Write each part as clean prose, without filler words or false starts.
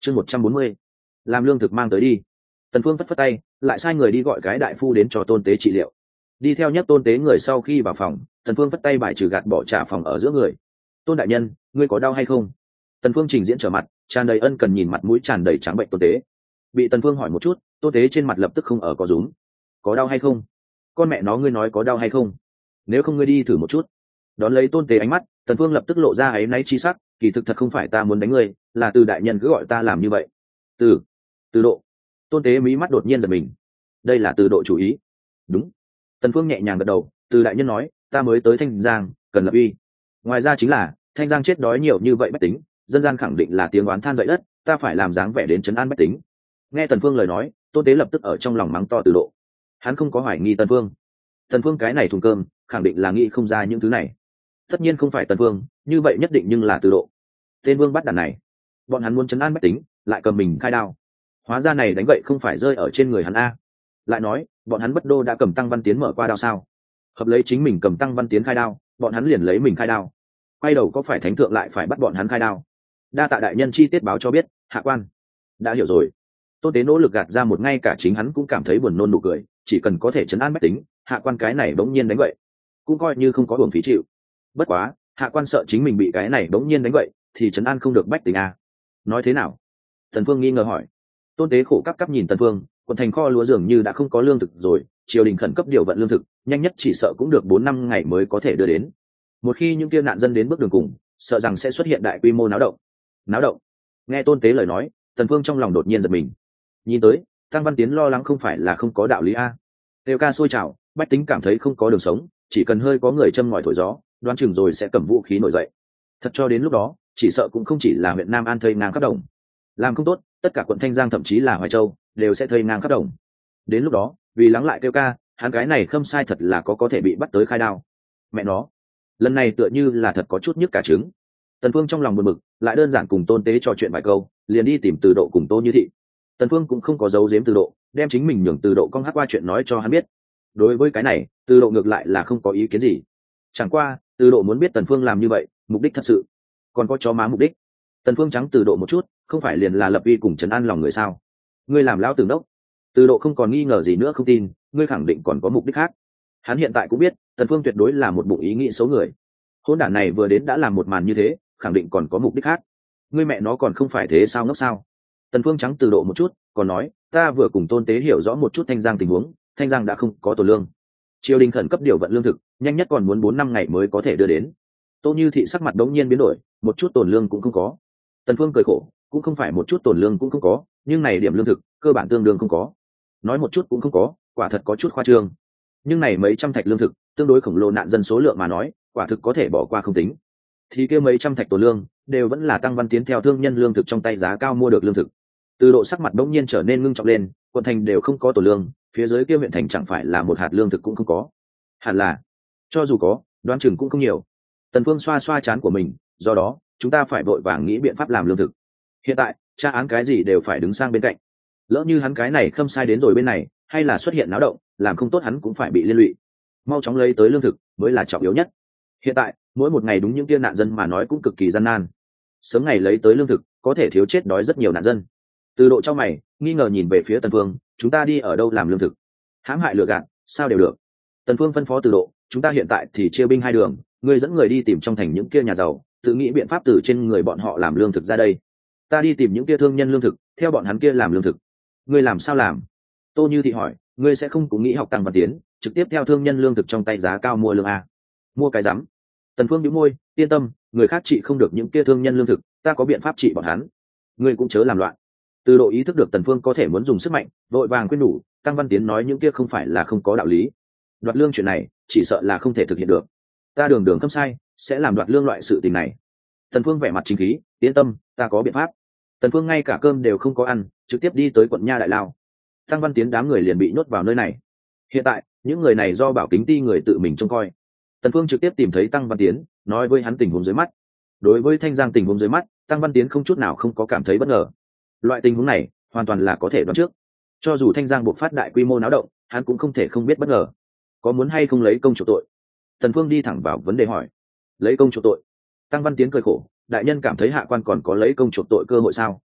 chương 140. Làm lương thực mang tới đi. Tần Phương phất phất tay, lại sai người đi gọi cái đại phu đến cho Tôn Tế trị liệu. Đi theo nhất Tôn Tế người sau khi vào phòng, Tần Phương phất tay bài trừ gạt bỏ trả phòng ở giữa người. Tôn đại nhân, ngươi có đau hay không? Tần Phương trình diễn trở mặt, tràn đầy ân cần nhìn mặt mũi tràn đầy trắng bệnh Tôn Tế. Bị Tần Phương hỏi một chút, Tôn Tế trên mặt lập tức không ở có rúm. Có đau hay không? Con mẹ nó, ngươi nói có đau hay không? Nếu không ngươi đi thử một chút. Đón lấy Tôn Tế ánh mắt, Tần Phương lập tức lộ ra áy náy chi sắc, kỳ thực thật không phải ta muốn đánh ngươi, là Từ đại nhân cứ gọi ta làm như vậy. Từ Độ. Tôn Tế mí mắt đột nhiên giật mình. Đây là Từ Độ chủ ý. Đúng. Tần Phương nhẹ nhàng gật đầu, Từ đại nhân nói, ta mới tới Thanh Giang, cần lập uy. Ngoài ra chính là, Thanh Giang chết đói nhiều như vậy bách tính, dân gian khẳng định là tiếng oán than dậy đất, ta phải làm dáng vẻ đến trấn an bách tính. Nghe Tần Phương lời nói, Tôn Tế lập tức ở trong lòng mắng to Từ Độ. Hắn không có hoài nghi Tần Phương. Tần Phương cái này thùng cơm, khẳng định là nghĩ không ra những thứ này. Tất nhiên không phải Tần Phương, như vậy nhất định nhưng là Từ Độ. Tên vương bắt đàn này, bọn hắn muốn trấn an bách tính, lại cầm mình khai đao. Hóa ra này đánh vậy không phải rơi ở trên người hắn a. Lại nói, bọn hắn Bất Đô đã cầm Tăng Văn Tiến mở qua đao sao? Hợp lấy chính mình cầm Tăng Văn Tiến khai đao, bọn hắn liền lấy mình khai đao. Quay đầu có phải thánh thượng lại phải bắt bọn hắn khai đao? Đa tạ đại nhân chi tiết báo cho biết, hạ quan đã hiểu rồi. Tôn Tế nỗ lực gạt ra một ngay cả chính hắn cũng cảm thấy buồn nôn nụ cười, chỉ cần có thể trấn an bách tính, hạ quan cái này bỗng nhiên đánh vậy, cũng coi như không có uổng phí chịu. Bất quá, hạ quan sợ chính mình bị cái này bỗng nhiên đánh vậy, thì trấn an không được bách tính a. Nói thế nào? Tần Phương nghi ngờ hỏi. Tôn Tế khổ cắp nhìn Tần Phương, quận thành kho lúa dường như đã không có lương thực rồi, triều đình khẩn cấp điều vận lương thực, nhanh nhất chỉ sợ cũng được 4-5 ngày mới có thể đưa đến. Một khi những kia nạn dân đến bước đường cùng, sợ rằng sẽ xuất hiện đại quy mô náo động. Náo động? Nghe Tôn Tế lời nói, Tần Phương trong lòng đột nhiên giật mình. Nhìn tới, Tăng Văn Tiến lo lắng không phải là không có đạo lý a. Tiêu ca sôi trào, bách tính cảm thấy không có đường sống, chỉ cần hơi có người châm ngòi thổi gió, đoán chừng rồi sẽ cầm vũ khí nổi dậy. Thật cho đến lúc đó, chỉ sợ cũng không chỉ là huyện Nam An thây ngang khắp đồng. Làm không tốt, tất cả quận Thanh Giang thậm chí là Hoài Châu đều sẽ thây ngang khắp đồng. Đến lúc đó, vì lắng lại Tiêu ca, hắn gái này Khâm Sai thật là có thể bị bắt tới khai đao. Mẹ nó, lần này tựa như là thật có chút nhức cả trứng. Tần Phương trong lòng buồn bực, lại đơn giản cùng Tôn Tế trò chuyện vài câu, liền đi tìm Từ Độ cùng Tô Như Thị. Tần Phương cũng không có giấu giếm Từ Độ, đem chính mình nhường Từ Độ con hát qua chuyện nói cho hắn biết. Đối với cái này, Từ Độ ngược lại là không có ý kiến gì. Chẳng qua, Từ Độ muốn biết Tần Phương làm như vậy, mục đích thật sự, còn có chó má mục đích. Tần Phương trắng Từ Độ một chút, không phải liền là lập uy cùng trấn an lòng người sao? Ngươi làm lão tử đốc. Từ Độ không còn nghi ngờ gì nữa, không tin, ngươi khẳng định còn có mục đích khác. Hắn hiện tại cũng biết, Tần Phương tuyệt đối là một bụng ý nghĩ xấu người. Hỗn đản này vừa đến đã làm một màn như thế, khẳng định còn có mục đích khác. Ngươi mẹ nó còn không phải thế sao, ngốc sao? Tần Phương trắng Từ Độ một chút, còn nói, ta vừa cùng Tôn Tế hiểu rõ một chút Thanh Giang tình huống, Thanh Giang đã không có tổ lương. Triều đình khẩn cấp điều vận lương thực, nhanh nhất còn muốn 4-5 ngày mới có thể đưa đến. Tô Như Thị sắc mặt đống nhiên biến đổi, một chút tổn lương cũng không có. Tần Phương cười khổ, cũng không phải một chút tổn lương cũng không có, nhưng này điểm lương thực, cơ bản tương đương không có. Nói một chút cũng không có, quả thật có chút khoa trương. Nhưng này mấy trăm thạch lương thực, tương đối khổng lồ nạn dân số lượng mà nói, quả thực có thể bỏ qua không tính. Thì kia mấy trăm thạch tổn lương, đều vẫn là Tăng Văn Tiến theo thương nhân lương thực trong tay giá cao mua được lương thực. Từ Độ sắc mặt đống nhiên trở nên ngưng trọng lên, quận thành đều không có tổn lương, phía dưới kia huyện thành chẳng phải là một hạt lương thực cũng không có. Hẳn là, cho dù có, đoán chừng cũng không nhiều. Tần Phương xoa xoa trán của mình, do đó, chúng ta phải vội vàng nghĩ biện pháp làm lương thực. Hiện tại, tra án cái gì đều phải đứng sang bên cạnh. Lỡ như hắn cái này Khâm Sai đến rồi bên này, hay là xuất hiện náo động, làm không tốt hắn cũng phải bị liên lụy. Mau chóng lấy tới lương thực mới là trọng yếu nhất. Hiện tại, mỗi một ngày đúng những kia nạn dân mà nói cũng cực kỳ gian nan. Sớm ngày lấy tới lương thực, có thể thiếu chết đói rất nhiều nạn dân. Từ Độ trong mày, nghi ngờ nhìn về phía Tần Phương, chúng ta đi ở đâu làm lương thực? Hãm hại lừa gạt, sao đều được. Tần Phương phân phó Từ Độ, chúng ta hiện tại thì chia binh hai đường, ngươi dẫn người đi tìm trong thành những kia nhà giàu, tự nghĩ biện pháp từ trên người bọn họ làm lương thực ra đây. Ta đi tìm những kia thương nhân lương thực, theo bọn hắn kia làm lương thực. Ngươi làm sao làm? Tô Như Thị hỏi, ngươi sẽ không cũng nghĩ học Tăng Văn Tiến, trực tiếp theo thương nhân lương thực trong tay giá cao mua lương à? Mua cái rắm. Tần Phương nhíu môi, yên tâm, người khác trị không được những kia thương nhân lương thực, ta có biện pháp trị bọn hắn. Ngươi cũng chớ làm loạn. Từ Độ ý thức được Tần Phương có thể muốn dùng sức mạnh, vội vàng khuyên nhủ, Tăng Văn Tiến nói những kia không phải là không có đạo lý. Đoạt lương chuyện này, chỉ sợ là không thể thực hiện được. Ta đường Khâm Sai sẽ làm đoạt lương loại sự tình này. Tần Phương vẻ mặt chính khí, yên tâm, ta có biện pháp. Tần Phương ngay cả cơm đều không có ăn, trực tiếp đi tới quận Nha Đại Lao. Tăng Văn Tiến đám người liền bị nhốt vào nơi này. Hiện tại, những người này do Bảo Kính Ti người tự mình trông coi. Tần Phương trực tiếp tìm thấy Tăng Văn Tiến, nói với hắn tình huống dưới mắt. Đối với Thanh Giang tình huống dưới mắt, Tăng Văn Tiến không chút nào không có cảm thấy bất ngờ. Loại tình huống này, hoàn toàn là có thể đoán trước. Cho dù Thanh Giang buộc phát đại quy mô náo động, hắn cũng không thể không biết bất ngờ. Có muốn hay không lấy công chuộc tội? Tần Phương đi thẳng vào vấn đề hỏi. Lấy công chuộc tội? Tăng Văn Tiến cười khổ, đại nhân cảm thấy hạ quan còn có lấy công chuộc tội cơ hội sao?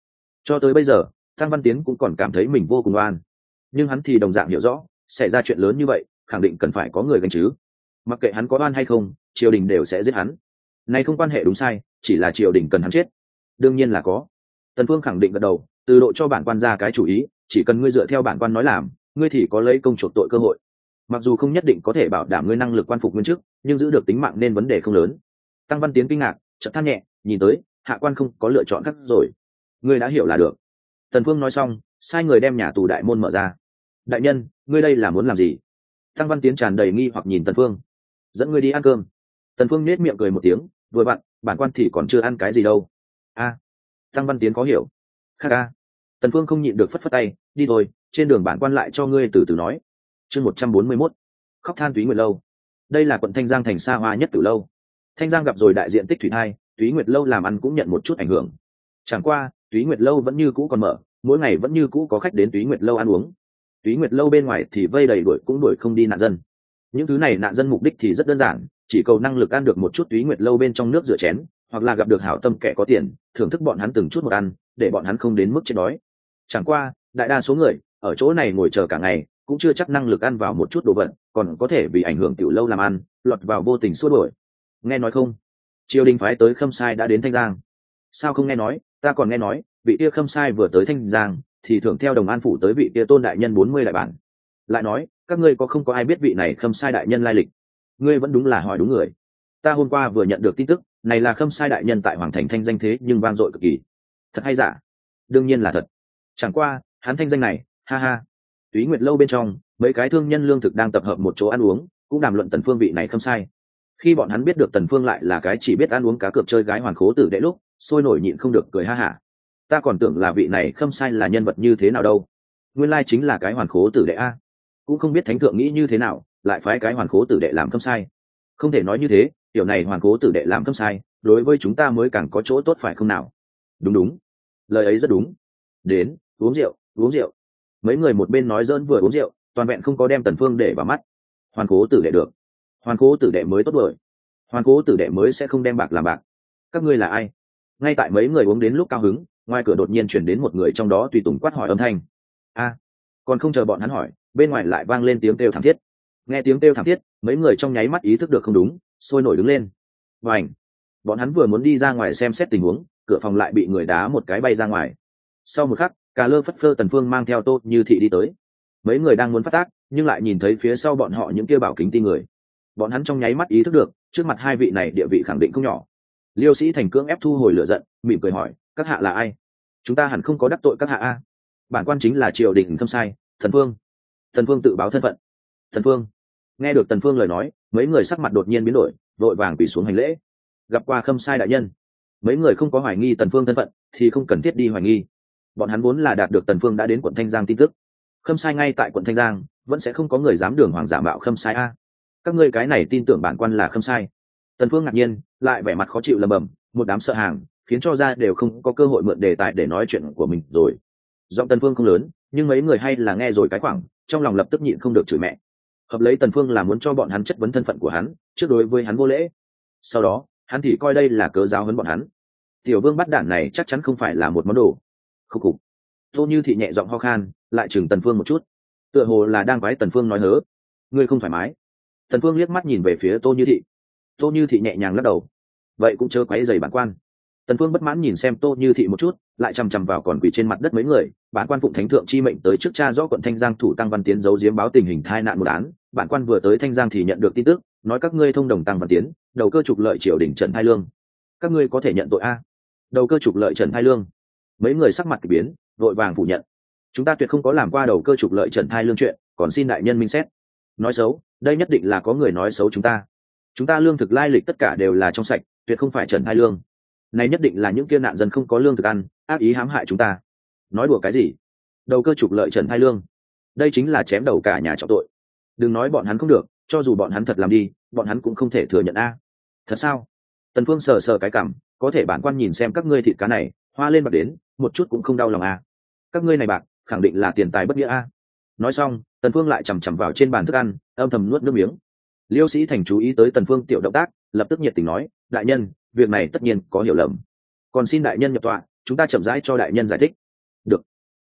Cho tới bây giờ Tăng Văn Tiến cũng còn cảm thấy mình vô cùng oan, nhưng hắn thì đồng dạng hiểu rõ xảy ra chuyện lớn như vậy khẳng định cần phải có người gánh chứ. Mặc kệ hắn có oan hay không, triều đình đều sẽ giết hắn. Này không quan hệ đúng sai, chỉ là triều đình cần hắn chết. Đương nhiên là có. Tần Phương khẳng định gật đầu, từ độ cho bản quan ra cái chủ ý, chỉ cần ngươi dựa theo bản quan nói làm, ngươi thì có lấy công chuộc tội cơ hội. Mặc dù không nhất định có thể bảo đảm ngươi năng lực quan phục nguyên chức, nhưng giữ được tính mạng nên vấn đề không lớn. Tăng Văn Tiến kinh ngạc, chợt than nhẹ, nhìn tới, hạ quan không có lựa chọn khác rồi. Ngươi đã hiểu là được. Tần Phương nói xong, sai người đem nhà tù đại môn mở ra. Đại nhân, ngươi đây là muốn làm gì? Tăng Văn Tiến tràn đầy nghi hoặc nhìn Tần Phương. Dẫn ngươi đi ăn cơm. Tần Phương nhếch miệng cười một tiếng, vừa vặn, bản quan thì còn chưa ăn cái gì đâu. A. Tăng Văn Tiến có hiểu. Khác a. Tần Phương không nhịn được phất phất tay, đi thôi, trên đường bản quan lại cho ngươi từ từ nói. Chương 141. Khóc than Túy Nguyệt lâu. Đây là quận Thanh Giang thành xa hoa nhất từ lâu. Thanh Giang gặp rồi đại diện tích thủy thai, Túy Nguyệt lâu làm ăn cũng nhận một chút ảnh hưởng. Chẳng qua, Túy Nguyệt lâu vẫn như cũ còn mở, mỗi ngày vẫn như cũ có khách đến Túy Nguyệt lâu ăn uống. Túy Nguyệt lâu bên ngoài thì vây đầy đuổi cũng đuổi không đi nạn dân. Những thứ này nạn dân mục đích thì rất đơn giản, chỉ cầu năng lực ăn được một chút Túy Nguyệt lâu bên trong nước rửa chén, hoặc là gặp được hảo tâm kẻ có tiền, thưởng thức bọn hắn từng chút một ăn, để bọn hắn không đến mức chết đói. Chẳng qua, đại đa số người ở chỗ này ngồi chờ cả ngày, cũng chưa chắc năng lực ăn vào một chút đồ vật, còn có thể vì ảnh hưởng tiểu lâu làm ăn, lọt vào vô tình xua đuổi. Nghe nói không? Triều đình phái tới Khâm Sai đã đến Thanh Giang. Sao không nghe nói? Ta còn nghe nói, vị kia Khâm Sai vừa tới Thanh Giang, thì thưởng theo Đồng An phủ tới vị kia Tôn đại nhân 40 đại bản. Lại nói, các ngươi có không có ai biết vị này Khâm Sai đại nhân lai lịch? Ngươi vẫn đúng là hỏi đúng người. Ta hôm qua vừa nhận được tin tức, này là Khâm Sai đại nhân tại Hoàng Thành thanh danh thế nhưng vang dội cực kỳ. Thật hay giả? Đương nhiên là thật. Chẳng qua, hắn thanh danh này, ha ha. Túy Nguyệt lâu bên trong, mấy cái thương nhân lương thực đang tập hợp một chỗ ăn uống, cũng đàm luận Tần Phương vị này Khâm Sai. Khi bọn hắn biết được Tần Phương lại là cái chỉ biết ăn uống cá cược chơi gái hoàn khố tử đệ lúc, sôi nổi nhịn không được cười ha hả. Ta còn tưởng là vị này Khâm Sai là nhân vật như thế nào đâu, nguyên lai chính là cái hoàn khố tử đệ a. Cũng không biết thánh thượng nghĩ như thế nào, lại phái cái hoàn khố tử đệ làm Khâm Sai. Không thể nói như thế, tiểu này hoàn khố tử đệ làm Khâm Sai, đối với chúng ta mới càng có chỗ tốt phải không nào? Đúng đúng, lời ấy rất đúng. Đến, uống rượu, uống rượu. Mấy người một bên nói giỡn vừa uống rượu, toàn vẹn không có đem Tần Phương để vào mắt. Hoàn cố tử đệ được, hoàn cố tử đệ mới tốt rồi, hoàn cố tử đệ mới sẽ không đem bạc làm bạc. Các ngươi là ai? Ngay tại mấy người uống đến lúc cao hứng, ngoài cửa đột nhiên chuyển đến một người trong đó tùy tùng quát hỏi âm thanh. A, còn không chờ bọn hắn hỏi, bên ngoài lại vang lên tiếng kêu thảm thiết. Nghe tiếng kêu thảm thiết, mấy người trong nháy mắt ý thức được không đúng, sôi nổi đứng lên. Vành, bọn hắn vừa muốn đi ra ngoài xem xét tình huống, cửa phòng lại bị người đá một cái bay ra ngoài. Sau một khắc, cà lơ phất phơ Tần Phương mang theo Tô Như Thị đi tới. Mấy người đang muốn phát tác, nhưng lại nhìn thấy phía sau bọn họ những kia bảo kính ti người. Bọn hắn trong nháy mắt ý thức được, trước mặt hai vị này địa vị khẳng định không nhỏ. Liêu Sĩ Thành cưỡng ép thu hồi lửa giận, mỉm cười hỏi, các hạ là ai? Chúng ta hẳn không có đắc tội các hạ a. Bản quan chính là triều đình Khâm Sai, Tần Phương. Tần Phương tự báo thân phận. Tần Phương. Nghe được Tần Phương lời nói, mấy người sắc mặt đột nhiên biến đổi, vội vàng quỳ xuống hành lễ. Gặp qua Khâm Sai đại nhân. Mấy người không có hoài nghi Tần Phương thân phận, thì không cần thiết đi hoài nghi. Bọn hắn vốn là đạt được Tần Phương đã đến quận Thanh Giang tin tức. Khâm Sai ngay tại quận Thanh Giang, vẫn sẽ không có người dám đường hoàng giả mạo Khâm Sai a. Các ngươi cái này tin tưởng bản quan là Khâm Sai? Tần Phương ngạc nhiên, lại vẻ mặt khó chịu lẩm bẩm, một đám sợ hàng, khiến cho ra đều không có cơ hội mượn đề tài để nói chuyện của mình rồi. Giọng Tần Phương không lớn, nhưng mấy người hay là nghe rồi cái khoảng, trong lòng lập tức nhịn không được chửi mẹ. Hợp lấy Tần Phương là muốn cho bọn hắn chất vấn thân phận của hắn, trước đối với hắn vô lễ. Sau đó, hắn thì coi đây là cớ giáo huấn bọn hắn. Tiểu Vương bắt đản này chắc chắn không phải là một món đồ. Khục khục. Tô Như Thị nhẹ giọng ho khan, lại chừng Tần Phương một chút, tựa hồ là đang quái Tần Phương nói hớ. Ngươi không thoải mái? Tần Phương liếc mắt nhìn về phía Tô Như Thị. Tô Như Thị nhẹ nhàng lắc đầu. Vậy cũng chớ quấy rầy bản quan. Tần Phương bất mãn nhìn xem Tô Như Thị một chút, lại chằm chằm vào còn quỳ trên mặt đất mấy người. Bản quan phụng thánh thượng chi mệnh tới trước cha rõ quận Thanh Giang thủ Tăng Văn Tiến giấu giếm báo tình hình tai nạn một án. Bản quan vừa tới Thanh Giang thì nhận được tin tức, nói các ngươi thông đồng Tăng Văn Tiến, đầu cơ trục lợi triều đình Trần Thái Lương. Các ngươi có thể nhận tội a? Đầu cơ trục lợi Trần Thái Lương? Mấy người sắc mặt kỳ biến, vội vàng phủ nhận. Chúng ta tuyệt không có làm qua đầu cơ trục lợi Trần Thái Lương chuyện, còn xin đại nhân minh xét. Nói xấu, đây nhất định là có người nói xấu chúng ta. Chúng ta lương thực lai lịch tất cả đều là trong sạch, tuyệt không phải Trần Thái Lương. Này nhất định là những kia nạn dân không có lương thực ăn, ác ý hãm hại chúng ta. Nói đùa cái gì? Đầu cơ trục lợi Trần Thái Lương, đây chính là chém đầu cả nhà trọng tội. Đừng nói bọn hắn không được, cho dù bọn hắn thật làm đi, bọn hắn cũng không thể thừa nhận a. Thật sao? Tần Phương sờ sờ cái cằm, có thể bản quan nhìn xem các ngươi thịt cá này, hoa lên bạc đến, một chút cũng không đau lòng a. Các ngươi này bạc, khẳng định là tiền tài bất nghĩa a. Nói xong, Tần Phương lại chằm chằm vào trên bàn thức ăn, âm thầm nuốt nước miếng. Liêu Sĩ Thành chú ý tới Tần Phương tiểu động tác, lập tức nhiệt tình nói, đại nhân, việc này tất nhiên có hiểu lầm, còn xin đại nhân nhập tọa, chúng ta chậm rãi cho đại nhân giải thích.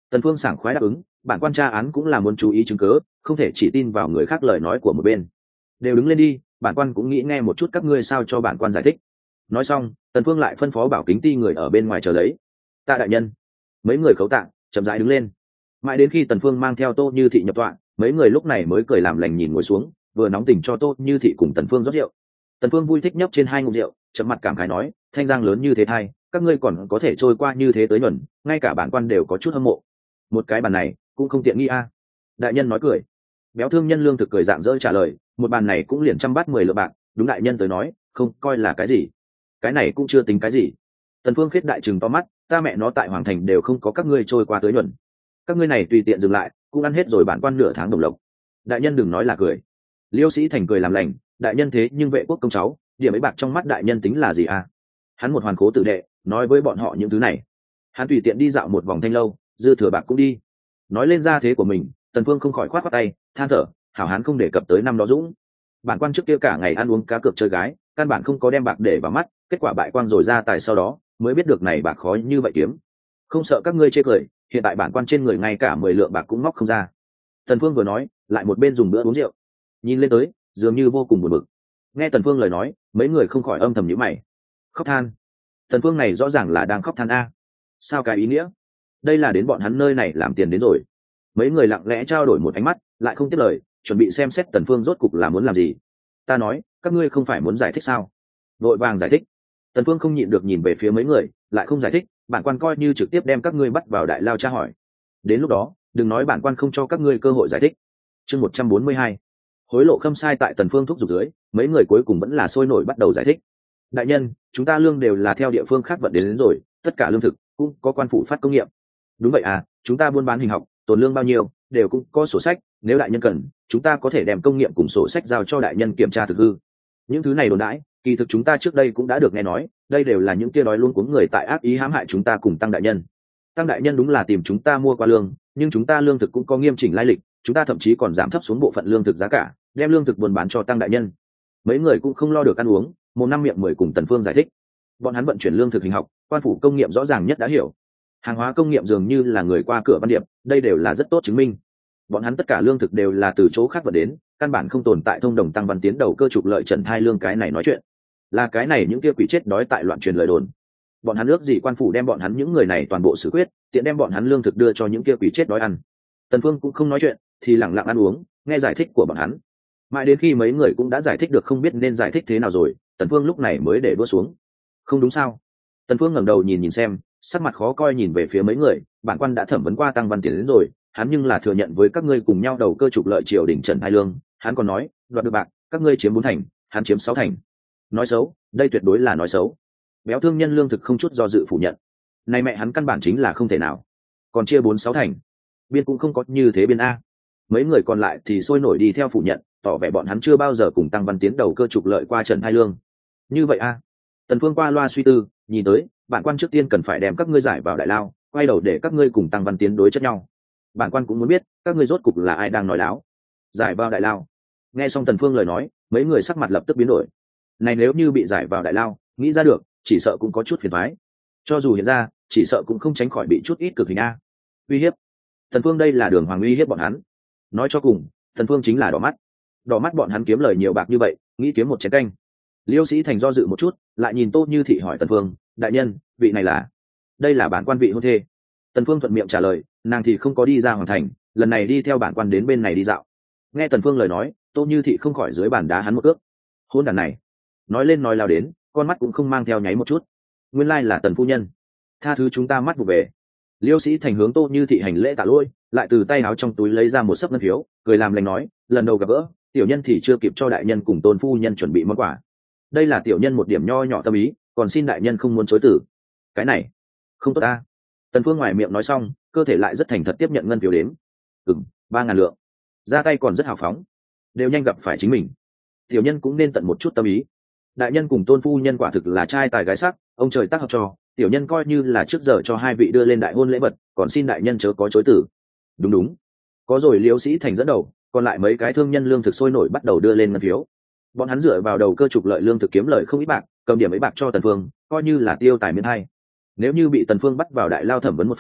Tần Phương sảng khoái đáp ứng, bản quan tra án cũng là muốn chú ý chứng cứ, không thể chỉ tin vào người khác lời nói của một bên. Đều đứng lên đi, bản quan cũng nghĩ nghe một chút các ngươi sao cho bản quan giải thích. Nói xong, Tần Phương lại phân phó Bảo Kính Ti người ở bên ngoài chờ lấy. Tạ đại nhân. Mấy người khấu tạ, chậm rãi đứng lên. Mãi đến khi Tần Phương mang theo Tô Như Thị nhập tọa, mấy người lúc này mới cười làm lành nhìn ngồi xuống, vừa nóng tình cho Tô Như Thị cùng Tần Phương rót rượu. Tần Phương vui thích nhấp trên hai ngụm rượu, chậm mặt cảm khái nói, thanh giang lớn như thế thay, các ngươi còn có thể trôi qua như thế tới nhuần, ngay cả bản quan đều có chút hâm mộ. Một cái bàn này cũng không tiện nghi a. Đại nhân nói cười. Béo thương nhân lương thực cười rạng rỡ trả lời, một bàn này cũng liền trăm bát 10 lượng bạc, đúng đại nhân tới nói, không coi là cái gì. Cái này cũng chưa tính cái gì. Tần Phương khiết đại trừng to mắt, ta mẹ nó tại hoàng thành đều không có các ngươi trôi qua tới nhuần, các ngươi này tùy tiện dừng lại cũng ăn hết rồi bản quan nửa tháng đồng lộc. Đại nhân đừng nói là cười. Liêu Sĩ Thành cười làm lành, đại nhân thế nhưng vệ quốc công cháu, điểm ấy bạc trong mắt đại nhân tính là gì à? Hắn một hoàn cố tử đệ, nói với bọn họ những thứ này. Hắn tùy tiện đi dạo một vòng thanh lâu, dư thừa bạc cũng đi. Nói lên gia thế của mình, Tần Phương không khỏi khoát khoát tay, than thở, hảo hán không đề cập tới năm đó dũng. Bản quan trước kia cả ngày ăn uống cá cược chơi gái, căn bản không có đem bạc để vào mắt, kết quả bại quang rồi ra tài sau đó, mới biết được này bạc khó như vậy kiếm. Không sợ các ngươi chê cười, hiện tại bản quan trên người ngay cả 10 lượng bạc cũng móc không ra. Tần Phương vừa nói, lại một bên dùng bữa uống rượu. Nhìn lên tới, dường như vô cùng buồn bực. Nghe Tần Phương lời nói, mấy người không khỏi âm thầm nhíu mày. Khóc than. Tần Phương này rõ ràng là đang khóc than a. Sao cái ý nghĩa? Đây là đến bọn hắn nơi này làm tiền đến rồi. Mấy người lặng lẽ trao đổi một ánh mắt, lại không tiếp lời, chuẩn bị xem xét Tần Phương rốt cục là muốn làm gì. Ta nói, các ngươi không phải muốn giải thích sao? Vội vàng giải thích. Tần Phương không nhịn được nhìn về phía mấy người, lại không giải thích, bản quan coi như trực tiếp đem các ngươi bắt vào đại lao tra hỏi. Đến lúc đó, đừng nói bản quan không cho các ngươi cơ hội giải thích. Chương 142. Hối lộ khâm sai tại Tần Phương thúc giục dưới, mấy người cuối cùng vẫn là sôi nổi bắt đầu giải thích. Đại nhân, chúng ta lương đều là theo địa phương khác vận đến rồi, tất cả lương thực cũng có quan phủ phát công nghiệm. Đúng vậy à, chúng ta buôn bán hình học, tồn lương bao nhiêu, đều cũng có sổ sách, nếu đại nhân cần, chúng ta có thể đem công nghiệm cùng sổ sách giao cho đại nhân kiểm tra thực hư. Những thứ này đồn đãi, kỳ thực chúng ta trước đây cũng đã được nghe nói, đây đều là những kia nói luôn cuống người tại ác ý hãm hại chúng ta cùng Tăng đại nhân. Tăng đại nhân đúng là tìm chúng ta mua qua lương, nhưng chúng ta lương thực cũng có nghiêm chỉnh lai lịch, chúng ta thậm chí còn giảm thấp xuống bộ phận lương thực giá cả, đem lương thực buôn bán cho Tăng đại nhân. Mấy người cũng không lo được ăn uống, một năm miệng mười cùng Tần Phương giải thích. Bọn hắn vận chuyển lương thực hình học, quan phủ công nghiệm rõ ràng nhất đã hiểu. Hàng hóa công nghiệm dường như là người qua cửa văn điệp, đây đều là rất tốt chứng minh. Bọn hắn tất cả lương thực đều là từ chỗ khác vận đến, căn bản không tồn tại thông đồng Tăng văn tiến đầu cơ trục lợi Trần Thai lương cái này nói chuyện. Là cái này những kia quỷ chết đói tại loạn truyền lời đồn. Bọn hắn ước gì quan phủ đem bọn hắn những người này toàn bộ xử quyết, tiện đem bọn hắn lương thực đưa cho những kia quỷ chết đói ăn. Tần Phương cũng không nói chuyện, thì lặng lặng ăn uống, nghe giải thích của bọn hắn. Mãi đến khi mấy người cũng đã giải thích được không biết nên giải thích thế nào rồi, Tần Phương lúc này mới để đũa xuống. Không đúng sao? Tần Phương ngẩng đầu nhìn xem, sắc mặt khó coi nhìn về phía mấy người, bản quan đã thẩm vấn qua Tăng văn tiến đến rồi, hắn nhưng là thừa nhận với các ngươi cùng nhau đầu cơ trục lợi triều đình Trần Thai lương, hắn còn nói, đoạt được bạc, các ngươi chiếm 4 thành, hắn chiếm 6 thành. Nói xấu, đây tuyệt đối là nói xấu. Béo thương nhân lương thực không chút do dự phủ nhận. Này mẹ hắn căn bản chính là không thể nào. Còn chia 4-6 thành, biên cũng không có như thế biên a. Mấy người còn lại thì sôi nổi đi theo phủ nhận, tỏ vẻ bọn hắn chưa bao giờ cùng Tăng văn tiến đầu cơ trục lợi qua Trần Thai lương. Như vậy a? Tần Phương qua loa suy tư, nhìn tới, bản quan trước tiên cần phải đem các ngươi giải vào đại lao, quay đầu để các ngươi cùng Tăng văn tiến đối chất nhau. Bản quan cũng muốn biết, các ngươi rốt cục là ai đang nói láo. Giải vào đại lao. Nghe xong Tần Phương lời nói, mấy người sắc mặt lập tức biến đổi. Này nếu như bị giải vào đại lao, nghĩ ra được, chỉ sợ cũng có chút phiền toái. Cho dù hiện ra, chỉ sợ cũng không tránh khỏi bị chút ít cực hình a. Uy hiếp. Tần Phương đây là đường hoàng uy hiếp bọn hắn. Nói cho cùng, Tần Phương chính là đỏ mắt. Đỏ mắt bọn hắn kiếm lời nhiều bạc như vậy, nghĩ kiếm một chén canh. Liêu Sĩ Thành do dự một chút, lại nhìn Tô Như Thị hỏi Tần Phương, đại nhân, vị này là? Đây là bản quan vị hôn thê. Tần Phương thuận miệng trả lời, nàng thì không có đi ra hoàng thành, lần này đi theo bản quan đến bên này đi dạo. Nghe Tần Phương lời nói, Tô Như Thị không khỏi dưới bàn đá hắn một cước. Hôn đàn này, nói lên nói lao đến, con mắt cũng không mang theo nháy một chút. Nguyên lai là Tần phu nhân, tha thứ chúng ta mắt vụ về. Liêu Sĩ Thành hướng Tô Như Thị hành lễ tạ lỗi, lại từ tay áo trong túi lấy ra một sấp ngân phiếu, cười làm lành nói, lần đầu gặp gỡ, tiểu nhân thì chưa kịp cho đại nhân cùng Tôn phu nhân chuẩn bị món quà. Đây là tiểu nhân một điểm nho nhỏ tâm ý, còn xin đại nhân không muốn chối từ. Cái này không tốt ta. Tần Phương ngoài miệng nói xong, cơ thể lại rất thành thật tiếp nhận ngân phiếu đến. 3.000 lượng, ra tay còn rất hào phóng, đều nhanh gặp phải chính mình. Tiểu nhân cũng nên tận một chút tâm ý. Đại nhân cùng Tôn phu nhân quả thực là trai tài gái sắc, ông trời tác hợp cho, tiểu nhân coi như là trước giờ cho hai vị đưa lên đại hôn lễ vật, còn xin đại nhân chớ có chối từ. Đúng đúng, có rồi. Liêu Sĩ Thành dẫn đầu, còn lại mấy cái thương nhân lương thực sôi nổi bắt đầu đưa lên ngân phiếu. Bọn hắn dựa vào đầu cơ trục lợi lương thực kiếm lợi không ít bạc, cầm điểm ấy bạc cho Tần Phương, coi như là tiêu tài miễn hay. Nếu như bị Tần Phương bắt vào đại lao thẩm vấn một phen,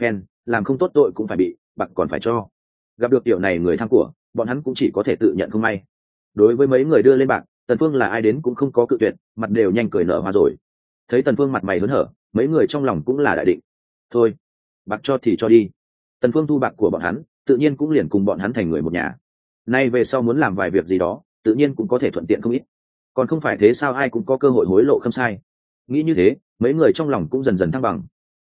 làm không tốt tội cũng phải bị bạc còn phải cho. Gặp được tiểu này người tham của, bọn hắn cũng chỉ có thể tự nhận không may. Đối với mấy người đưa lên bạc, Tần Phương là ai đến cũng không có cự tuyệt, mặt đều nhanh cười nở hoa rồi. Thấy Tần Phương mặt mày hớn hở, mấy người trong lòng cũng là đại định. Thôi, bạc cho thì cho đi. Tần Phương thu bạc của bọn hắn, tự nhiên cũng liền cùng bọn hắn thành người một nhà. Nay về sau muốn làm vài việc gì đó, tự nhiên cũng có thể thuận tiện không ít. Còn không phải thế sao, ai cũng có cơ hội hối lộ Khâm Sai. Nghĩ như thế, mấy người trong lòng cũng dần dần thăng bằng.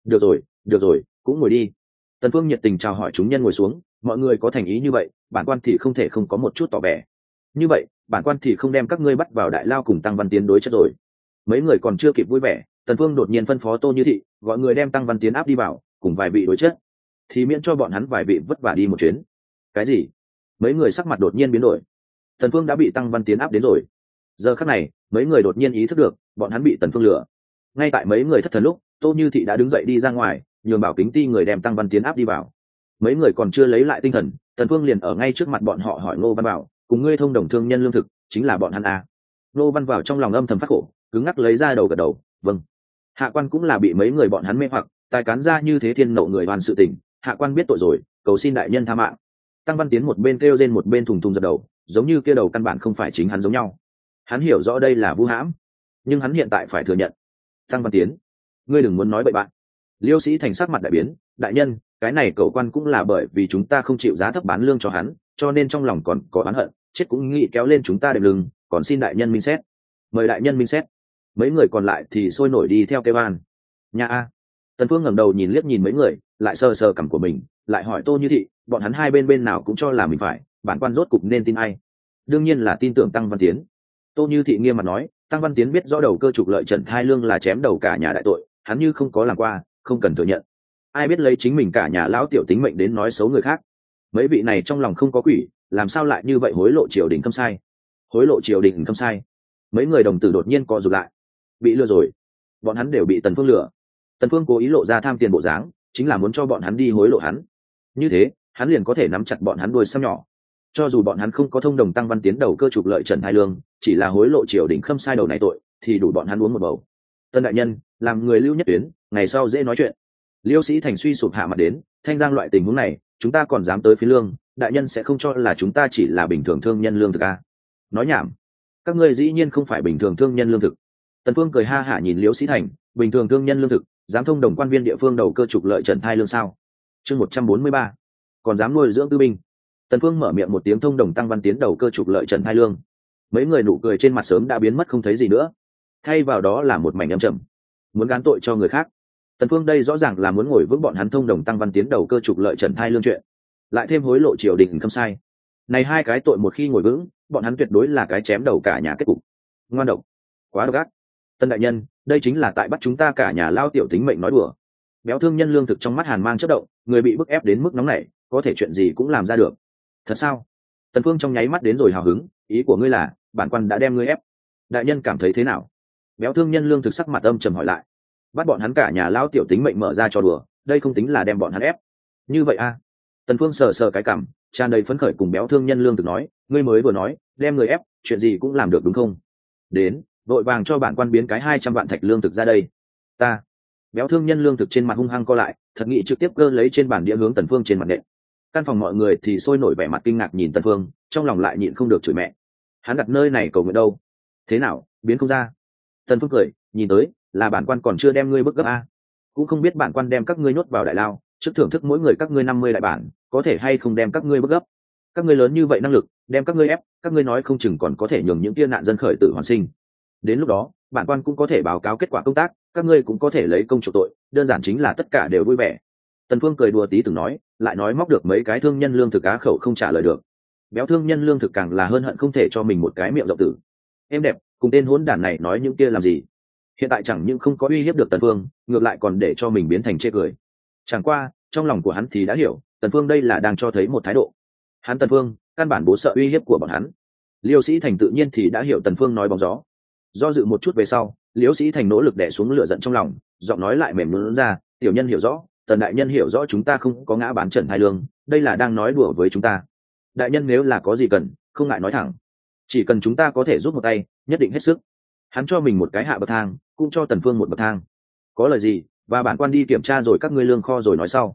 Được rồi, cũng ngồi đi. Tần Phương nhiệt tình chào hỏi chúng nhân ngồi xuống, mọi người có thành ý như vậy, bản quan thì không thể không có một chút tỏ vẻ. Như vậy, bản quan thì không đem các ngươi bắt vào đại lao cùng Tăng Văn Tiến đối chất rồi. Mấy người còn chưa kịp vui vẻ, Tần Phương đột nhiên phân phó Tô Như Thị, gọi người đem Tăng Văn Tiến áp đi vào, cùng vài vị đối chất, thì miễn cho bọn hắn vài vị vất vả đi một chuyến. Cái gì? Mấy người sắc mặt đột nhiên biến đổi. Tần Phương đã bị Tăng Văn Tiến áp đến rồi. Giờ khắc này, mấy người đột nhiên ý thức được, bọn hắn bị Tần Phương lừa. Ngay tại mấy người thất thần lúc, Tô Như Thị đã đứng dậy đi ra ngoài, nhường Bảo Kính Ti người đem Tăng Văn Tiến áp đi vào. Mấy người còn chưa lấy lại tinh thần, Tần Phương liền ở ngay trước mặt bọn họ hỏi Ngô Văn Bảo, cùng ngươi thông đồng thương nhân lương thực, chính là bọn hắn à? Ngô Văn Bảo trong lòng âm thầm phát khổ, cứng ngắc lấy ra đầu gật đầu, vâng. Hạ quan cũng là bị mấy người bọn hắn mê hoặc, tài cán ra như thế thiên nộ người hoàn sự tình, hạ quan biết tội rồi, cầu xin đại nhân tha mạng. Tăng Văn Tiến một bên kêu rên một bên thùng thùng giật đầu, giống như kia đầu căn bản không phải chính hắn giống nhau. Hắn hiểu rõ đây là vu hãm, nhưng hắn hiện tại phải thừa nhận. Tăng Văn Tiến, ngươi đừng muốn nói bậy bạn. Liêu Sĩ Thành sắc mặt đại biến, đại nhân, cái này cậu quan cũng là bởi vì chúng ta không chịu giá thấp bán lương cho hắn, cho nên trong lòng còn có oán hận, chết cũng nghĩ kéo lên chúng ta đệm lưng, còn xin đại nhân minh xét. Mời đại nhân minh xét. Mấy người còn lại thì sôi nổi đi theo kêu an. Nhà a. Tần Phương ngẩng đầu nhìn liếc nhìn mấy người, lại sờ sờ cằm của mình, lại hỏi Tô Như Thị, bọn hắn hai bên nào cũng cho là mình phải, bản quan rốt cục nên tin ai? Đương nhiên là tin tưởng Tăng Văn Tiến. Tô Như Thị nghiêm mặt nói, Tăng Văn Tiến biết rõ đầu cơ trục lợi Trần Thai Lương là chém đầu cả nhà đại tội, hắn như không có làm qua, không cần thừa nhận. Ai biết lấy chính mình cả nhà lão tiểu tính mệnh đến nói xấu người khác. Mấy vị này trong lòng không có quỷ, làm sao lại như vậy hối lộ triều đình Khâm Sai? Hối lộ triều đình Khâm Sai? Mấy người đồng tử đột nhiên co rụt lại. Bị lừa rồi. Bọn hắn đều bị Tần Phương lừa. Tần Phương cố ý lộ ra tham tiền bộ dáng, chính là muốn cho bọn hắn đi hối lộ hắn. Như thế, hắn liền có thể nắm chặt bọn hắn đuôi sam nhỏ. Cho dù bọn hắn không có thông đồng Tăng Văn Tiến đầu cơ trục lợi Trần Hai Lương, chỉ là hối lộ triều đình Khâm Sai đầu này tội, thì đủ bọn hắn uống một bầu. Tân đại nhân, làm người lưu nhất tuyến, ngày sau dễ nói chuyện. Liêu Sĩ Thành suy sụp hạ mặt đến, Thanh Giang loại tình huống này, chúng ta còn dám tới phía lương, đại nhân sẽ không cho là chúng ta chỉ là bình thường thương nhân lương thực à? Nói nhảm, các ngươi dĩ nhiên không phải bình thường thương nhân lương thực. Tần Phương cười ha hả nhìn Liêu Sĩ Thành, bình thường thương nhân lương thực, dám thông đồng quan viên địa phương đầu cơ trục lợi Trần Thai Lương sao? Chương 143, còn dám nuôi dưỡng tư binh. Tần Phương mở miệng một tiếng thông đồng Tăng Văn Tiến đầu cơ trục lợi Trần Thai Lương. Mấy người nụ cười trên mặt sớm đã biến mất không thấy gì nữa, thay vào đó là một mảnh âm trầm. Muốn gán tội cho người khác. Tần Phương đây rõ ràng là muốn ngồi vững bọn hắn thông đồng Tăng Văn Tiến đầu cơ trục lợi Trần Thai Lương chuyện, lại thêm hối lộ triều đình Khâm Sai. Này hai cái tội một khi ngồi vững, bọn hắn tuyệt đối là cái chém đầu cả nhà kết cục. Ngoan độc, quá độc ác. Tân đại nhân, đây chính là tại bắt chúng ta cả nhà lao tiểu tính mệnh nói đùa. Béo thương nhân lương thực trong mắt Hàn mang chớp động, người bị bức ép đến mức nóng nảy, có thể chuyện gì cũng làm ra được. Thật sao? Tần Phương trong nháy mắt đến rồi hào hứng, ý của ngươi là bản quan đã đem ngươi ép. Đại nhân cảm thấy thế nào? Béo thương nhân lương thực sắc mặt âm trầm hỏi lại. Bắt bọn hắn cả nhà lao tiểu tính mệnh mở ra cho đùa, đây không tính là đem bọn hắn ép. Như vậy à? Tần Phương sờ sờ cái cằm, tràn đầy phấn khởi cùng béo thương nhân lương thực nói, ngươi mới vừa nói, đem người ép, chuyện gì cũng làm được đúng không? Đến, vội vàng cho bản quan biến cái 200 vạn thạch lương thực ra đây. Ta. Béo thương nhân lương thực trên mặt hung hăng co lại, thật nghĩ trực tiếp cơ lấy trên bàn đĩa hướng Tần Phương trên mặt nện. Căn phòng mọi người thì sôi nổi vẻ mặt kinh ngạc nhìn Tần Phương, trong lòng lại nhịn không được chửi mẹ. Hắn đặt nơi này cầu nguyện đâu? Thế nào, biến không ra? Tần Phương cười, nhìn tới, là bản quan còn chưa đem ngươi bức gấp a. Cũng không biết bản quan đem các ngươi nhốt vào đại lao, trước thưởng thức mỗi người các ngươi 50 đại bản, có thể hay không đem các ngươi bức gấp. Các ngươi lớn như vậy năng lực, đem các ngươi ép, các ngươi nói không chừng còn có thể nhường những kia nạn dân khởi tử hoàn sinh. Đến lúc đó, bản quan cũng có thể báo cáo kết quả công tác, các ngươi cũng có thể lấy công chủ tội, đơn giản chính là tất cả đều vui vẻ. Tần Phương cười đùa tí từng nói, lại nói móc được mấy cái thương nhân lương thực á khẩu không trả lời được. Béo thương nhân lương thực càng là hơn hận không thể cho mình một cái miệng rộng tử. Em đẹp, cùng tên hỗn đản này nói những kia làm gì? Hiện tại chẳng những không có uy hiếp được Tần Phương, ngược lại còn để cho mình biến thành chê cười. Chẳng qua, trong lòng của hắn thì đã hiểu, Tần Phương đây là đang cho thấy một thái độ. Hắn Tần Phương, căn bản bố sợ uy hiếp của bọn hắn. Liêu Sĩ Thành tự nhiên thì đã hiểu Tần Phương nói bóng gió. Do dự một chút về sau, Liêu Sĩ Thành nỗ lực đè xuống lửa giận trong lòng, giọng nói lại mềm nhũn ra, tiểu nhân hiểu rõ, Tần đại nhân hiểu rõ chúng ta không có ngã bán Trần Thai Lương, đây là đang nói đùa với chúng ta. Đại nhân nếu là có gì cần, không ngại nói thẳng, chỉ cần chúng ta có thể giúp một tay, nhất định hết sức. Hắn cho mình một cái hạ bậc thang, cũng cho Tần Phương một bậc thang. Có lời gì, và bản quan đi kiểm tra rồi các ngươi lương kho rồi nói sau.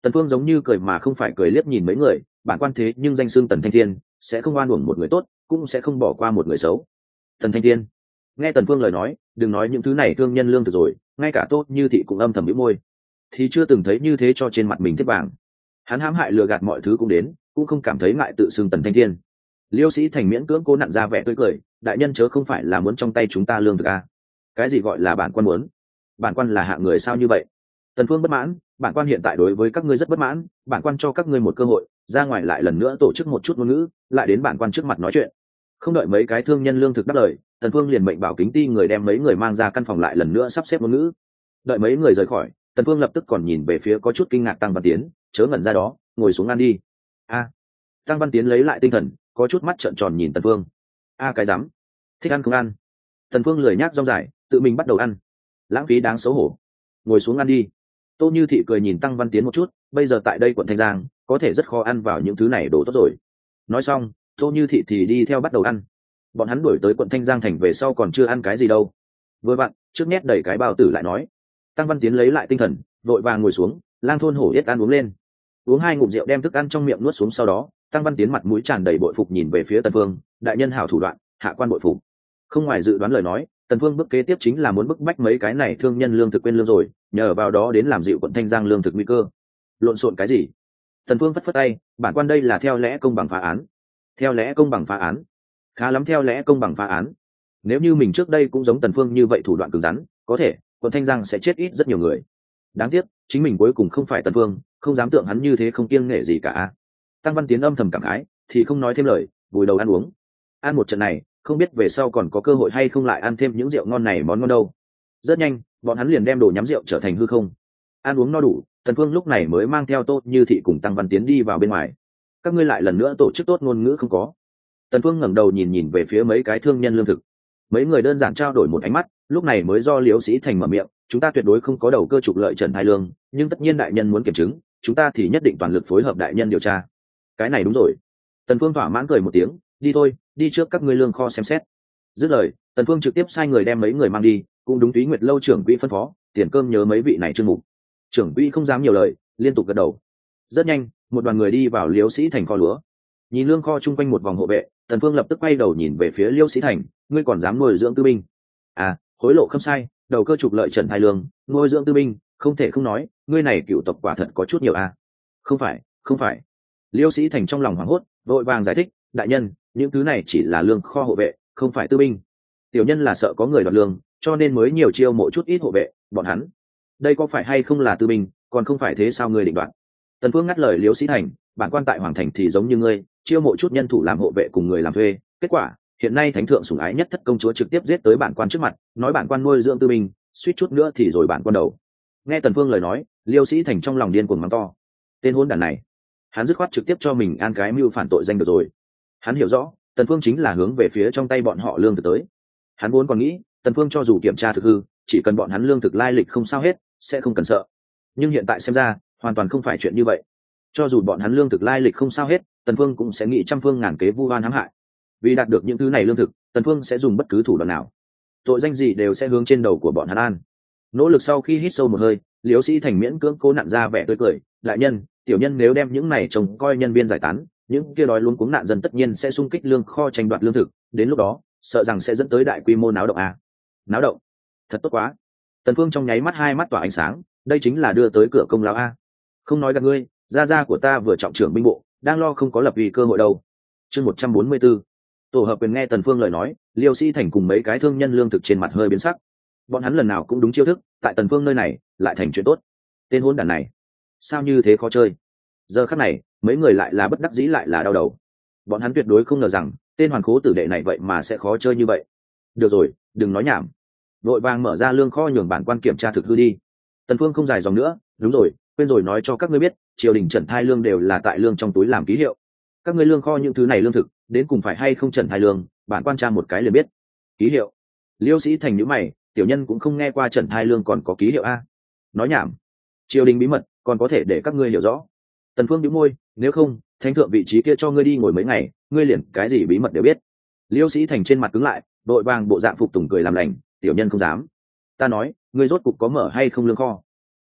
Tần Phương giống như cười mà không phải cười liếc nhìn mấy người, bản quan thế nhưng danh xưng Tần Thanh Thiên, sẽ không oan uổng một người tốt, cũng sẽ không bỏ qua một người xấu. Tần Thanh Thiên nghe Tần Phương lời nói, đừng nói những thứ này thương nhân lương thực rồi, ngay cả Tô Như Thị cũng âm thầm bĩu môi, thì chưa từng thấy như thế cho trên mặt mình thiết vàng. Hắn hãm hại lừa gạt mọi thứ cũng đến, cũng không cảm thấy ngại tự xưng Tần Thanh Thiên. Liêu Sĩ Thành miễn cưỡng cố nặn ra vẻ tươi cười, đại nhân chớ không phải là muốn trong tay chúng ta lương thực à? Cái gì gọi là bản quan muốn? Bản quan là hạng người sao như vậy? Tần Phương bất mãn, bản quan hiện tại đối với các ngươi rất bất mãn, bản quan cho các ngươi một cơ hội, ra ngoài lại lần nữa tổ chức một chút ngôn ngữ, lại đến bản quan trước mặt nói chuyện. Không đợi mấy cái thương nhân lương thực đáp lời, Tần Phương liền mệnh bảo kính ti người đem mấy người mang ra căn phòng lại lần nữa sắp xếp ngôn ngữ. Đợi mấy người rời khỏi, Tần Phương lập tức còn nhìn về phía có chút kinh ngạc Tăng Văn Tiến, chớ ngẩn ra đó, ngồi xuống ăn đi. A. Tăng Văn Tiến lấy lại tinh thần, có chút mắt trợn tròn nhìn Tần Phương. A cái rắm, thích ăn không ăn. Tần Phương lười nhác rong dài, tự mình bắt đầu ăn. Lãng phí đáng xấu hổ. Ngồi xuống ăn đi. Tô Như Thị cười nhìn Tăng Văn Tiến một chút, bây giờ tại đây quận Thanh Giang, có thể rất khó ăn vào những thứ này đồ tốt rồi. Nói xong, Tô Như Thị thì đi theo bắt đầu ăn. Bọn hắn đuổi tới quận Thanh Giang thành về sau còn chưa ăn cái gì đâu. Vừa vặn, trước nhét đầy cái bao tử lại nói. Tăng Văn Tiến lấy lại tinh thần, vội vàng ngồi xuống, lang thôn hổ yết ăn uống lên. Uống hai ngụm rượu đem thức ăn trong miệng nuốt xuống sau đó, Tăng Văn Tiến mặt mũi tràn đầy bội phục nhìn về phía Tần Phương, đại nhân hảo thủ đoạn, hạ quan bội phục. Không ngoài dự đoán lời nói, Tần Phương bước kế tiếp chính là muốn bức bách mấy cái này thương nhân lương thực quên lương rồi, nhờ vào đó đến làm dịu quận Thanh Giang lương thực nguy cơ. Lộn xộn cái gì? Tần Phương phất phất tay, bản quan đây là theo lẽ công bằng phá án. Theo lẽ công bằng phá án? Khá lắm, theo lẽ công bằng phá án. Nếu như mình trước đây cũng giống Tần Phương như vậy thủ đoạn cứng rắn, có thể quận Thanh Giang sẽ chết ít rất nhiều người. Đáng tiếc, chính mình cuối cùng không phải Tần Phương, không dám tượng hắn như thế không kiêng nể gì cả. Tăng Văn Tiến âm thầm cảm khái, thì không nói thêm lời, vùi đầu ăn uống. Ăn một trận này, không biết về sau còn có cơ hội hay không lại ăn thêm những rượu ngon này món ngon đâu. Rất nhanh, bọn hắn liền đem đồ nhắm rượu trở thành hư không. Ăn uống no đủ, Tần Phương lúc này mới mang theo Tô Như Thị cùng Tăng Văn Tiến đi vào bên ngoài. Các ngươi lại lần nữa tổ chức tốt ngôn ngữ không có? Tần Phương ngẩng đầu nhìn về phía mấy cái thương nhân lương thực. Mấy người đơn giản trao đổi một ánh mắt, lúc này mới do Liễu Sĩ Thành mở miệng, chúng ta tuyệt đối không có đầu cơ trục lợi Trần Thái Lương, nhưng tất nhiên đại nhân muốn kiểm chứng, chúng ta thì nhất định toàn lực phối hợp đại nhân điều tra. Cái này đúng rồi. Tần Phương thỏa mãn cười một tiếng, đi thôi, đi trước các ngươi lương kho xem xét. Dứt lời, Tần Phương trực tiếp sai người đem mấy người mang đi, cũng đúng Túy Nguyệt lâu trưởng quỹ phân phó, tiền cơm nhớ mấy vị này trương mục. Trưởng quỹ không dám nhiều lời, liên tục gật đầu. Rất nhanh, một đoàn người đi vào Liễu Sĩ Thành kho lúa. Nhìn lương kho chung quanh một vòng hộ vệ, Tần Phương lập tức quay đầu nhìn về phía Liễu Sĩ Thành, ngươi còn dám nuôi dưỡng tư binh? À, hối lộ không sai, đầu cơ trục lợi Trần Thái Lương, nuôi dưỡng tư binh, không thể không nói, ngươi này cựu tộc quả thật có chút nhiều a. Không phải, không phải. Liễu Sĩ Thành trong lòng hoảng hốt, vội vàng giải thích, đại nhân, những thứ này chỉ là lương kho hộ vệ, không phải tư binh. Tiểu nhân là sợ có người đoạt lương, cho nên mới nhiều chiêu mộ chút ít hộ vệ, bọn hắn. Đây có phải hay không là tư binh, còn không phải thế sao ngươi định đoạt? Tần Phương ngắt lời Liễu Sĩ Thành, bản quan tại Hoàng Thành thì giống như ngươi, chiêu mộ chút nhân thủ làm hộ vệ cùng người làm thuê, kết quả, hiện nay thánh thượng sủng ái nhất thất công chúa trực tiếp giết tới bản quan trước mặt, nói bản quan nuôi dưỡng tư binh, suýt chút nữa thì rồi bản quan đầu. Nghe Tần Phương lời nói, Liễu Sĩ Thành trong lòng điên cuồng mắng to. Tên hỗn đản này, hắn dứt khoát trực tiếp cho mình an cái mưu phản tội danh được rồi. Hắn hiểu rõ, Tần Phương chính là hướng về phía trong tay bọn họ lương thực tới. Hắn vốn còn nghĩ, Tần Phương cho dù kiểm tra thực hư, chỉ cần bọn hắn lương thực lai lịch không sao hết, sẽ không cần sợ. Nhưng hiện tại xem ra, hoàn toàn không phải chuyện như vậy. Cho dù bọn hắn lương thực lai lịch không sao hết, Tần Phương cũng sẽ nghĩ trăm phương ngàn kế vu oan hãm hại. Vì đạt được những thứ này lương thực, Tần Phương sẽ dùng bất cứ thủ đoạn nào. Tội danh gì đều sẽ hướng trên đầu của bọn hắn an. Nỗ lực sau khi hít sâu một hơi, Liễu Sĩ Thành miễn cưỡng cố nặn ra vẻ tươi cười, đại nhân, tiểu nhân nếu đem những này trông coi nhân viên giải tán, những kia đói luống cuống nạn dân tất nhiên sẽ xung kích lương kho tranh đoạt lương thực, đến lúc đó, sợ rằng sẽ dẫn tới đại quy mô náo động a. Náo động? Thật tốt quá. Tần Phương trong nháy mắt hai mắt tỏa ánh sáng, đây chính là đưa tới cửa công lao a. Không nói gạt ngươi, gia của ta vừa trọng trưởng binh bộ, đang lo không có lập uy cơ hội đâu. Chương 144. Tổ hợp quyền nghe Tần Phương lời nói, Liêu Sĩ Thành cùng mấy cái thương nhân lương thực trên mặt hơi biến sắc. Bọn hắn lần nào cũng đúng chiêu thức, tại Tần Phương nơi này lại thành chuyện tốt. Tên hỗn đản này, sao như thế khó chơi? Giờ khắc này, mấy người lại là bất đắc dĩ lại là đau đầu. Bọn hắn tuyệt đối không ngờ rằng, tên hoàn khố tử đệ này vậy mà sẽ khó chơi như vậy. Được rồi, đừng nói nhảm. Vội vàng mở ra lương kho nhường bản quan kiểm tra thực hư đi. Tần Phương không dài dòng nữa, đúng rồi, quên rồi nói cho các ngươi biết, triều đình Trần Thai lương đều là tại lương trong túi làm ký hiệu. Các ngươi lương kho những thứ này lương thực, đến cùng phải hay không Trần Thai lương, bản quan tra một cái liền biết. Ký hiệu? Liêu Sĩ Thành nhíu mày, tiểu nhân cũng không nghe qua Trần Thai lương còn có ký hiệu a. Nói nhảm. Triều đình bí mật, còn có thể để các ngươi hiểu rõ. Tần Phương nhíu môi, nếu không, thánh thượng vị trí kia cho ngươi đi ngồi mấy ngày, ngươi liền cái gì bí mật đều biết. Liêu Sĩ Thành trên mặt cứng lại, đội vàng bộ dạng phục tùng cười làm lành, tiểu nhân không dám. Ta nói, ngươi rốt cục có mở hay không lương kho?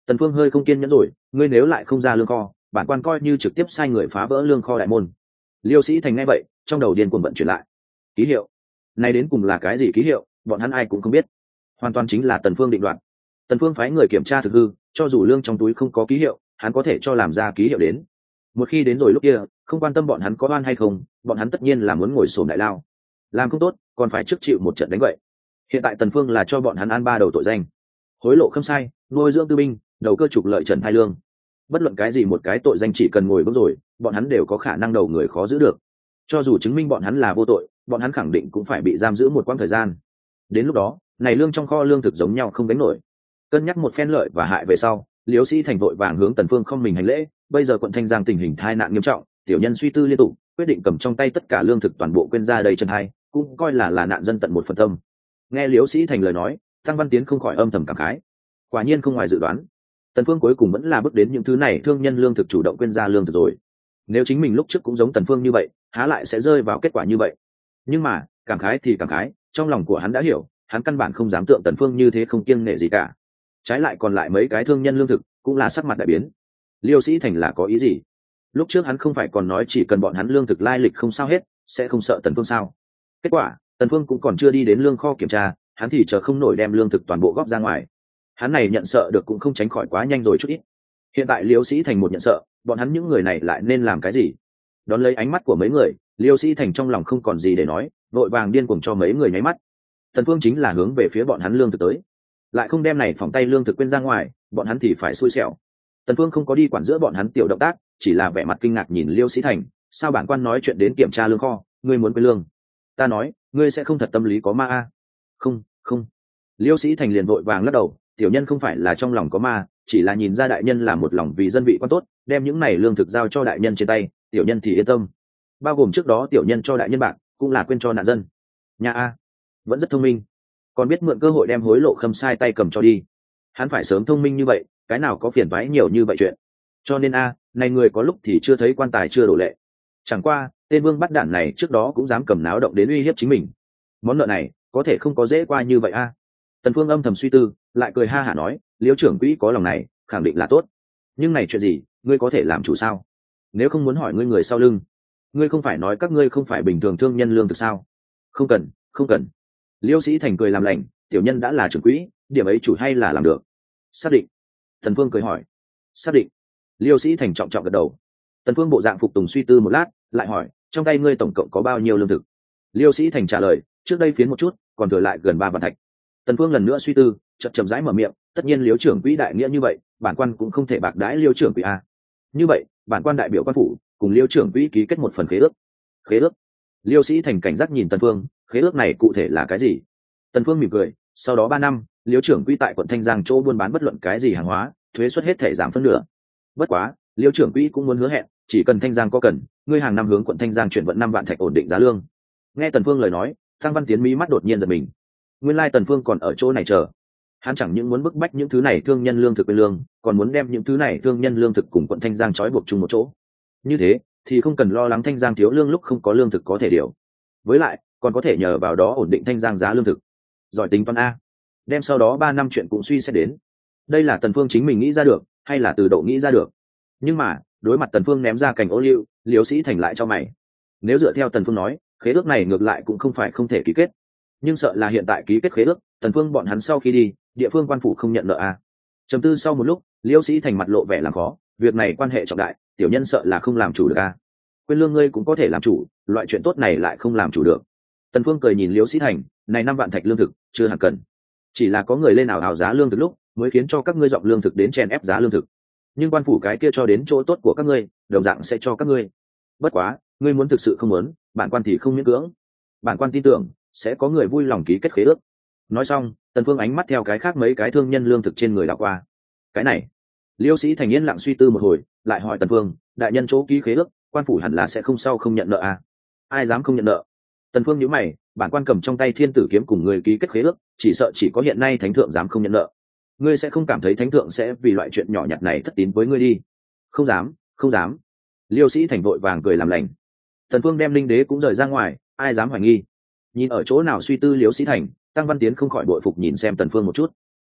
Tần Phương hơi không kiên nhẫn rồi, ngươi nếu lại không ra lương kho, bản quan coi như trực tiếp sai người phá vỡ lương kho đại môn. Liêu Sĩ Thành nghe vậy, trong đầu điên cuồng vận chuyển lại. Ký hiệu này đến cùng là cái gì ký hiệu, bọn hắn ai cũng không biết, hoàn toàn chính là Tần Phương định đoạt. Tần Phương phái người kiểm tra thực hư, cho dù lương trong túi không có ký hiệu, hắn có thể cho làm ra ký hiệu đến. Một khi đến rồi lúc kia, không quan tâm bọn hắn có oan hay không, bọn hắn tất nhiên là muốn ngồi xổm đại lao. Làm không tốt, còn phải trước chịu một trận đánh vậy. Hiện tại Tần Phương là cho bọn hắn ăn 3 đầu tội danh: hối lộ khâm sai, nuôi dưỡng tư binh, đầu cơ trục lợi Trần Thái Lương. Bất luận cái gì một cái tội danh chỉ cần ngồi vững rồi, bọn hắn đều có khả năng đầu người khó giữ được. Cho dù chứng minh bọn hắn là vô tội, bọn hắn khẳng định cũng phải bị giam giữ một quãng thời gian. Đến lúc đó, này lương trong kho lương thực giống nhau không đánh nổi. Cân nhắc một phen lợi và hại về sau, Liễu Sĩ Thành vội vàng hướng Tần Phương không mình hành lễ. Bây giờ quận Thanh Giang tình hình tai nạn nghiêm trọng, tiểu nhân suy tư liên tục, quyết định cầm trong tay tất cả lương thực toàn bộ quên ra đầy Trần Hai, cũng coi là nạn dân tận một phần tâm. Nghe Liễu Sĩ Thành lời nói, Tăng Văn Tiến không khỏi âm thầm cảm khái. Quả nhiên không ngoài dự đoán, Tần Phương cuối cùng vẫn là bước đến những thứ này thương nhân lương thực chủ động quên ra lương thực rồi. Nếu chính mình lúc trước cũng giống Tần Phương như vậy, há lại sẽ rơi vào kết quả như vậy. Nhưng mà, cảm khái thì cảm khái, trong lòng của hắn đã hiểu, hắn căn bản không dám tượng Tần Phương như thế không kiêng nể gì cả. Trái lại còn lại mấy cái thương nhân lương thực cũng là sắc mặt đại biến. Liêu Sĩ Thành là có ý gì? Lúc trước hắn không phải còn nói chỉ cần bọn hắn lương thực lai lịch không sao hết, sẽ không sợ Tần Phương sao? Kết quả, Tần Phương cũng còn chưa đi đến lương kho kiểm tra, hắn thì chờ không nổi đem lương thực toàn bộ góp ra ngoài. Hắn này nhận sợ được cũng không tránh khỏi quá nhanh rồi chút ít. Hiện tại Liêu Sĩ Thành một nhận sợ, bọn hắn những người này lại nên làm cái gì? Đón lấy ánh mắt của mấy người, Liêu Sĩ Thành trong lòng không còn gì để nói, vội vàng điên cuồng cho mấy người nháy mắt. Tần Phương chính là hướng về phía bọn hắn lương thực tới, lại không đem này phòng tay lương thực quên ra ngoài, bọn hắn thì phải xui xẻo. Tần Phương không có đi quản giữa bọn hắn tiểu động tác, chỉ là vẻ mặt kinh ngạc nhìn Liêu Sĩ Thành, sao bản quan nói chuyện đến kiểm tra lương kho, ngươi muốn quên lương? Ta nói, ngươi sẽ không thật tâm lý có ma a? Không, không. Liêu Sĩ Thành liền vội vàng lắc đầu, tiểu nhân không phải là trong lòng có ma, chỉ là nhìn ra đại nhân là một lòng vì dân vị quan tốt, đem những này lương thực giao cho đại nhân trên tay, tiểu nhân thì yên tâm. Bao gồm trước đó tiểu nhân cho đại nhân bạc, cũng là quên cho nạn dân. Nhà a, vẫn rất thông minh, còn biết mượn cơ hội đem hối lộ khâm sai tay cầm cho đi. Hắn phải sớm thông minh như vậy, cái nào có phiền toái nhiều như vậy chuyện. Cho nên này người có lúc thì chưa thấy quan tài chưa đổ lệ. Chẳng qua, tên vương bắt đản này trước đó cũng dám cầm náo động đến uy hiếp chính mình. Món nợ này có thể không có dễ qua như vậy Tần Phương âm thầm suy tư, lại cười ha hả nói, Liễu trưởng quỹ có lòng này, khẳng định là tốt. Nhưng này chuyện gì, ngươi có thể làm chủ sao? Nếu không muốn hỏi ngươi người sau lưng, ngươi không phải nói các ngươi không phải bình thường thương nhân lương thực sao? Không cần, không cần. Liêu Sĩ Thành cười làm lành, tiểu nhân đã là trưởng quỹ, điểm ấy chủ hay là làm được. Xác định. Tần Phương cười hỏi. Xác định. Liêu Sĩ Thành trọng trọng gật đầu. Tần Phương bộ dạng phục tùng suy tư một lát, lại hỏi, trong tay ngươi tổng cộng có bao nhiêu lương thực? Liêu Sĩ Thành trả lời, trước đây phiến một chút, còn thừa lại gần 3 vạn thạch. Tần Phương lần nữa suy tư, chậm rãi mở miệng, tất nhiên Liêu trưởng quỹ đại nghĩa như vậy, bản quan cũng không thể bạc đãi Liêu trưởng quỹ Như vậy, bản quan đại biểu quan phủ, cùng Liêu trưởng quỹ ký kết một phần khế ước. Khế ước? Liêu Sĩ Thành cảnh giác nhìn Tần Phương, khế ước này cụ thể là cái gì? Tần Phương mỉm cười, sau đó 3 năm, Liêu trưởng quỹ tại quận Thanh Giang chỗ buôn bán bất luận cái gì hàng hóa, thuế suất hết thể giảm phân nửa. Bất quá, Liêu trưởng quỹ cũng muốn hứa hẹn, chỉ cần Thanh Giang có cần, ngươi hàng năm hướng quận Thanh Giang chuyển vận 5 vạn thạch ổn định giá lương. Nghe Tần Phương lời nói, Tăng Văn Tiến mí mắt đột nhiên giật mình. Nguyên lai Tần Phương còn ở chỗ này chờ. Hắn chẳng những muốn bức bách những thứ này thương nhân lương thực bên lương, còn muốn đem những thứ này thương nhân lương thực cùng quận Thanh Giang trói buộc chung một chỗ. Như thế, thì không cần lo lắng Thanh Giang thiếu lương lúc không có lương thực có thể điều. Với lại, còn có thể nhờ vào đó ổn định Thanh Giang giá lương thực. Giỏi tính toán đem sau đó 3 năm chuyện cũng suy xét đến. Đây là Tần Phương chính mình nghĩ ra được, hay là từ độ nghĩ ra được? Nhưng mà, đối mặt Tần Phương ném ra cành ô liu, Liêu Sĩ Thành lại cho mày. Nếu dựa theo Tần Phương nói, khế ước này ngược lại cũng không phải không thể ký kết, nhưng sợ là hiện tại ký kết khế ước, Tần Phương bọn hắn sau khi đi, địa phương quan phủ không nhận nợ Trầm tư sau một lúc, Liêu Sĩ Thành mặt lộ vẻ làm khó, việc này quan hệ trọng đại, tiểu nhân sợ là không làm chủ được quên lương ngươi cũng có thể làm chủ, loại chuyện tốt này lại không làm chủ được. Tần Phương cười nhìn Liêu Sĩ Thành, này 5 vạn thạch lương thực, chưa hẳn cần. Chỉ là có người lên ảo giá lương thực lúc, mới khiến cho các ngươi dọn lương thực đến chèn ép giá lương thực. Nhưng quan phủ cái kia cho đến chỗ tốt của các ngươi, đồng dạng sẽ cho các ngươi. Bất quá, ngươi muốn thực sự không muốn, bản quan thì không miễn cưỡng. Bản quan tin tưởng sẽ có người vui lòng ký kết khế ước. Nói xong, Tần Phương ánh mắt theo cái khác mấy cái thương nhân lương thực trên người đảo qua. Cái này, Liêu Sĩ Thành yên lặng suy tư một hồi, lại hỏi Tần Phương, đại nhân chỗ ký khế ước, quan phủ hẳn là sẽ không sau không nhận nợ Ai dám không nhận nợ? Tần Phương nhíu mày, bản quan cầm trong tay Thiên Tử kiếm cùng người ký kết khế ước, chỉ sợ chỉ có hiện nay thánh thượng dám không nhận nợ. Ngươi sẽ không cảm thấy thánh thượng sẽ vì loại chuyện nhỏ nhặt này thất tín với ngươi đi? Không dám, không dám. Liêu Sĩ Thành vội vàng cười làm lành. Tần Phương đem linh đế cũng rời ra ngoài, ai dám hoài nghi? Nhìn ở chỗ nào suy tư Liêu Sĩ Thành, Tăng Văn Tiến không khỏi bội phục nhìn xem Tần Phương một chút.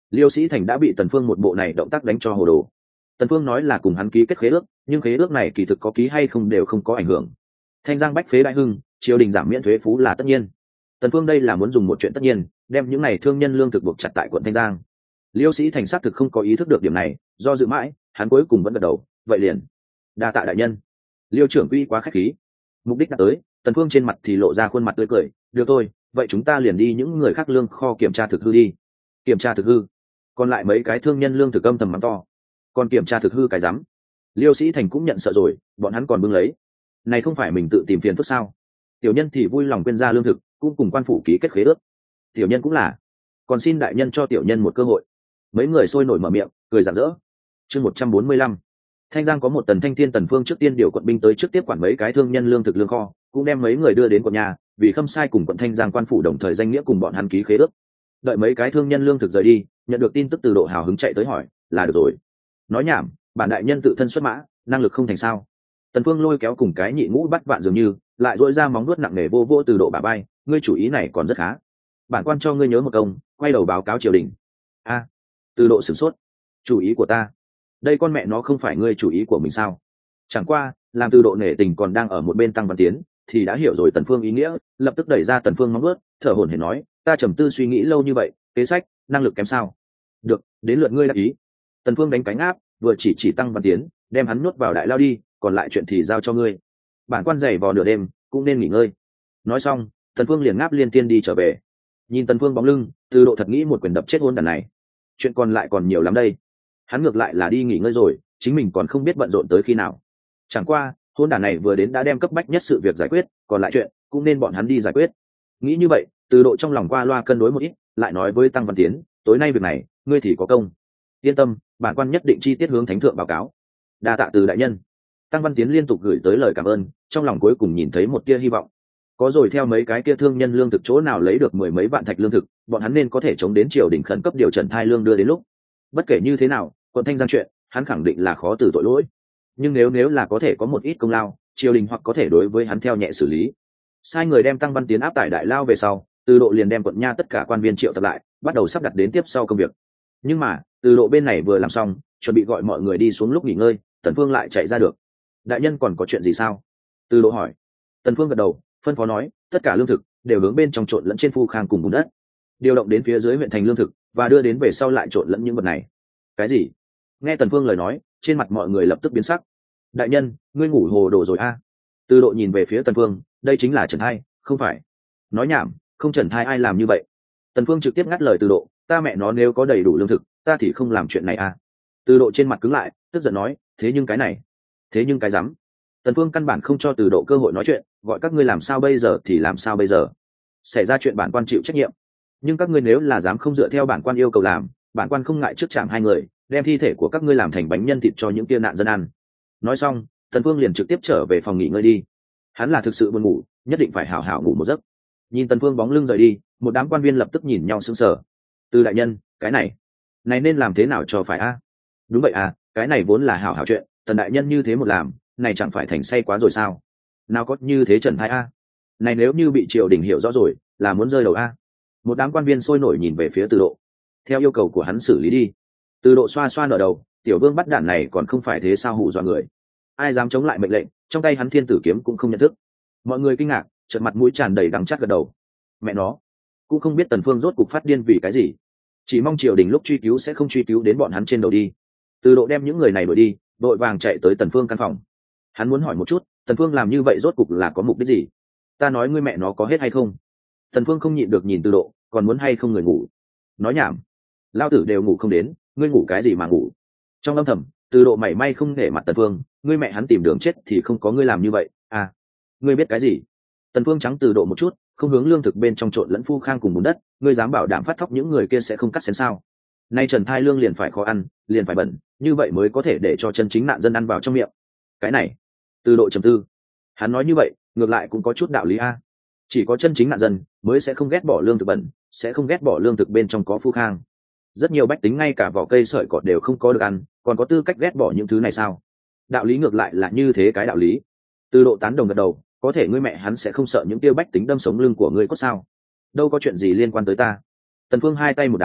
Liêu Sĩ Thành đã bị Tần Phương một bộ này động tác đánh cho hồ đồ. Tần Phương nói là cùng hắn ký kết khế ước, nhưng khế ước này kỳ thực có ký hay không đều không có ảnh hưởng. Thanh Giang bách phế đại hưng, triều đình giảm miễn thuế phú là tất nhiên. Tần Phương đây là muốn dùng một chuyện tất nhiên, đem những này thương nhân lương thực buộc chặt tại quận Thanh Giang. Liêu Sĩ Thành xác thực không có ý thức được điểm này, do dự mãi, hắn cuối cùng vẫn gật đầu, vậy liền. Đa tạ đại nhân. Liêu trưởng quy quá khách khí. Mục đích đã tới, Tần Phương trên mặt thì lộ ra khuôn mặt tươi cười, được thôi, vậy chúng ta liền đi những người khác lương kho kiểm tra thực hư đi. Kiểm tra thực hư? Còn lại mấy cái thương nhân lương thực âm thầm mắng to. Còn kiểm tra thực hư cái rắm? Liêu Sĩ Thành cũng nhận sợ rồi, bọn hắn còn bưng lấy. Này không phải mình tự tìm phiền phức sao? Tiểu nhân thì vui lòng quên ra lương thực, cũng cùng quan phủ ký kết khế ước. Tiểu nhân cũng là. Còn xin đại nhân cho tiểu nhân một cơ hội. Mấy người sôi nổi mở miệng, cười rạng rỡ. Chương 145. Thanh Giang có một Tần Thanh Thiên. Tần Phương trước tiên điều quận binh tới trước tiếp quản mấy cái thương nhân lương thực lương kho, cũng đem mấy người đưa đến quận nhà, vì Khâm Sai cùng quận Thanh Giang quan phủ đồng thời danh nghĩa cùng bọn hắn ký khế ước. Đợi mấy cái thương nhân lương thực rời đi, nhận được tin tức từ Độ hào hứng chạy tới hỏi, là được rồi. Nói nhảm, bản đại nhân tự thân xuất mã, năng lực không thành sao? Tần Phương lôi kéo cùng cái nhị ngũ bắt vạn dường như, lại dội ra móng nuốt nặng nề vô vô từ Độ bả bay, ngươi chủ ý này còn rất khá. Bản quan cho ngươi nhớ một công, quay đầu báo cáo triều đình. A, từ Độ sửng sốt. Chủ ý của ta? Đây con mẹ nó không phải ngươi chủ ý của mình sao? Chẳng qua, làm từ Độ nể tình còn đang ở một bên Tăng Văn Tiến, thì đã hiểu rồi Tần Phương ý nghĩa, lập tức đẩy ra Tần Phương móng nuốt, thở hổn hển nói, ta trầm tư suy nghĩ lâu như vậy, kế sách, năng lực kém sao? Được, đến lượt ngươi đáp ý. Tần Phương đánh cánh áp, vừa chỉ Tăng Văn Tiến, đem hắn nuốt vào đại lao đi, còn lại chuyện thì giao cho ngươi. Bản quan dày vò nửa đêm, cũng nên nghỉ ngơi. Nói xong, Tần Phương liền ngáp liên tiên đi trở về. Nhìn Tần Phương bóng lưng, Từ Độ thật nghĩ một quyền đập chết hôn đàn này. Chuyện còn lại còn nhiều lắm đây. Hắn ngược lại là đi nghỉ ngơi rồi, chính mình còn không biết bận rộn tới khi nào. Chẳng qua, hôn đàn này vừa đến đã đem cấp bách nhất sự việc giải quyết, còn lại chuyện cũng nên bọn hắn đi giải quyết. Nghĩ như vậy, Từ Độ trong lòng qua loa cân đối một ít, lại nói với Tăng Văn Tiến, tối nay việc này, ngươi thì có công. Yên tâm, bản quan nhất định chi tiết hướng thánh thượng báo cáo. Đa tạ Từ đại nhân. Tăng Văn Tiến liên tục gửi tới lời cảm ơn, trong lòng cuối cùng nhìn thấy một tia hy vọng. Có rồi theo mấy cái kia thương nhân lương thực chỗ nào lấy được mười mấy vạn thạch lương thực, bọn hắn nên có thể chống đến triều đình khẩn cấp điều trần thai lương đưa đến lúc. Bất kể như thế nào, quận Thanh Giang chuyện, hắn khẳng định là khó từ tội lỗi. Nhưng nếu là có thể có một ít công lao, triều đình hoặc có thể đối với hắn theo nhẹ xử lý. Sai người đem Tăng Văn Tiến áp tải đại lao về sau, Từ Độ liền đem quận nha tất cả quan viên triệu tập lại, bắt đầu sắp đặt đến tiếp sau công việc. Nhưng mà, Từ Độ bên này vừa làm xong, chuẩn bị gọi mọi người đi xuống lúc nghỉ ngơi, Tần Phương lại chạy ra được. Đại nhân còn có chuyện gì sao? Từ Độ hỏi. Tần Phương gật đầu, phân phó nói, tất cả lương thực đều hướng bên trong trộn lẫn trên phu khang cùng bùn đất, điều động đến phía dưới huyện thành lương thực và đưa đến về sau lại trộn lẫn những vật này. Cái gì? Nghe Tần Phương lời nói, trên mặt mọi người lập tức biến sắc. Đại nhân, ngươi ngủ hồ đồ rồi a? Từ Độ nhìn về phía Tần Phương, đây chính là Trần Thai, không phải? Nói nhảm, không Trần Thai ai làm như vậy? Tần Phương trực tiếp ngắt lời Từ Độ, ta mẹ nó nếu có đầy đủ lương thực, ta thì không làm chuyện này a. Từ Độ trên mặt cứng lại, tức giận nói, thế nhưng cái này, thế nhưng cái rắm. Tần Phương căn bản không cho Từ Độ cơ hội nói chuyện, gọi các ngươi làm sao bây giờ thì làm sao bây giờ. Xảy ra chuyện bản quan chịu trách nhiệm, nhưng các ngươi nếu là dám không dựa theo bản quan yêu cầu làm, bản quan không ngại trước chạm hai người, đem thi thể của các ngươi làm thành bánh nhân thịt cho những kia nạn dân ăn. Nói xong, Tần Phương liền trực tiếp trở về phòng nghỉ ngơi đi. Hắn là thực sự buồn ngủ, nhất định phải hảo hảo ngủ một giấc. Nhìn Tần Phương bóng lưng rời đi, một đám quan viên lập tức nhìn nhau sững sờ. Từ đại nhân, cái này nên làm thế nào cho phải a? Đúng vậy à, cái này vốn là hảo hảo chuyện, Tần đại nhân như thế một làm, này chẳng phải thành say quá rồi sao? Nào có như thế Trần Thai a? Này nếu như bị triều đình hiểu rõ rồi, là muốn rơi đầu a. Một đám quan viên sôi nổi nhìn về phía Từ Độ. Theo yêu cầu của hắn xử lý đi. Từ Độ xoa xoa nở đầu, tiểu vương bắt đạn này còn không phải thế sao hù dọa người. Ai dám chống lại mệnh lệnh, trong tay hắn thiên tử kiếm cũng không nhận thức. Mọi người kinh ngạc, trợn mặt mũi tràn đầy đắng chát gật đầu. Mẹ nó, cũng không biết Tần Phương rốt cục phát điên vì cái gì. Chỉ mong triều đình lúc truy cứu sẽ không truy cứu đến bọn hắn trên đầu đi. Từ Độ đem những người này đuổi đi, đội vàng chạy tới Tần Phương căn phòng. Hắn muốn hỏi một chút, Tần Phương làm như vậy rốt cục là có mục đích gì? Ta nói ngươi mẹ nó có hết hay không? Tần Phương không nhịn được nhìn Từ Độ, còn muốn hay không người ngủ? Nói nhảm, lao tử đều ngủ không đến, ngươi ngủ cái gì mà ngủ? Trong âm thầm, Từ Độ mảy may không nể mặt Tần Phương, ngươi mẹ hắn tìm đường chết thì không có ngươi làm như vậy, à? Ngươi biết cái gì? Tần Phương trắng Từ Độ một chút, không hướng lương thực bên trong trộn lẫn phu khang cùng bùn đất, ngươi dám bảo đảm phát thóc những người kia sẽ không cắt xén sao? Nay Trần Thai lương liền phải khó ăn, liền phải bẩn, như vậy mới có thể để cho chân chính nạn dân ăn vào trong miệng. Cái này, Từ Độ trầm tư. Hắn nói như vậy, ngược lại cũng có chút đạo lý a. Chỉ có chân chính nạn dân mới sẽ không ghét bỏ lương thực bẩn, sẽ không ghét bỏ lương thực bên trong có phu khang. Rất nhiều bách tính ngay cả vỏ cây sợi cọt đều không có được ăn, còn có tư cách ghét bỏ những thứ này sao? Đạo lý ngược lại là như thế cái đạo lý. Từ Độ tán đồng gật đầu, có thể ngươi mẹ hắn sẽ không sợ những tiêu bách tính đâm sống lưng của ngươi có sao? Đâu có chuyện gì liên quan tới ta. Tần Phương hai tay một đám,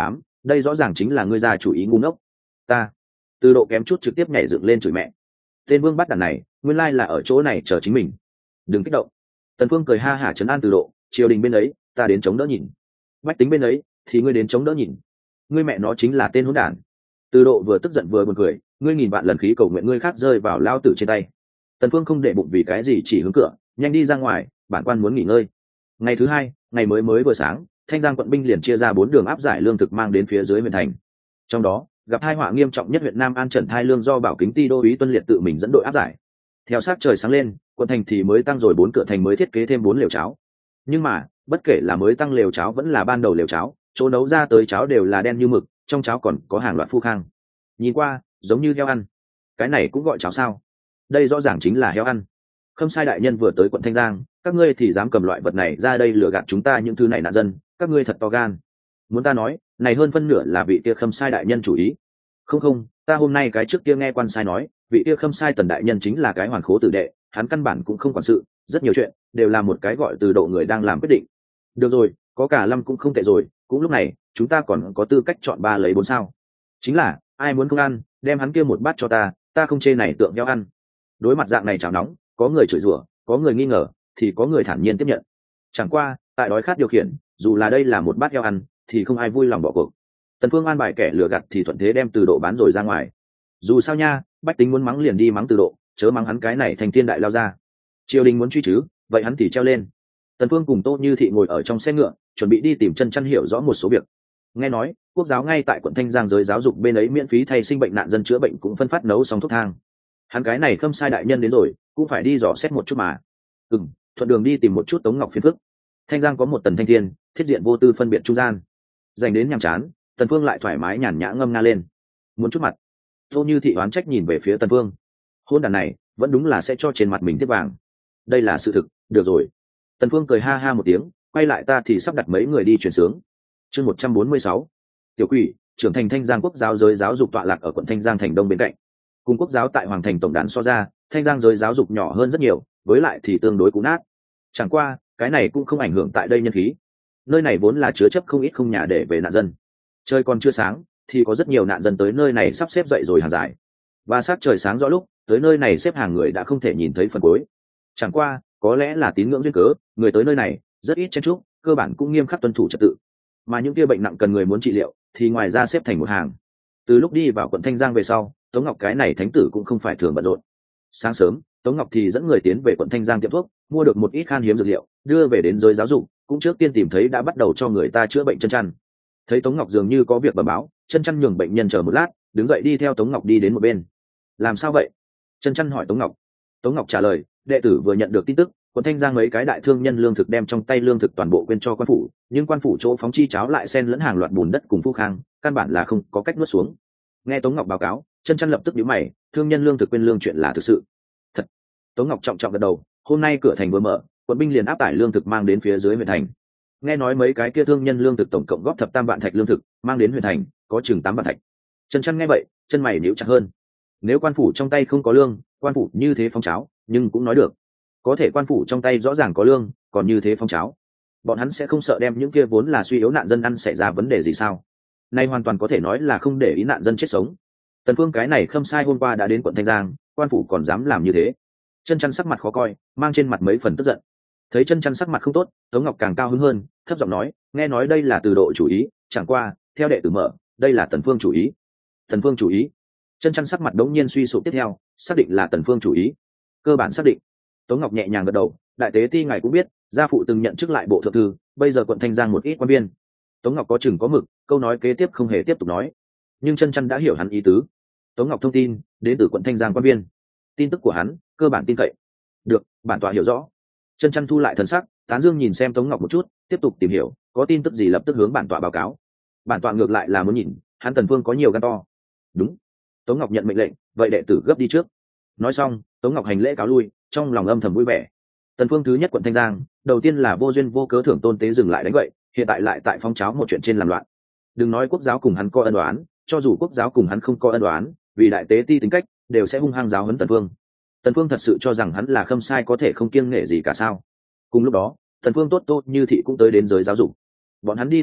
đây rõ ràng chính là ngươi già chủ ý ngu ngốc. Ta Từ Độ kém chút trực tiếp nhảy dựng lên chửi mẹ. Tên vương bắt đàn này nguyên lai là ở chỗ này chờ chính mình. Đừng kích động. Tần Phương cười ha hả trấn an Từ Độ, triều đình bên ấy ta đến chống đỡ nhìn, bách tính bên ấy thì ngươi đến chống đỡ nhìn. Ngươi mẹ nó chính là tên hỗn đản. Từ Độ vừa tức giận vừa buồn cười, ngươi nghìn vạn lần khí cầu nguyện ngươi khác rơi vào lao tử trên tay. Tần Phương không để bụng vì cái gì, chỉ hướng cửa, nhanh đi ra ngoài, bản quan muốn nghỉ ngơi. Ngày thứ hai, ngày mới vừa sáng, Thanh Giang quận binh liền chia ra 4 đường áp giải lương thực mang đến phía dưới huyện thành. Trong đó, gặp hai họa nghiêm trọng nhất huyện Nam An Trần Thai Lương do Bảo Kính Ti đô úy Tuân Liệt tự mình dẫn đội áp giải. Theo sát trời sáng lên, quận thành thì mới tăng rồi 4 cửa thành mới thiết kế thêm 4 lều cháo. Nhưng mà, bất kể là mới tăng lều cháo vẫn là ban đầu lều cháo, chỗ nấu ra tới cháo đều là đen như mực, trong cháo còn có hàng loạt phu khang. Nhìn qua, giống như heo ăn. Cái này cũng gọi cháo sao? Đây rõ ràng chính là heo ăn. Khâm Sai đại nhân vừa tới quận Thanh Giang, các ngươi thì dám cầm loại vật này ra đây lừa gạt chúng ta những thứ này nạn dân, các ngươi thật to gan. Muốn ta nói, này hơn phân nửa là vị kia Khâm Sai đại nhân chủ ý. Không, ta hôm nay cái trước kia nghe quan sai nói, vị kia Khâm Sai Tần đại nhân chính là cái hoàn khố tử đệ, hắn căn bản cũng không quản sự, rất nhiều chuyện đều là một cái gọi Từ Độ người đang làm quyết định. Được rồi, có cả lâm cũng không tệ rồi, cũng lúc này chúng ta còn có tư cách chọn 3 lấy 4 sao. Chính là ai muốn không ăn, đem hắn kia một bát cho ta không chê này tượng heo ăn. Đối mặt dạng này chảo nóng, có người chửi rủa, có người nghi ngờ, thì có người thản nhiên tiếp nhận. Chẳng qua tại đói khát điều khiển, dù là đây là một bát heo ăn thì không ai vui lòng bỏ cuộc. Tần Phương an bài kẻ lừa gạt thì thuận thế đem Từ Độ bán rồi ra ngoài. Dù sao nha, bách tính muốn mắng liền đi mắng Từ Độ, chớ mắng hắn cái này thành thiên đại lao ra. Triều đình muốn truy chứ, vậy hắn thì treo lên. Tần Phương cùng Tô Như Thị ngồi ở trong xe ngựa, chuẩn bị đi tìm Chân Chân hiểu rõ một số việc. Nghe nói quốc giáo ngay tại quận Thanh Giang giới giáo dục bên ấy miễn phí thay sinh bệnh nạn dân chữa bệnh cũng phân phát nấu xong thuốc thang. Hắn cái này Khâm Sai đại nhân đến rồi, cũng phải đi dò xét một chút mà. Thuận đường đi tìm một chút Tống Ngọc phiền phức. Thanh Giang có một Tần Thanh Thiên, thiết diện vô tư phân biệt trung gian. Dành đến nhàm chán, Tần Phương lại thoải mái nhàn nhã ngâm nga lên. Muốn chút mặt. Tô Như Thị oán trách nhìn về phía Tần Phương. Hôn đàn này vẫn đúng là sẽ cho trên mặt mình tiếp vàng. Đây là sự thực, được rồi. Tần Phương cười ha ha một tiếng, quay lại ta thì sắp đặt mấy người đi truyền sướng. Chương 146. Tiểu Quỷ, trưởng thành Thanh Giang quốc giáo giới giáo dục tọa lạc ở quận Thanh Giang thành đông bên cạnh. Cùng quốc giáo tại Hoàng thành tổng đàn so ra, Thanh Giang giới giáo dục nhỏ hơn rất nhiều, với lại thì tương đối cũ nát. Chẳng qua, cái này cũng không ảnh hưởng tại đây nhân khí. Nơi này vốn là chứa chấp không ít không nhà để về nạn dân. Trời còn chưa sáng, thì có rất nhiều nạn dân tới nơi này sắp xếp dậy rồi hàng dài. Và sát trời sáng rõ lúc, tới nơi này xếp hàng người đã không thể nhìn thấy phần cuối. Chẳng qua, có lẽ là tín ngưỡng duyên cớ, người tới nơi này rất ít chen chúc, cơ bản cũng nghiêm khắc tuân thủ trật tự. Mà những kia bệnh nặng cần người muốn trị liệu, thì ngoài ra xếp thành một hàng. Từ lúc đi vào quận Thanh Giang về sau, Tống Ngọc cái này thánh tử cũng không phải thường bận rộn. Sáng sớm, Tống Ngọc thì dẫn người tiến về quận Thanh Giang tiệm thuốc, mua được một ít khan hiếm dược liệu, đưa về đến giới giáo dục, cũng trước tiên tìm thấy đã bắt đầu cho người ta chữa bệnh Chân Chân. Thấy Tống Ngọc dường như có việc bẩm báo, Chân Chân nhường bệnh nhân chờ một lát, đứng dậy đi theo Tống Ngọc đi đến một bên. Làm sao vậy? Chân Chân hỏi Tống Ngọc. Tống Ngọc trả lời, đệ tử vừa nhận được tin tức, quận Thanh Giang mấy cái đại thương nhân lương thực đem trong tay lương thực toàn bộ quên cho quan phủ, nhưng quan phủ chỗ phóng chi cháo lại xen lẫn hàng loạt bùn đất cùng phu khang, căn bản là không có cách nuốt xuống. Nghe Tống Ngọc báo cáo, Chân Chân lập tức nhíu mày, thương nhân lương thực quên lương chuyện là thực sự. Thật. Tống Ngọc trọng trọng gật đầu, hôm nay cửa thành vừa mở, quận binh liền áp tải lương thực mang đến phía dưới huyện thành. Nghe nói mấy cái kia thương nhân lương thực tổng cộng góp thập tam vạn thạch lương thực, mang đến huyện thành, có chừng 8 vạn thạch. Chân Chân nghe vậy, chân mày nhíu chặt hơn. Nếu quan phủ trong tay không có lương, quan phủ như thế phong cháo, nhưng cũng nói được. Có thể quan phủ trong tay rõ ràng có lương, còn như thế phong cháo, bọn hắn sẽ không sợ đem những kia vốn là suy yếu nạn dân ăn xảy ra vấn đề gì sao? Nay hoàn toàn có thể nói là không để ý nạn dân chết sống. Tần Phương cái này Khâm Sai hôm qua đã đến quận Thanh Giang, quan phủ còn dám làm như thế. Chân Chân sắc mặt khó coi, mang trên mặt mấy phần tức giận. Thấy Chân Chân sắc mặt không tốt, Tống Ngọc càng cao hứng hơn, thấp giọng nói, nghe nói đây là Từ Độ chủ ý, chẳng qua theo đệ tử mở, đây là Tần Phương chủ ý. Tần Phương chủ ý? Chân Chân sắc mặt đống nhiên suy sụp tiếp theo, xác định là Tần Phương chủ ý. Cơ bản xác định. Tống Ngọc nhẹ nhàng gật đầu, đại tế ti ngài cũng biết, gia phụ từng nhận chức lại bộ thượng thư, bây giờ quận Thanh Giang một ít quan viên. Tống Ngọc có chừng có mực, câu nói kế tiếp không hề tiếp tục nói. Nhưng Chân Chân đã hiểu hắn ý tứ. Tống Ngọc thông tin đến từ quận Thanh Giang quan viên, tin tức của hắn cơ bản tin cậy. Được, bản tọa hiểu rõ. Chân Chân thu lại thần sắc, tán dương nhìn xem Tống Ngọc một chút, tiếp tục tìm hiểu, có tin tức gì lập tức hướng bản tọa báo cáo. Bản tọa ngược lại là muốn nhìn, hắn Tần Phương có nhiều gan to. Đúng. Tống Ngọc nhận mệnh lệnh, vậy đệ tử gấp đi trước. Nói xong, Tống Ngọc hành lễ cáo lui, trong lòng âm thầm vui vẻ. Tần Phương thứ nhất quận Thanh Giang, đầu tiên là vô duyên vô cớ thưởng tôn tế dừng lại đánh vậy, hiện tại lại tại phong cháo một chuyện trên làm loạn. Đừng nói quốc giáo cùng hắn có ân oán, cho dù quốc giáo cùng hắn không có ân oán, vì đại tế ti tính cách, đều sẽ hung hăng giáo huấn Tần Phương. Tần Phương thật sự cho rằng hắn là Khâm Sai có thể không kiêng nể gì cả sao? Cùng lúc đó, Tần Phương tốt Như Thị cũng tới đến giới giáo dục. Bọn hắn đi tới lúc,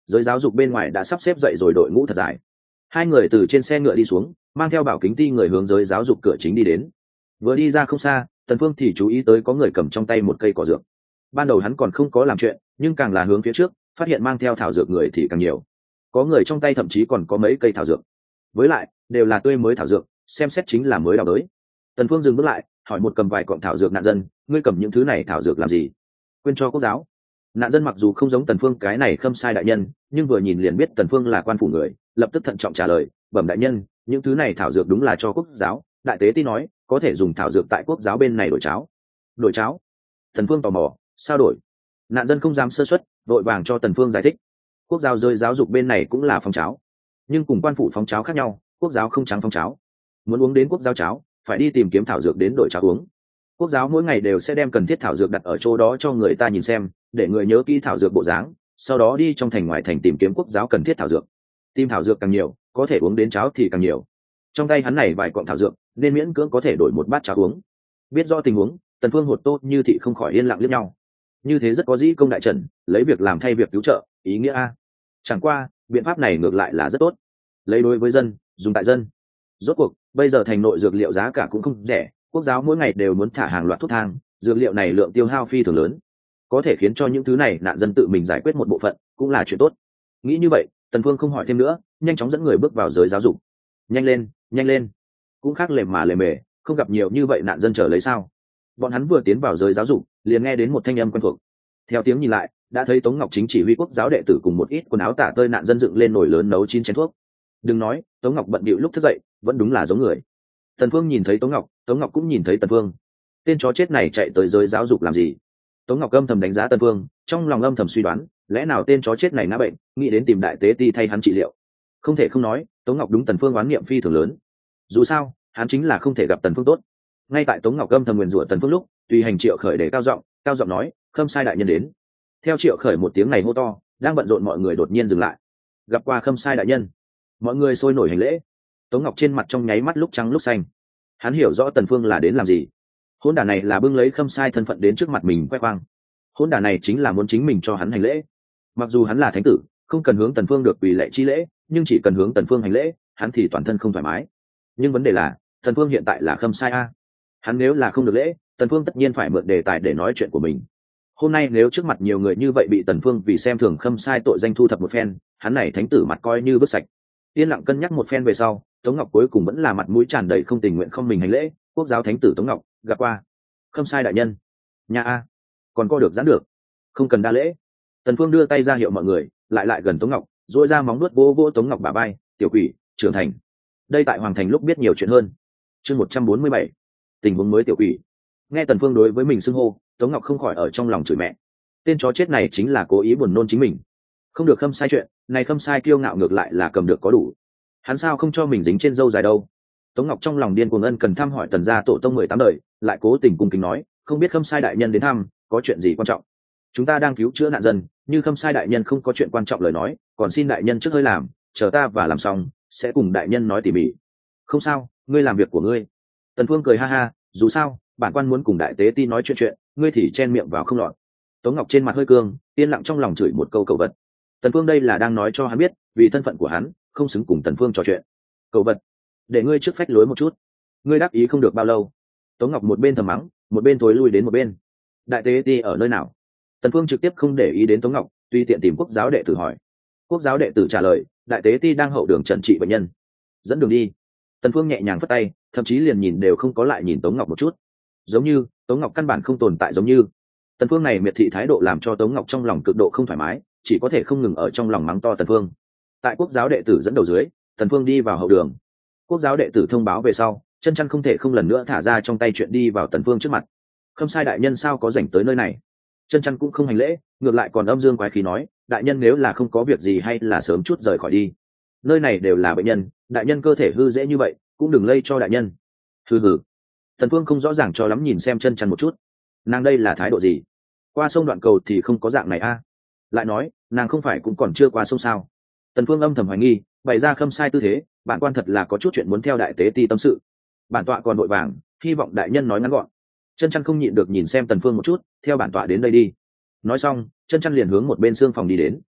giới giáo dục bên ngoài đã sắp xếp dậy rồi đội ngũ thật dài. Hai người từ trên xe ngựa đi xuống, mang theo Bảo Kính Ti người hướng giới giáo dục cửa chính đi đến. Vừa đi ra không xa, Tần Phương thì chú ý tới có người cầm trong tay một cây cỏ dược. Ban đầu hắn còn không có làm chuyện, nhưng càng là hướng phía trước, phát hiện mang theo thảo dược người thì càng nhiều. Có người trong tay thậm chí còn có mấy cây thảo dược. Với lại, đều là tươi mới thảo dược, xem xét chính là mới đào tới. Tần Phương dừng bước lại, hỏi một cầm vài cọng thảo dược nạn dân, ngươi cầm những thứ này thảo dược làm gì? Quên cho quốc giáo. Nạn dân mặc dù không giống Tần Phương cái này khâm sai đại nhân, nhưng vừa nhìn liền biết Tần Phương là quan phủ người, lập tức thận trọng trả lời, bẩm đại nhân, những thứ này thảo dược đúng là cho quốc giáo. Đại tế ti nói có thể dùng thảo dược tại quốc giáo bên này đổi cháo. Đổi cháo? Tần Phương tò mò, sao đổi? Nạn dân không dám sơ suất, vội vàng cho Tần Phương giải thích. Quốc giáo rơi giáo dục bên này cũng là phong cháo, nhưng cùng quan phủ phong cháo khác nhau, quốc giáo không trắng phong cháo. Muốn uống đến quốc giáo cháo, phải đi tìm kiếm thảo dược đến đổi cháo uống. Quốc giáo mỗi ngày đều sẽ đem cần thiết thảo dược đặt ở chỗ đó cho người ta nhìn xem, để người nhớ kỹ thảo dược bộ dáng, sau đó đi trong thành ngoài thành tìm kiếm quốc giáo cần thiết thảo dược. Tìm thảo dược càng nhiều, có thể uống đến cháo thì càng nhiều. Trong tay hắn này vài cọng thảo dược, nên miễn cưỡng có thể đổi một bát cháo uống. Biết do tình huống, Tần Phương hột tốt như thị không khỏi yên lặng liếc nhau. Như thế rất có dĩ công đại trần, lấy việc làm thay việc cứu trợ, ý nghĩa a. Chẳng qua, biện pháp này ngược lại là rất tốt. Lấy đối với dân, dùng tại dân. Rốt cuộc, bây giờ thành nội dược liệu giá cả cũng không rẻ, quốc giáo mỗi ngày đều muốn thả hàng loạt thuốc thang, dược liệu này lượng tiêu hao phi thường lớn, có thể khiến cho những thứ này nạn dân tự mình giải quyết một bộ phận, cũng là chuyện tốt. Nghĩ như vậy, Tần Phương không hỏi thêm nữa, nhanh chóng dẫn người bước vào giới giáo dục. Nhanh lên, nhanh lên. Cũng khác lề mà lề mề, không gặp nhiều như vậy nạn dân chờ lấy sao? Bọn hắn vừa tiến vào giới giáo dục, liền nghe đến một thanh âm quen thuộc. Theo tiếng nhìn lại, đã thấy Tống Ngọc Chính chỉ huy quốc giáo đệ tử cùng một ít quần áo tả tơi nạn dân dựng lên nồi lớn nấu 9 chén thuốc. Đừng nói, Tống Ngọc bận bịu lúc thức dậy, vẫn đúng là giống người. Tần Phương nhìn thấy Tống Ngọc cũng nhìn thấy Tần Phương. Tên chó chết này chạy tới giới giáo dục làm gì? Tống Ngọc âm thầm đánh giá Tần Phương, trong lòng âm thầm suy đoán, lẽ nào tên chó chết này ngã bệnh, nghĩ đến tìm đại tế ti thay hắn trị liệu. Không thể không nói, Tống Ngọc đúng Tần Phương oán niệm phi thường lớn. Dù sao, hắn chính là không thể gặp Tần Phương tốt. Ngay tại Tống Ngọc âm thầm nguyền rủa Tần Phương lúc, tùy hành Triệu Khởi để cao giọng nói, khâm sai đại nhân đến. Theo Triệu Khởi một tiếng này hô to, đang bận rộn mọi người đột nhiên dừng lại. Gặp qua khâm sai đại nhân. Mọi người sôi nổi hành lễ. Tống Ngọc trên mặt trong nháy mắt lúc trắng lúc xanh. Hắn hiểu rõ Tần Phương là đến làm gì. Hỗn đản này là bưng lấy khâm sai thân phận đến trước mặt mình khoe khoang. Hỗn đản này chính là muốn chính mình cho hắn hành lễ. Mặc dù hắn là thánh tử, không cần hướng Tần Phương được quỳ lệ chi lễ, nhưng chỉ cần hướng Tần Phương hành lễ, hắn thì toàn thân không thoải mái. Nhưng vấn đề là, Tần Phương hiện tại là khâm sai a. Hắn nếu là không được lễ, Tần Phương tất nhiên phải mượn đề tài để nói chuyện của mình. Hôm nay nếu trước mặt nhiều người như vậy bị Tần Phương vì xem thường khâm sai tội danh thu thập một phen, hắn này thánh tử mặt coi như vứt sạch. Yên lặng cân nhắc một phen về sau, Tống Ngọc cuối cùng vẫn là mặt mũi tràn đầy không tình nguyện không mình hành lễ. Quốc giáo thánh tử Tống Ngọc, gặp qua. Khâm sai đại nhân. Nhà a, còn co được giãn được, không cần đa lễ. Tần Phương đưa tay ra hiệu mọi người, lại gần Tống Ngọc, duỗi ra móng vuốt vô Tống Ngọc bả vai, tiểu quỷ, trưởng thành. Đây tại Hoàng Thành lúc biết nhiều chuyện hơn. Chương 147, tình huống mới tiểu quỷ. Nghe Tần Phương đối với mình xưng hô, Tống Ngọc không khỏi ở trong lòng chửi mẹ. Tên chó chết này chính là cố ý buồn nôn chính mình. Không được khâm sai chuyện, này khâm sai kiêu ngạo ngược lại là cầm được có đủ. Hắn sao không cho mình dính trên dâu dài đâu? Tống Ngọc trong lòng điên cuồng ân cần thăm hỏi Tần gia tổ tông 18 đời, lại cố tình cung kính nói, không biết khâm sai đại nhân đến thăm, có chuyện gì quan trọng? Chúng ta đang cứu chữa nạn dân, như khâm sai đại nhân không có chuyện quan trọng lời nói, còn xin đại nhân trước hơi làm, chờ ta và làm xong, sẽ cùng đại nhân nói tỉ mỉ. Không sao, ngươi làm việc của ngươi. Tần Phương cười ha ha, dù sao, bản quan muốn cùng đại tế ti nói chuyện, ngươi thì chen miệng vào không lọt. Tống Ngọc trên mặt hơi cương, yên lặng trong lòng chửi một câu cẩu vật. Tần Phương đây là đang nói cho hắn biết, vì thân phận của hắn, không xứng cùng Tần Phương trò chuyện. Cẩu vật, để ngươi trước phách lối một chút. Ngươi đáp ý không được bao lâu. Tống Ngọc một bên thầm mắng, một bên thối lui đến một bên. Đại tế ti ở nơi nào? Tần Phương trực tiếp không để ý đến Tống Ngọc, tùy tiện tìm quốc giáo đệ tử hỏi. Quốc giáo đệ tử trả lời, đại tế ti đang hậu đường trần trị bệnh nhân. Dẫn đường đi. Tần Phương nhẹ nhàng phất tay, thậm chí liền nhìn đều không có lại nhìn Tống Ngọc một chút. Giống như Tống Ngọc căn bản không tồn tại giống như. Tần Phương này miệt thị thái độ làm cho Tống Ngọc trong lòng cực độ không thoải mái, chỉ có thể không ngừng ở trong lòng mắng to Tần Phương. Tại quốc giáo đệ tử dẫn đầu dưới, Tần Phương đi vào hậu đường. Quốc giáo đệ tử thông báo về sau, chân chăn không thể không lần nữa thả ra trong tay chuyện đi vào Tần Phương trước mặt. Khâm sai đại nhân sao có rảnh tới nơi này? Chân chăn cũng không hành lễ, ngược lại còn âm dương quái khí nói, đại nhân nếu là không có việc gì hay là sớm chút rời khỏi đi. Nơi này đều là bệnh nhân, đại nhân cơ thể hư dễ như vậy, cũng đừng lây cho đại nhân. Hừ. Tần Phương không rõ ràng cho lắm nhìn xem chân chăn một chút. Nàng đây là thái độ gì? Qua sông đoạn cầu thì không có dạng này a. Lại nói, nàng không phải cũng còn chưa qua sông sao? Tần Phương âm thầm hoài nghi, bày ra khâm sai tư thế, bản quan thật là có chút chuyện muốn theo đại tế ti tâm sự. Bản tọa còn vội vàng, hy vọng đại nhân nói ngắn gọn. Chân chăn không nhịn được nhìn xem Tần Phương một chút, theo bản tọa đến đây đi. Nói xong, chân chăn liền hướng một bên xương phòng đi đến.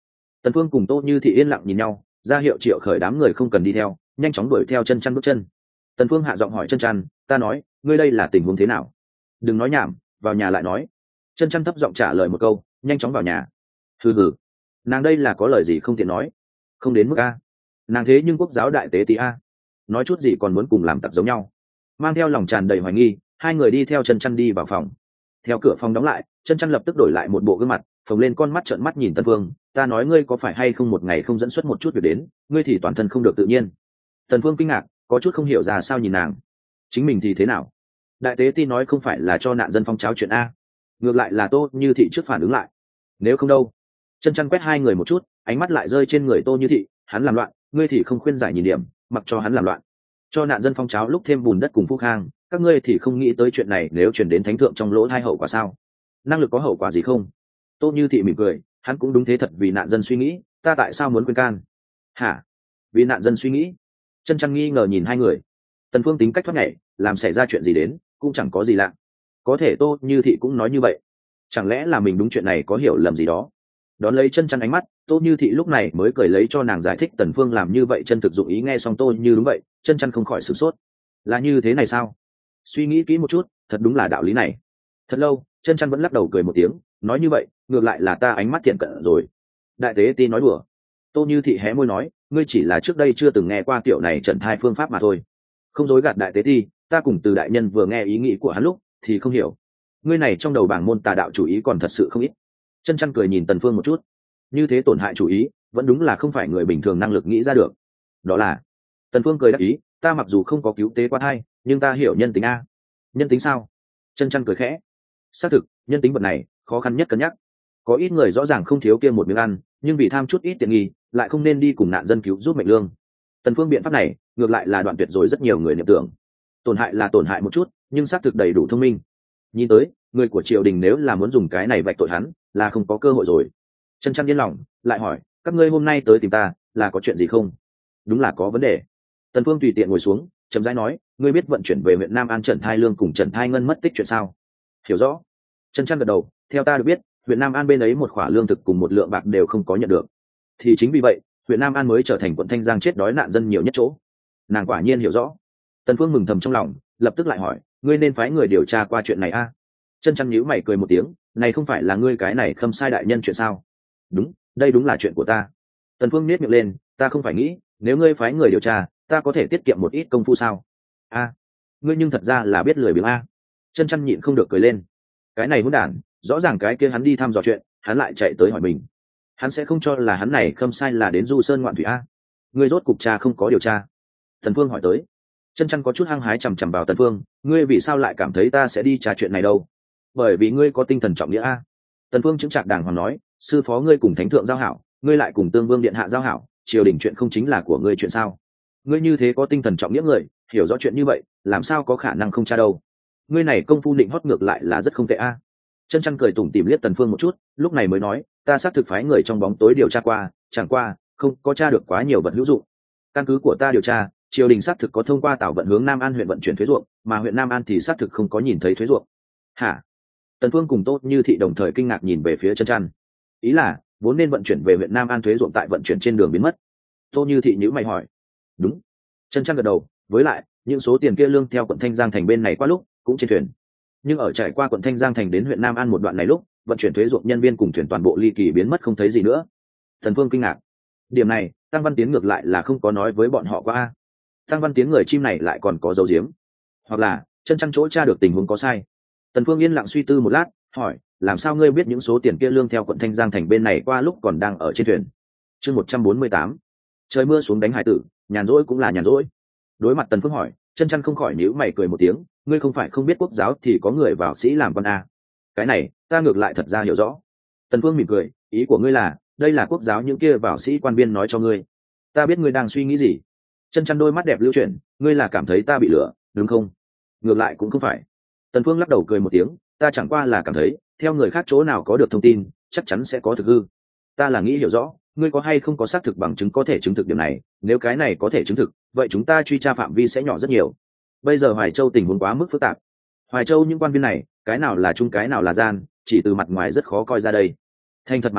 Tần Phương cùng Tô Như Thị yên lặng nhìn nhau, ra hiệu Triệu Khởi đám người không cần đi theo, nhanh chóng đuổi theo chân chăn bước chân. Tần Phương hạ giọng hỏi chân chăn, ta nói, ngươi đây là tình huống thế nào? Đừng nói nhảm, vào nhà lại nói. Chân chăn thấp giọng trả lời một câu, nhanh chóng vào nhà. Hừ, nàng đây là có lời gì không tiện nói? Không đến mức a. Nàng thế nhưng quốc giáo đại tế tí a, nói chút gì còn muốn cùng làm tặc giống nhau. Mang theo lòng tràn đầy hoài nghi, hai người đi theo chân chăn đi vào phòng. Theo cửa phòng đóng lại, chân chăn lập tức đổi lại một bộ gương mặt, phồng lên con mắt trợn mắt nhìn Tần Phương. Ta nói ngươi có phải hay không một ngày không dẫn xuất một chút việc đến, ngươi thì toàn thân không được tự nhiên. Tần Phương kinh ngạc, có chút không hiểu ra sao nhìn nàng. Chính mình thì thế nào? Đại tế ti nói không phải là cho nạn dân phong cháo chuyện a, ngược lại là Tô Như Thị trước phản ứng lại. Nếu không đâu? Chân chăn quét hai người một chút, ánh mắt lại rơi trên người Tô Như Thị. Hắn làm loạn, ngươi thì không khuyên giải nhìn điểm, mặc cho hắn làm loạn. Cho nạn dân phong cháo lúc thêm bùn đất cùng phúc khang, các ngươi thì không nghĩ tới chuyện này nếu chuyển đến thánh thượng trong lỗ hai hậu quả sao? Năng lực có hậu quả gì không? Tô Như Thị mỉm cười, hắn cũng đúng thế thật vì nạn dân suy nghĩ, ta tại sao muốn khuyên can? Hả? Vì nạn dân suy nghĩ? Chân chăn nghi ngờ nhìn hai người. Tần Phương tính cách thoát nhảy, làm xảy ra chuyện gì đến cũng chẳng có gì lạ. Có thể Tô Như Thị cũng nói như vậy, chẳng lẽ là mình đúng chuyện này có hiểu lầm gì đó? Đón lấy chân chăn ánh mắt, Tô Như Thị lúc này mới cười lấy cho nàng giải thích Tần Phương làm như vậy chân thực dụng ý. Nghe xong Tô Như đúng vậy, chân chăn không khỏi sửng sốt. Là như thế này sao? Suy nghĩ kỹ một chút, thật đúng là đạo lý này. Thật lâu, chân chăn vẫn lắc đầu cười một tiếng, nói như vậy, ngược lại là ta ánh mắt thiện cận rồi. Đại tế ti nói đùa. Tô Như Thị hé môi nói, ngươi chỉ là trước đây chưa từng nghe qua kiểu này trận thai phương pháp mà thôi. Không dối gạt đại tế ti, ta cùng từ đại nhân vừa nghe ý nghĩ của hắn lúc thì không hiểu. Ngươi này trong đầu bảng môn tà đạo chủ ý còn thật sự không ít. Chân chăn cười nhìn Tần Phương một chút, như thế tổn hại chủ ý, vẫn đúng là không phải người bình thường năng lực nghĩ ra được. Đó là, Tần Phương cười đáp ý, ta mặc dù không có cứu tế qua thai, nhưng ta hiểu nhân tính a. Nhân tính sao? Chân chăn cười khẽ. Xác thực, nhân tính vật này khó khăn nhất cân nhắc. Có ít người rõ ràng không thiếu kia một miếng ăn, nhưng vì tham chút ít tiện nghi, lại không nên đi cùng nạn dân cứu giúp mệnh lương. Tần Phương biện pháp này, ngược lại là đoạn tuyệt rồi rất nhiều người niệm tưởng. Tổn hại là tổn hại một chút, nhưng xác thực đầy đủ thông minh. Nhìn tới, người của triều đình nếu là muốn dùng cái này vạch tội hắn, là không có cơ hội rồi. Chân chăn yên lòng, lại hỏi, các ngươi hôm nay tới tìm ta, là có chuyện gì không? Đúng là có vấn đề. Tần Phương tùy tiện ngồi xuống, chậm rãi nói, ngươi biết vận chuyển về huyện Nam An Trần Thai Lương cùng Trần Thai Ngân mất tích chuyện sao? Hiểu rõ. Chân chăn gật đầu, theo ta được biết, huyện Nam An bên ấy một khoả lương thực cùng một lượng bạc đều không có nhận được. Thì chính vì vậy, huyện Nam An mới trở thành quận Thanh Giang chết đói nạn dân nhiều nhất chỗ. Nàng quả nhiên hiểu rõ. Tần Phương mừng thầm trong lòng, lập tức lại hỏi, ngươi nên phái người điều tra qua chuyện này a? Chân chăn nhíu mày cười một tiếng, này không phải là ngươi cái này Khâm Sai đại nhân chuyện sao? Đúng, đây đúng là chuyện của ta. Tần Phương nhếch miệng lên, ta không phải nghĩ, nếu ngươi phái người điều tra, ta có thể tiết kiệm một ít công phu sao? A, ngươi nhưng thật ra là biết lười biếng a. Chân chăn nhịn không được cười lên. Cái này hỗn đản, rõ ràng cái kia hắn đi thăm dò chuyện, hắn lại chạy tới hỏi mình. Hắn sẽ không cho là hắn này Khâm Sai là đến du sơn ngoạn thủy a? Ngươi rốt cục cha không có điều tra? Tần Phương hỏi tới. Chân chăn có chút hăng hái chằm chằm vào Tần Phương, ngươi vì sao lại cảm thấy ta sẽ đi tra chuyện này đâu? Bởi vì ngươi có tinh thần trọng nghĩa a. Tần Phương chứng trạc đàng hoàng nói, sư phó ngươi cùng thánh thượng giao hảo, ngươi lại cùng tương vương điện hạ giao hảo, triều đình chuyện không chính là của ngươi chuyện sao? Ngươi như thế có tinh thần trọng nghĩa người, hiểu rõ chuyện như vậy, làm sao có khả năng không tra đâu? Ngươi này công phu định hót ngược lại là rất không tệ a. Chân chăn cười tủm tỉm liếc Tần Phương một chút, lúc này mới nói, ta xác thực phái người trong bóng tối điều tra qua, chẳng qua không có tra được quá nhiều vật hữu dụng. Căn cứ của ta điều tra, triều đình xác thực có thông qua Tảo Vận hướng Nam An huyện vận chuyển thuế ruộng, mà huyện Nam An thì xác thực không có nhìn thấy thuế ruộng. Hả? Tần Phương cùng Tô Như Thị đồng thời kinh ngạc nhìn về phía chân chăn. Ý là, vốn nên vận chuyển về huyện Nam An thuế ruộng tại vận chuyển trên đường biến mất. Tô Như Thị nhíu mày hỏi. Đúng. Chân chăn gật đầu, với lại, những số tiền kia lương theo quận Thanh Giang thành bên này qua lúc, cũng trên thuyền. Nhưng ở trải qua quận Thanh Giang thành đến huyện Nam An một đoạn này lúc, vận chuyển thuế ruộng nhân viên cùng thuyền toàn bộ ly kỳ biến mất không thấy gì nữa. Tần Phương kinh ngạc. Điểm này, Tăng Văn Tiến ngược lại là không có nói với bọn họ qua. Tăng Văn Tiến người chim này lại còn có dấu diếm, hoặc là chân chăn chỗ tra được tình huống có sai. Tần Phương yên lặng suy tư một lát, hỏi, làm sao ngươi biết những số tiền kia lương theo quận Thanh Giang thành bên này qua lúc còn đang ở trên thuyền? Chương 148. Trời mưa xuống đánh hải tử, nhàn rỗi cũng là nhàn rỗi. Đối mặt Tần Phương hỏi, chân chăn không khỏi nhíu mày cười một tiếng, ngươi không phải không biết quốc giáo thì có người vào sĩ làm quan a? Cái này, ta ngược lại thật ra hiểu rõ. Tần Phương mỉm cười, ý của ngươi là, đây là quốc giáo những kia vào sĩ quan viên nói cho ngươi. Ta biết ngươi đang suy nghĩ gì. Chân chăn đôi mắt đẹp lưu chuyển, ngươi là cảm thấy ta bị lừa, đúng không? Ngược lại cũng không phải. Tần Phương lắc đầu cười một tiếng, ta chẳng qua là cảm thấy, theo người khác chỗ nào có được thông tin, chắc chắn sẽ có thực hư. Ta là nghĩ hiểu rõ, ngươi có hay không có xác thực bằng chứng có thể chứng thực điểm này, nếu cái này có thể chứng thực, vậy chúng ta truy tra phạm vi sẽ nhỏ rất nhiều. Bây giờ Hoài Châu tình huống quá mức phức tạp. Hoài Châu những quan viên này, cái nào là trung cái nào là gian, chỉ từ mặt ngoài rất khó coi ra đây. Thành thật mà nói,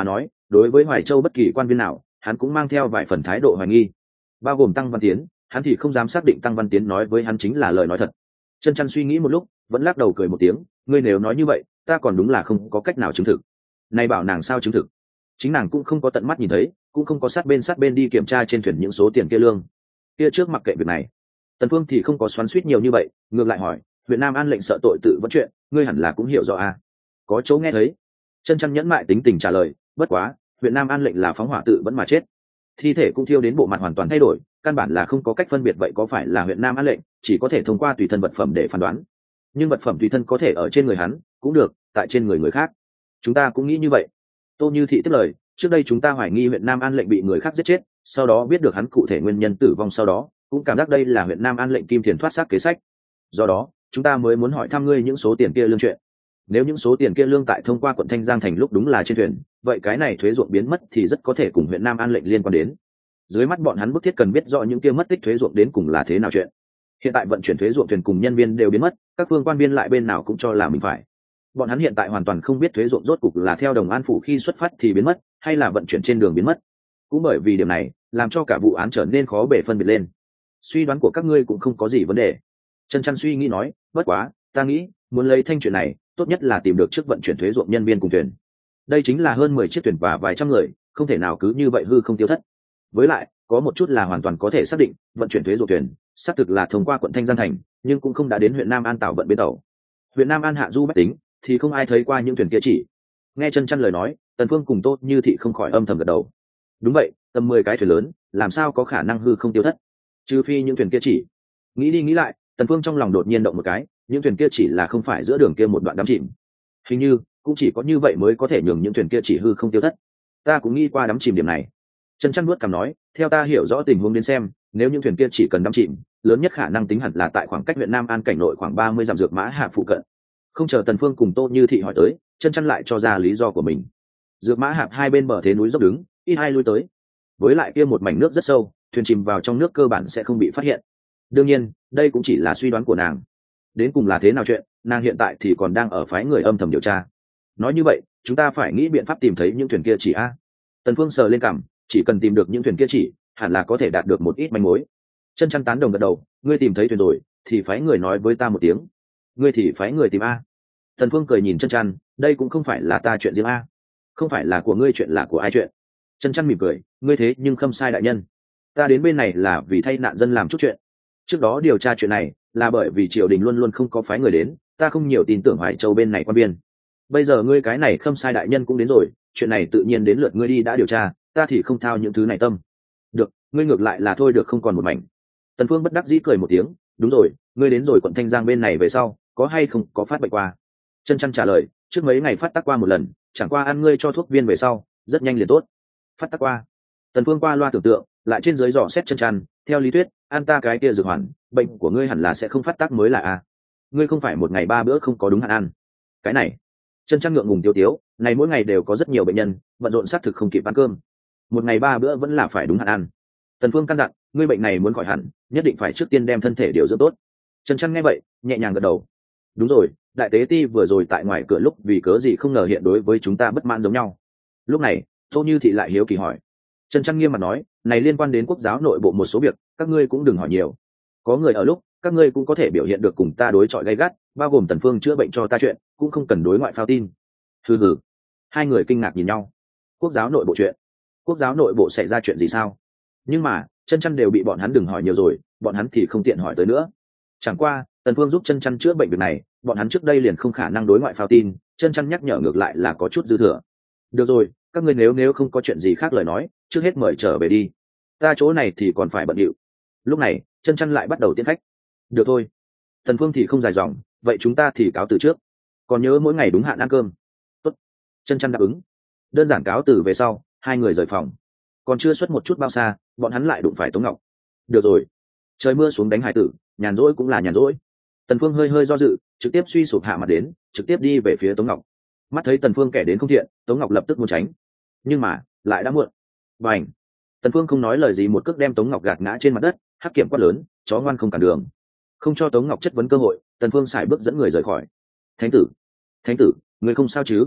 đối với Hoài Châu bất kỳ quan viên nào hắn cũng mang theo vài phần thái độ hoài nghi, bao gồm Tăng Văn Tiến. Hắn thì không dám xác định Tăng Văn Tiến nói với hắn chính là lời nói thật. Chân Chăn suy nghĩ một lúc vẫn lắc đầu cười một tiếng, ngươi nếu nói như vậy ta còn đúng là không có cách nào chứng thực. Này bảo nàng sao chứng thực, chính nàng cũng không có tận mắt nhìn thấy, cũng không có sát bên đi kiểm tra trên thuyền những số tiền kia lương kia. Trước mặc kệ việc này, Tần Phương thì không có xoắn xuýt nhiều như vậy, ngược lại hỏi, Việt Nam An lệnh sợ tội tự vẫn chuyện ngươi hẳn là cũng hiểu rõ à? Có chỗ nghe thấy. Chân Chăn nhẫn mại tính tình trả lời, bất quá Việt Nam An lệnh là phóng hỏa tự vẫn mà chết, thi thể cũng thiêu đến bộ mặt hoàn toàn thay đổi, căn bản là không có cách phân biệt vậy có phải là Việt Nam An lệnh, chỉ có thể thông qua tùy thân vật phẩm để phán đoán. Nhưng vật phẩm tùy thân có thể ở trên người hắn cũng được, tại trên người người khác chúng ta cũng nghĩ như vậy. Tô Như Thị tiếp lời, trước đây chúng ta hoài nghi huyện Nam An lệnh bị người khác giết chết, sau đó biết được hắn cụ thể nguyên nhân tử vong, sau đó cũng cảm giác đây là huyện Nam An lệnh kim tiền thoát xác kế sách, do đó chúng ta mới muốn hỏi thăm ngươi những số tiền kia lương chuyện. Nếu những số tiền kia lương tại thông qua quận Thanh Giang thành lúc đúng là trên thuyền, vậy cái này thuế ruộng biến mất thì rất có thể cùng huyện Nam An lệnh liên quan đến. Dưới mắt bọn hắn bức thiết cần biết rõ những kia mất tích thuế ruộng đến cùng là thế nào chuyện. Hiện tại vận chuyển thuế ruộng thuyền cùng nhân viên đều biến mất, các phương quan viên lại bên nào cũng cho là mình phải. Bọn hắn hiện tại hoàn toàn không biết thuế ruộng rốt cục là theo Đồng An phủ khi xuất phát thì biến mất, hay là vận chuyển trên đường biến mất. Cũng bởi vì điểm này làm cho cả vụ án trở nên khó bề phân biệt lên. Suy đoán của các ngươi cũng không có gì vấn đề. Chân Chăn suy nghĩ nói, bất quá ta nghĩ muốn lấy thanh chuyện này tốt nhất là tìm được trước vận chuyển thuế ruộng nhân viên cùng thuyền. Đây chính là hơn 10 chiếc thuyền và vài trăm người, không thể nào cứ như vậy hư không tiêu thất. Với lại có một chút là hoàn toàn có thể xác định, vận chuyển thuế ruộng thuyền xác thực là thông qua quận Thanh Giang thành, nhưng cũng không đã đến huyện Nam An tàu vận bến tàu. Huyện Nam An hạ du bách tính thì không ai thấy qua những thuyền kia chỉ. Nghe Chân Chăn lời nói, Tần Phương cùng Tô Như Thị không khỏi âm thầm gật đầu. Đúng vậy, tầm 10 cái thuyền lớn làm sao có khả năng hư không tiêu thất, trừ phi những thuyền kia chỉ. Nghĩ đi nghĩ lại, Tần Phương trong lòng đột nhiên động một cái, những thuyền kia chỉ là không phải giữa đường kia một đoạn đắm chìm, hình như cũng chỉ có như vậy mới có thể nhường những thuyền kia chỉ hư không tiêu thất. Ta cũng nghĩ qua đắm chìm điểm này. Chân Chăn nuốt cằm nói, theo ta hiểu rõ tình huống đến xem, nếu những thuyền kia chỉ cần đắm chìm, lớn nhất khả năng tính hẳn là tại khoảng cách huyện Nam An cảnh nội khoảng 30 dặm Dược Mã Hạp phụ cận. Không chờ Tần Phương cùng Tô Như Thị hỏi tới, Chân Chăn lại cho ra lý do của mình. Dược Mã Hạp hai bên bờ thế núi dốc đứng, ít ai lui tới. Với lại kia một mảnh nước rất sâu, thuyền chìm vào trong nước cơ bản sẽ không bị phát hiện. Đương nhiên, đây cũng chỉ là suy đoán của nàng. Đến cùng là thế nào chuyện, nàng hiện tại thì còn đang ở phái người âm thầm điều tra. Nói như vậy, chúng ta phải nghĩ biện pháp tìm thấy những thuyền kia chỉ a. Tần Phương sờ lên cằm, chỉ cần tìm được những thuyền kia chỉ, hẳn là có thể đạt được một ít manh mối. Chân Chăn tán đồng gật đầu, ngươi tìm thấy thuyền rồi, thì phái người nói với ta một tiếng. Ngươi thì phái người tìm a. Tần Phương cười nhìn Chân Chăn, đây cũng không phải là ta chuyện riêng a. Không phải là của ngươi chuyện là của ai chuyện. Chân Chăn mỉm cười, ngươi thế nhưng khâm sai đại nhân. Ta đến bên này là vì thay nạn dân làm chút chuyện. Trước đó điều tra chuyện này là bởi vì triều đình luôn luôn không có phái người đến, ta không nhiều tin tưởng Hoài Châu bên này quan biên. Bây giờ ngươi cái này khâm sai đại nhân cũng đến rồi, chuyện này tự nhiên đến lượt ngươi đi đã điều tra, ta thì không thao những thứ này tâm. Được, ngươi ngược lại là thôi được không còn một mảnh. Tần Phương bất đắc dĩ cười một tiếng, đúng rồi, ngươi đến rồi quận Thanh Giang bên này về sau, có hay không có phát bệnh qua? Chân Chăn trả lời, trước mấy ngày phát tác qua một lần, chẳng qua ăn ngươi cho thuốc viên về sau, rất nhanh liền tốt. Phát tác qua. Tần Phương qua loa tưởng tượng, lại trên dưới dò xét Chân Chăn, theo lý thuyết, ăn ta cái kia dược hoàn, bệnh của ngươi hẳn là sẽ không phát tác mới là a. Ngươi không phải một ngày 3 bữa không có đúng hạn ăn. Cái này, Chân Chăn ngượng ngùng tiêu tiếu, này mỗi ngày đều có rất nhiều bệnh nhân, bận rộn xác thực không kịp ăn cơm. Một ngày 3 bữa vẫn là phải đúng hạn ăn. Tần Phương căn dặn, ngươi bệnh này muốn khỏi hẳn, nhất định phải trước tiên đem thân thể điều dưỡng tốt. Chân Chăn nghe vậy, nhẹ nhàng gật đầu. Đúng rồi, đại tế ti vừa rồi tại ngoài cửa lúc vì cớ gì không ngờ hiện đối với chúng ta bất mãn giống nhau. Lúc này, Tô Như Thị lại hiếu kỳ hỏi. Chân Chăn nghiêm mặt nói, này liên quan đến quốc giáo nội bộ một số việc, các ngươi cũng đừng hỏi nhiều. Có người ở lúc, các ngươi cũng có thể biểu hiện được cùng ta đối chọi gay gắt, bao gồm Tần Phương chữa bệnh cho ta chuyện, cũng không cần đối ngoại phao tin. Hừ hừ. Hai người kinh ngạc nhìn nhau. Quốc giáo nội bộ chuyện? Quốc giáo nội bộ xảy ra chuyện gì sao? Nhưng mà Chân Chăn đều bị bọn hắn đừng hỏi nhiều rồi, bọn hắn thì không tiện hỏi tới nữa. Chẳng qua Tần Phương giúp Chân Chăn chữa bệnh việc này, bọn hắn trước đây liền không khả năng đối ngoại phao tin, Chân Chăn nhắc nhở ngược lại là có chút dư thừa. Được rồi, các ngươi nếu không có chuyện gì khác lời nói, trước hết mời trở về đi, ta chỗ này thì còn phải bận rộn. Lúc này Chân Chăn lại bắt đầu tiễn khách. Được thôi. Tần Phương thì không dài dòng, vậy chúng ta thì cáo từ trước, còn nhớ mỗi ngày đúng hạn ăn cơm. Tốt. Chân Chăn đáp ứng. Đơn giản cáo từ về sau, hai người rời phòng. Còn chưa xuất một chút bao xa, bọn hắn lại đụng phải Tống Ngọc. Được rồi, trời mưa xuống đánh hải tử, nhàn rỗi cũng là nhàn rỗi. Tần Phương hơi hơi do dự, trực tiếp suy sụp hạ mặt đến, trực tiếp đi về phía Tống Ngọc. Mắt thấy Tần Phương kẻ đến không thiện, Tống Ngọc lập tức muốn tránh, nhưng mà lại đã muộn. Bành! Tần Phương không nói lời gì một cước đem Tống Ngọc gạt ngã trên mặt đất, hắc kiểm quát lớn, chó ngoan không cản đường. Không cho Tống Ngọc chất vấn cơ hội, Tần Phương sải bước dẫn người rời khỏi. Thánh tử, ngươi không sao chứ?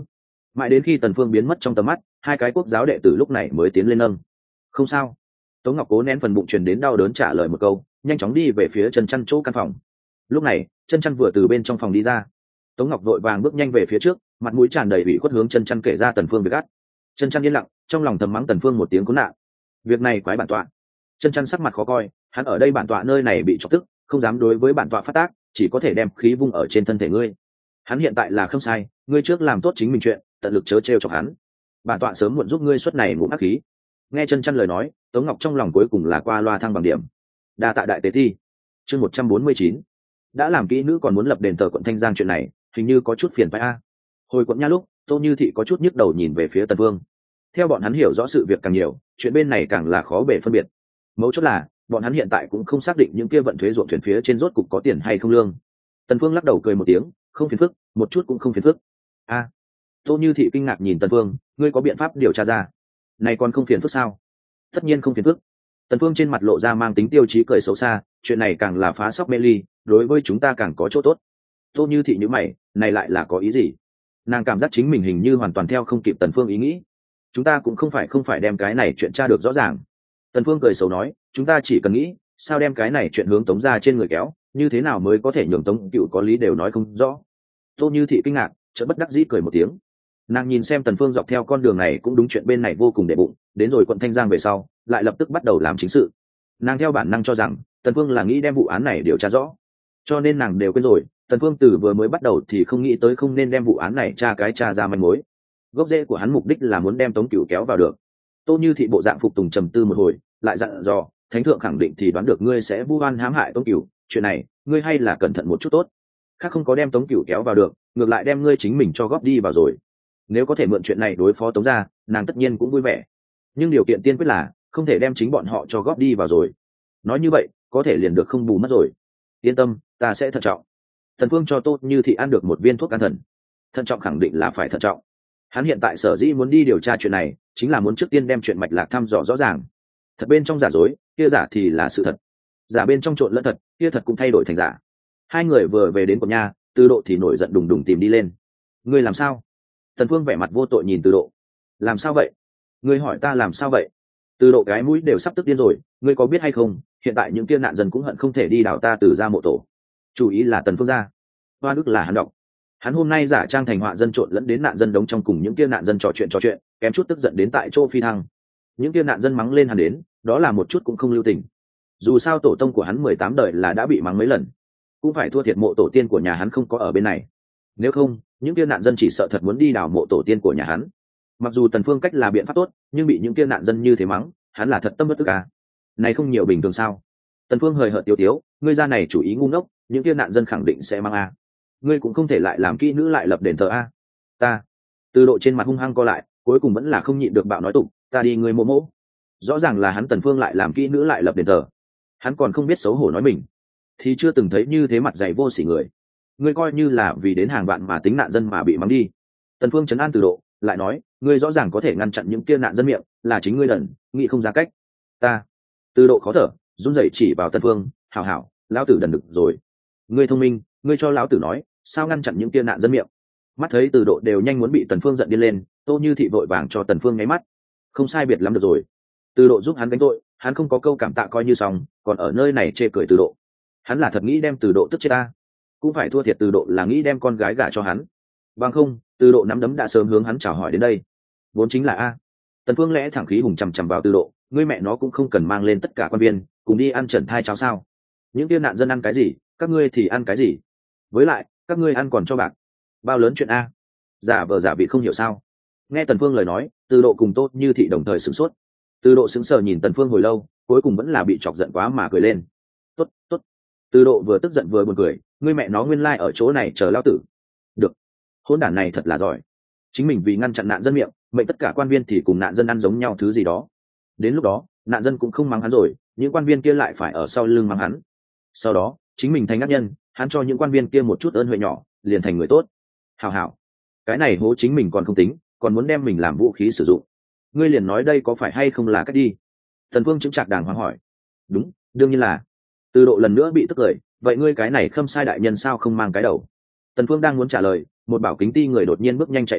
mãi đến khi Tần Phương biến mất trong tầm mắt, hai cái quốc giáo đệ tử lúc này mới tiến lên nâng. Không sao. Tống Ngọc cố nén phần bụng truyền đến đau đớn trả lời một câu, nhanh chóng đi về phía Chân Chân chỗ căn phòng. Lúc này Chân Chân vừa từ bên trong phòng đi ra. Tống Ngọc vội vàng bước nhanh về phía trước, mặt mũi tràn đầy ủy khuất hướng Chân Chân kể ra Tần Phương việc gắt. Chân Chân yên lặng, trong lòng thầm mắng Tần Phương một tiếng khốn nạn. Việc này quái bản tọa. Chân Chân sắc mặt khó coi, hắn ở đây bản tọa nơi này bị chọc tức, không dám đối với bản tọa phát tác, chỉ có thể đem khí vung ở trên thân thể ngươi. Hắn hiện tại là không sai, ngươi trước làm tốt chính mình chuyện, tận lực chớ trêu chọc hắn. Bản tọa sớm muộn giúp ngươi xuất này ngụm ác khí. Nghe Chân Chân lời nói, Tống Ngọc trong lòng cuối cùng là qua loa thăng bằng điểm. Đa tạ đại tế thi. Chương 149. Đã làm kỹ nữ còn muốn lập đền thờ quận Thanh Giang chuyện này, hình như có chút phiền phải a. Hồi quận nha lúc, Tô Như Thị có chút nhức đầu nhìn về phía Tần Vương. Theo bọn hắn hiểu rõ sự việc càng nhiều, chuyện bên này càng là khó bề phân biệt. Mấu chốt là, bọn hắn hiện tại cũng không xác định những kia vận thuế ruộng thuyền phía trên rốt cục có tiền hay không lương. Tần Phương lắc đầu cười một tiếng, không phiền phức, một chút cũng không phiền phức. A. Tô Như Thị kinh ngạc nhìn Tần Phương, ngươi có biện pháp điều tra ra? Này còn không phiền phức sao? Tất nhiên không phiền phức. Tần Phương trên mặt lộ ra mang tính tiêu chí cười xấu xa, chuyện này càng là phá sóc mê ly, đối với chúng ta càng có chỗ tốt. Tô Như Thị nhíu mày, này lại là có ý gì? Nàng cảm giác chính mình hình như hoàn toàn theo không kịp Tần Phương ý nghĩ. Chúng ta cũng không phải đem cái này chuyện tra được rõ ràng. Tần Phương cười xấu nói, chúng ta chỉ cần nghĩ, sao đem cái này chuyện hướng Tống gia trên người kéo, như thế nào mới có thể nhường Tống Cựu có lý đều nói không rõ. Tô Như Thị kinh ngạc, chợt bất đắc dĩ cười một tiếng. Nàng nhìn xem Tần Phương dọc theo con đường này cũng đúng chuyện bên này vô cùng để bụng, đến rồi quận Thanh Giang về sau, lại lập tức bắt đầu làm chính sự. Nàng theo bản năng cho rằng Tần Phương là nghĩ đem vụ án này điều tra rõ, cho nên nàng đều quên rồi. Tần Phương từ vừa mới bắt đầu thì không nghĩ tới không nên đem vụ án này tra ra manh mối. Gốc rễ của hắn mục đích là muốn đem Tống Cựu kéo vào được. Tô Như Thị bộ dạng phục tùng trầm tư một hồi, lại dặn dò, thánh thượng khẳng định thì đoán được ngươi sẽ vu oan hãm hại Tống Cựu, chuyện này ngươi hay là cẩn thận một chút tốt. Khác không có đem Tống Cựu kéo vào được, ngược lại đem ngươi chính mình cho góp đi vào rồi. Nếu có thể mượn chuyện này đối phó Tống gia, nàng tất nhiên cũng vui vẻ. Nhưng điều kiện tiên quyết là không thể đem chính bọn họ cho góp đi vào rồi. Nói như vậy, có thể liền được không bù mất rồi. Yên tâm, ta sẽ thận trọng. Thần Phương cho Tô Như Thị ăn được một viên thuốc an thần. Thận trọng khẳng định là phải thận trọng. Hắn hiện tại sở dĩ muốn đi điều tra chuyện này, chính là muốn trước tiên đem chuyện mạch lạc thăm dò rõ ràng. Thật bên trong giả dối, kia giả thì là sự thật. Giả bên trong trộn lẫn thật, kia thật cũng thay đổi thành giả. Hai người vừa về đến cổng nhà, Từ Độ thì nổi giận đùng đùng tìm đi lên. Ngươi làm sao? Tần Phương vẻ mặt vô tội nhìn Từ Độ. Làm sao vậy? Ngươi hỏi ta làm sao vậy? Từ Độ cái mũi đều sắp tức điên rồi. Ngươi có biết hay không? Hiện tại những kia nạn dân cũng hận không thể đi đào ta từ gia mộ tổ. Chủ ý là Tần Phương gia. Hoa Đức là hắn đọc. Hắn hôm nay giả trang thành họa dân trộn lẫn đến nạn dân đống trong cùng những kia nạn dân trò chuyện, kém chút tức giận đến tại chỗ phi thăng. Những kia nạn dân mắng lên hắn đến, đó là một chút cũng không lưu tình. Dù sao tổ tông của hắn 18 đời là đã bị mắng mấy lần, cũng phải thua thiệt mộ tổ tiên của nhà hắn không có ở bên này. Nếu không, những kia nạn dân chỉ sợ thật muốn đi đào mộ tổ tiên của nhà hắn. Mặc dù Tần Phương cách là biện pháp tốt, nhưng bị những kia nạn dân như thế mắng, hắn là thật tâm bất tức à. Này không nhiều bình thường sao? Tần Phương hời hợt tiếu, ngươi ra này chủ ý ngu ngốc, những kia nạn dân khẳng định sẽ mang a. Ngươi cũng không thể lại làm kỹ nữ lại lập đền thờ a. Ta. Từ Độ trên mặt hung hăng co lại, cuối cùng vẫn là không nhịn được bạo nói tục, ta đi ngươi mộ mộ. Rõ ràng là hắn Tần Phương lại làm kỹ nữ lại lập đền thờ. Hắn còn không biết xấu hổ nói mình, thì chưa từng thấy như thế mặt dày vô sỉ người. Ngươi coi như là vì đến hàng vạn mà tính nạn dân mà bị mắng đi. Tần Phương trấn an Từ Độ, lại nói, ngươi rõ ràng có thể ngăn chặn những kia nạn dân miệng, là chính ngươi đần, nghĩ không ra cách. Ta. Từ Độ khó thở, run rẩy chỉ vào Tần Phương, hảo hảo, lão tử đần được rồi. Ngươi thông minh, ngươi cho lão tử nói, sao ngăn chặn những kia nạn dân miệng? Mắt thấy Từ Độ đều nhanh muốn bị Tần Phương giận điên lên, Tô Như Thị vội vàng cho Tần Phương nháy mắt. Không sai biệt lắm được rồi. Từ Độ giúp hắn gánh tội, hắn không có câu cảm tạ coi như xong, còn ở nơi này chê cười Từ Độ. Hắn là thật nghĩ đem Từ Độ tức chết ta, cũng phải thua thiệt Từ Độ là nghĩ đem con gái gả cho hắn. Bằng không, Từ Độ nắm đấm đã sớm hướng hắn chào hỏi đến đây. Vốn chính là a. Tần Phương lẽ thẳng khí hùng chằm chằm vào Từ Độ, ngươi mẹ nó cũng không cần mang lên tất cả quan viên, cùng đi ăn trần thai cháo sao? Những kia nạn dân ăn cái gì, các ngươi thì ăn cái gì? Với lại, các ngươi ăn còn cho bạc. Bao lớn chuyện a? Giả vờ giả vị không hiểu sao? Nghe Tần Phương lời nói, Từ Độ cùng Tô Như Thị đồng thời sửng sốt. Từ Độ sững sờ nhìn Tần Phương hồi lâu, cuối cùng vẫn là bị chọc giận quá mà cười lên. Tốt, tốt. Từ Độ vừa tức giận vừa buồn cười, ngươi mẹ nó nguyên lai ở chỗ này chờ lão tử. Được. Hỗn đản này thật là giỏi. Chính mình vì ngăn chặn nạn dân miệng, mệnh tất cả quan viên thì cùng nạn dân ăn giống nhau thứ gì đó. Đến lúc đó, nạn dân cũng không mắng hắn rồi, những quan viên kia lại phải ở sau lưng mắng hắn. Sau đó, chính mình thành ác nhân, hắn cho những quan viên kia một chút ơn huệ nhỏ, liền thành người tốt. Hảo hảo. Cái này hố chính mình còn không tính, còn muốn đem mình làm vũ khí sử dụng. Ngươi liền nói đây có phải hay không là cách đi? Tần Phương chứng trạc đàng hoàng hỏi. Đúng, đương nhiên là. Từ Độ lần nữa bị tức cười, vậy ngươi cái này Khâm Sai đại nhân sao không mang cái đầu? Tần Phương đang muốn trả lời, một bảo kính ti người đột nhiên bước nhanh chạy vào,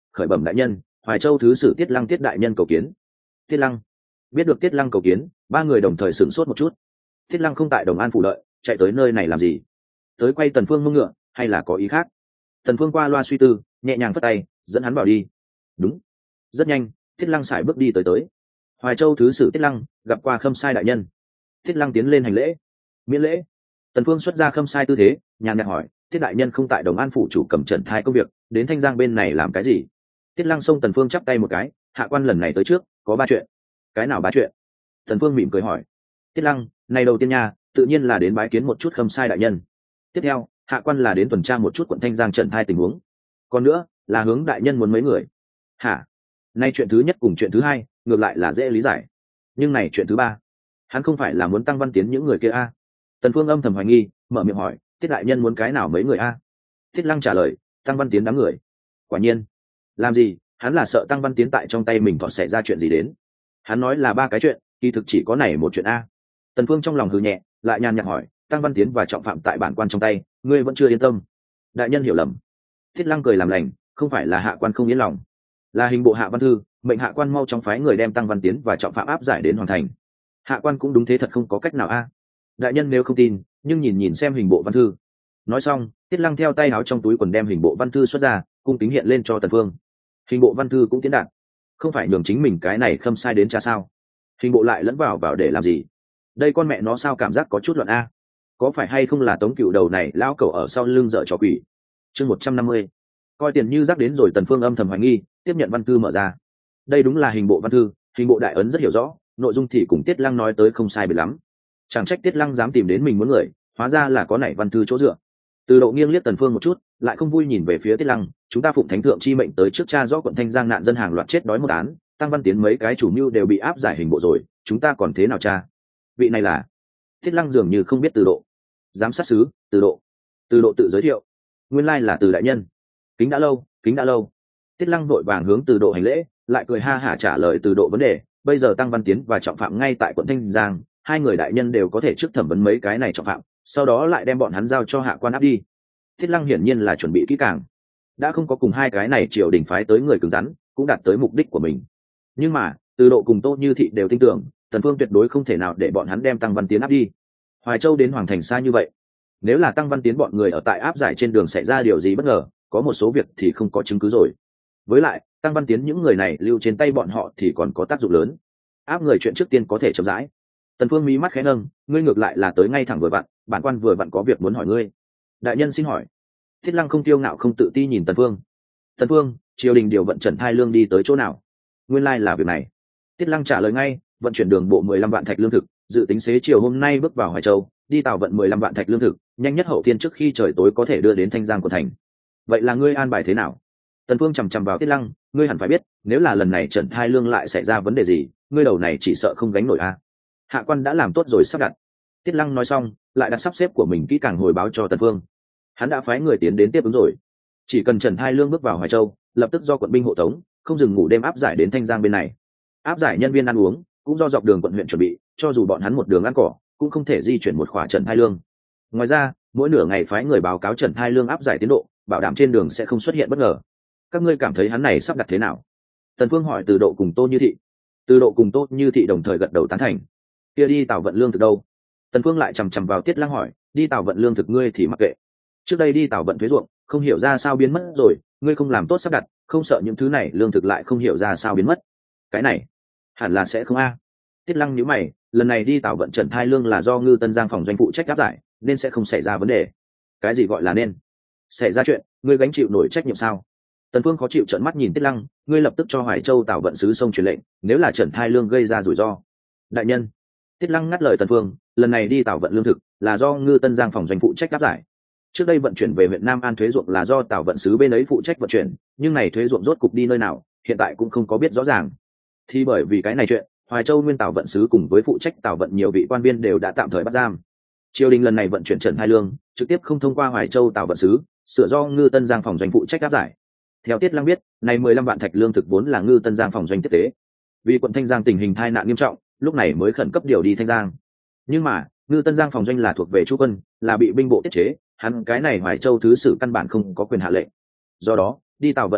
khởi bẩm đại nhân, Hoài Châu thứ sử Tiết Lăng Tiết đại nhân cầu kiến. Tiết Lăng. Biết được Tiết Lăng cầu kiến, ba người đồng thời sửng sốt một chút. Tiết Lăng không tại Đồng An phủ đợi, chạy tới nơi này làm gì? Tới quay Tần Phương mông ngựa, hay là có ý khác? Tần Phương qua loa suy tư, nhẹ nhàng phất tay, dẫn hắn vào đi. Đúng. Rất nhanh, Tiết Lăng sải bước đi tới. Hoài Châu thứ sử Tiết Lăng gặp qua Khâm Sai đại nhân. Tiết Lăng tiến lên hành lễ. Miễn lễ. Tần Phương xuất ra Khâm Sai tư thế, nhàn nhạt hỏi, Tiết đại nhân không tại Đồng An phủ chủ cầm trần thai công việc, đến Thanh Giang bên này làm cái gì? Tiết Lăng xông Tần Phương chắp tay một cái, hạ quan lần này tới trước, có 3 chuyện. Cái nào 3 chuyện? Tần Phương mỉm cười hỏi. Tiết Lăng, này đầu tiên nha, tự nhiên là đến bái kiến một chút Khâm Sai đại nhân. Tiếp theo, hạ quan là đến tuần tra một chút quận Thanh Giang trần thai tình huống. Còn nữa, là hướng đại nhân muốn mấy người. Hả? Nay chuyện thứ nhất cùng chuyện thứ hai, ngược lại là dễ lý giải. Nhưng này chuyện thứ 3, hắn không phải là muốn Tăng Văn Tiến những người kia a? Tần Phương âm thầm hoài nghi, mở miệng hỏi, Tiết đại nhân muốn cái nào mấy người a? Tiết Lăng trả lời, Tăng Văn Tiến đám người. Quả nhiên. Làm gì? Hắn là sợ Tăng Văn Tiến tại trong tay mình thọt xảy ra chuyện gì đến. Hắn nói là 3 cái chuyện, kỳ thực chỉ có này một chuyện a. Tần Phương trong lòng hừ nhẹ, lại nhàn nhạt hỏi, Tăng Văn Tiến và trọng phạm tại bản quan trong tay, ngươi vẫn chưa yên tâm? Đại nhân hiểu lầm. Tiết Lăng cười làm lành, không phải là hạ quan không yên lòng, là hình bộ hạ văn thư mệnh hạ quan mau chóng phái người đem Tăng Văn Tiến và trọng phạm áp giải đến hoàn thành. Hạ quan cũng đúng thế, thật không có cách nào a. Đại nhân nếu không tin, nhưng nhìn xem hình bộ văn thư. Nói xong, Tiết Lăng theo tay áo trong túi quần đem hình bộ văn thư xuất ra, cung kính hiện lên cho Tần Phương. Hình bộ văn thư cũng tiến đạt, không phải nhường chính mình cái này Khâm Sai đến cha sao? Hình bộ lại lẫn vào để làm gì? Đây con mẹ nó sao cảm giác có chút loạn a? Có phải hay không là Tống Cựu đầu này lão cẩu ở sau lưng dở trò quỷ? Chương 150. Coi tiền như rác đến rồi. Tần Phương âm thầm hoài nghi, tiếp nhận văn thư mở ra. Đây đúng là hình bộ văn thư, hình bộ đại ấn rất hiểu rõ, nội dung thì cùng Tiết Lăng nói tới không sai biệt lắm. Chẳng trách Tiết Lăng dám tìm đến mình muốn người, hóa ra là có nảy văn thư chỗ dựa. Từ Độ nghiêng liếc Tần Phương một chút, lại không vui nhìn về phía Tiết Lăng, chúng ta phụng thánh thượng chi mệnh tới trước cha rõ quận Thanh Giang nạn dân hàng loạt chết đói một án, Tăng Văn Tiến mấy cái chủ mưu đều bị áp giải hình bộ rồi, chúng ta còn thế nào cha? Vị này là? Tiết Lăng dường như không biết Từ Độ. Giám sát sứ, Từ Độ. Từ Độ tự giới thiệu, nguyên lai là Từ đại nhân. Kính đã lâu, kính đã lâu. Tiết Lăng vội vàng hướng Từ Độ hành lễ, lại cười ha hả trả lời Từ Độ vấn đề, bây giờ Tăng Văn Tiến và trọng phạm ngay tại quận Thanh Giang, 2 người đại nhân đều có thể trước thẩm vấn mấy cái này trọng phạm, sau đó lại đem bọn hắn giao cho hạ quan áp đi. Thiết Lăng hiển nhiên là chuẩn bị kỹ càng, đã không có cùng 2 cái này triều đình phái tới người cứng rắn, cũng đạt tới mục đích của mình. Nhưng mà Từ Độ cùng Tô Như Thị đều tin tưởng Tần Phương tuyệt đối không thể nào để bọn hắn đem Tăng Văn Tiến áp đi. Hoài Châu đến Hoàng Thành xa như vậy, nếu là Tăng Văn Tiến bọn người ở tại áp giải trên đường xảy ra điều gì bất ngờ, có một số việc thì không có chứng cứ rồi. Với lại Tăng Văn Tiến những người này lưu trên tay bọn họ thì còn có tác dụng lớn. Áp người chuyện trước tiên có thể chậm rãi. Tần Phương mí mắt khẽ nâng, ngươi ngược lại là tới ngay thẳng vừa vặn, bản quan vừa vặn có việc muốn hỏi ngươi. Đại nhân xin hỏi. Thiết Lăng không tiêu ngạo không tự ti nhìn Tần Phương. Tần Phương, triều đình điều vận Trần Thai Lương đi tới chỗ nào? Nguyên lai là việc này. Thiết Lăng trả lời ngay, vận chuyển đường bộ 15 vạn thạch lương thực, dự tính xế chiều hôm nay bước vào Hoài Châu, đi tàu vận 15 vạn thạch lương thực, nhanh nhất hậu thiên trước khi trời tối có thể đưa đến Thanh Giang của thành. Vậy là ngươi an bài thế nào? Tần Phương chằm chằm vào Thiết Lăng, ngươi hẳn phải biết, nếu là lần này Trần Thai Lương lại xảy ra vấn đề gì, ngươi đầu này chỉ sợ không gánh nổi a. Hạ quan đã làm tốt rồi sắp đặt. Tiết Lăng nói xong, lại đặt sắp xếp của mình kỹ càng hồi báo cho Tần Phương. Hắn đã phái người tiến đến tiếp ứng rồi, chỉ cần Trần Thai Lương bước vào Hoài Châu, lập tức do quận binh hộ tống, không dừng ngủ đêm áp giải đến Thanh Giang bên này. Áp giải nhân viên ăn uống cũng do dọc đường quận huyện chuẩn bị, cho dù bọn hắn một đường ăn cỏ, cũng không thể di chuyển một khỏa Trần Thai Lương. Ngoài ra, mỗi nửa ngày phái người báo cáo Trần Thai Lương áp giải tiến độ, bảo đảm trên đường sẽ không xuất hiện bất ngờ. Các ngươi cảm thấy hắn này sắp đặt thế nào? Tần Phương hỏi Từ Độ cùng Tô Như Thị. Từ Độ cùng Tô Như Thị đồng thời gật đầu tán thành. Kia đi tàu vận lương thực đâu? Tần Phương lại chằm chằm vào Tiết Lăng hỏi, đi tàu vận lương thực ngươi thì mặc kệ, trước đây đi tàu vận thuế ruộng không hiểu ra sao biến mất rồi, ngươi không làm tốt sắp đặt, không sợ những thứ này lương thực lại không hiểu ra sao biến mất? Cái này hẳn là sẽ không a. Tiết Lăng nhíu mày, lần này đi tàu vận Trần Thai Lương là do Ngư Tân Giang phòng doanh phụ trách áp giải, nên sẽ không xảy ra vấn đề. Cái gì gọi là nên? Xảy ra chuyện, ngươi gánh chịu nổi trách nhiệm sao? Tần Phương khó chịu trợn mắt nhìn Tiết Lăng, ngươi lập tức cho Hoài Châu tàu vận sứ sông truyền lệnh, nếu là Trần Thai Lương gây ra rủi ro. Đại nhân. Tiết Lăng ngắt lời Tần Phương, lần này đi tàu vận lương thực là do Ngư Tân Giang phòng doanh phụ trách áp giải. Trước đây vận chuyển về huyện Nam An thuế ruộng là do tàu vận sứ bên ấy phụ trách vận chuyển, nhưng này thuế ruộng rốt cục đi nơi nào, hiện tại cũng không có biết rõ ràng. Thì bởi vì cái này chuyện, Hoài Châu nguyên tàu vận sứ cùng với phụ trách tàu vận nhiều vị quan viên đều đã tạm thời bắt giam. Triều đình lần này vận chuyển Trần Thai Lương, trực tiếp không thông qua Hoài Châu tàu vận sứ, sửa do Ngư Tân Giang phòng doanh phụ trách áp giải. Theo Tiết Lăng biết, này 15 vạn thạch lương thực vốn là Ngư Tân Giang phòng doanh tiếp tế. Vì quận Thanh Giang tình hình tai nạn nghiêm trọng, lúc này mới khẩn cấp điều đi Thanh Giang. Nhưng mà, Ngư Tân Giang phòng doanh là thuộc về Chu quân, là bị binh bộ tiết chế, hắn cái này Hoài Châu thứ sử căn bản không có quyền hạ lệnh. Do đó, đi tàu vận lương thực,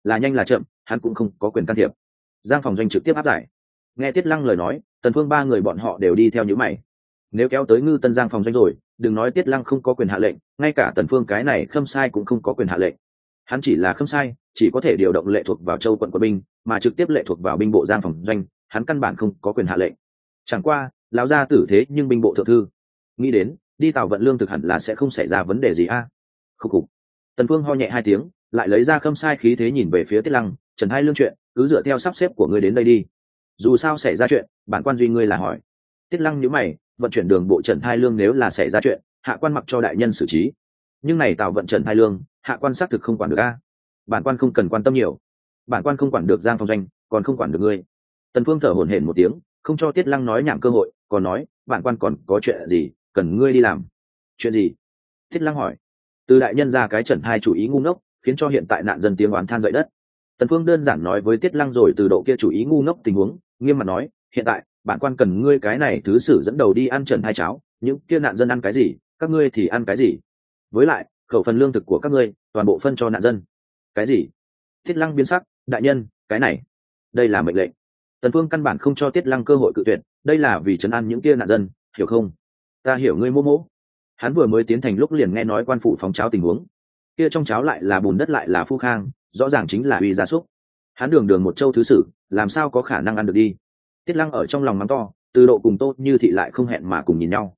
là nhanh là chậm hắn cũng không có quyền can thiệp. Giang phòng doanh trực tiếp áp giải. Nghe Tiết Lăng lời nói, Tần Phương ba người bọn họ đều đi theo những mày. Nếu kéo tới Ngư Tân Giang phòng doanh rồi, đừng nói Tiết Lăng không có quyền hạ lệnh, ngay cả Tần Phương cái này khâm sai cũng không có quyền hạ lệnh. Hắn chỉ là khâm sai, chỉ có thể điều động lệ thuộc vào châu quận quân binh, mà trực tiếp lệ thuộc vào binh bộ Giang phòng doanh, hắn căn bản không có quyền hạ lệnh. Chẳng qua, lão gia tử thế nhưng binh bộ thượng thư, nghĩ đến đi Tào vận lương thực hẳn là sẽ không xảy ra vấn đề gì a. Khục khục. Tần Phương ho nhẹ hai tiếng, lại lấy ra khâm sai khí thế nhìn về phía Tiết Lăng, Trần Hai Lương chuyện, cứ dựa theo sắp xếp của ngươi đến đây đi. Dù sao xảy ra chuyện, bản quan duy ngươi là hỏi. Tiết Lăng nhíu mày, vận chuyển đường bộ Trần Hai Lương nếu là xảy ra chuyện, hạ quan mặc cho đại nhân xử trí. Nhưng này Tào vận Trần Hai Lương, hạ quan xác thực không quản được a. Bản quan không cần quan tâm nhiều. Bản quan không quản được Giang phòng doanh, còn không quản được ngươi. Tần Phương thở hổn hển một tiếng, không cho Tiết Lăng nói nhảm cơ hội, còn nói, bản quan còn có chuyện gì, cần ngươi đi làm. Chuyện gì? Tiết Lăng hỏi. Từ đại nhân ra cái Trần Hai chủ ý ngu ngốc, khiến cho hiện tại nạn dân tiếng oán than dậy đất. Tần Phương đơn giản nói với Tiết Lăng rồi từ độ kia chủ ý ngu ngốc tình huống, nghiêm mặt nói, hiện tại bản quan cần ngươi cái này thứ sử dẫn đầu đi ăn Trần Hai cháo, những kia nạn dân ăn cái gì, các ngươi thì ăn cái gì. Với lại, khẩu phần lương thực của các ngươi, toàn bộ phân cho nạn dân. Cái gì? Tiết Lăng biến sắc, đại nhân, cái này, đây là mệnh lệnh. Tần Phương căn bản không cho Tiết Lăng cơ hội cự tuyệt, đây là vì trấn an những kia nạn dân, hiểu không? Ta hiểu ngươi mô mô. Hắn vừa mới tiến thành lúc liền nghe nói quan phủ phóng cháo tình huống, kia trong cháo lại là bùn đất lại là phu khang, rõ ràng chính là uy gia súc. Hắn đường đường một châu thứ sử, làm sao có khả năng ăn được đi. Tiết Lăng ở trong lòng mắng to, từ độ cùng Tô Như Thị lại không hẹn mà cùng nhìn nhau.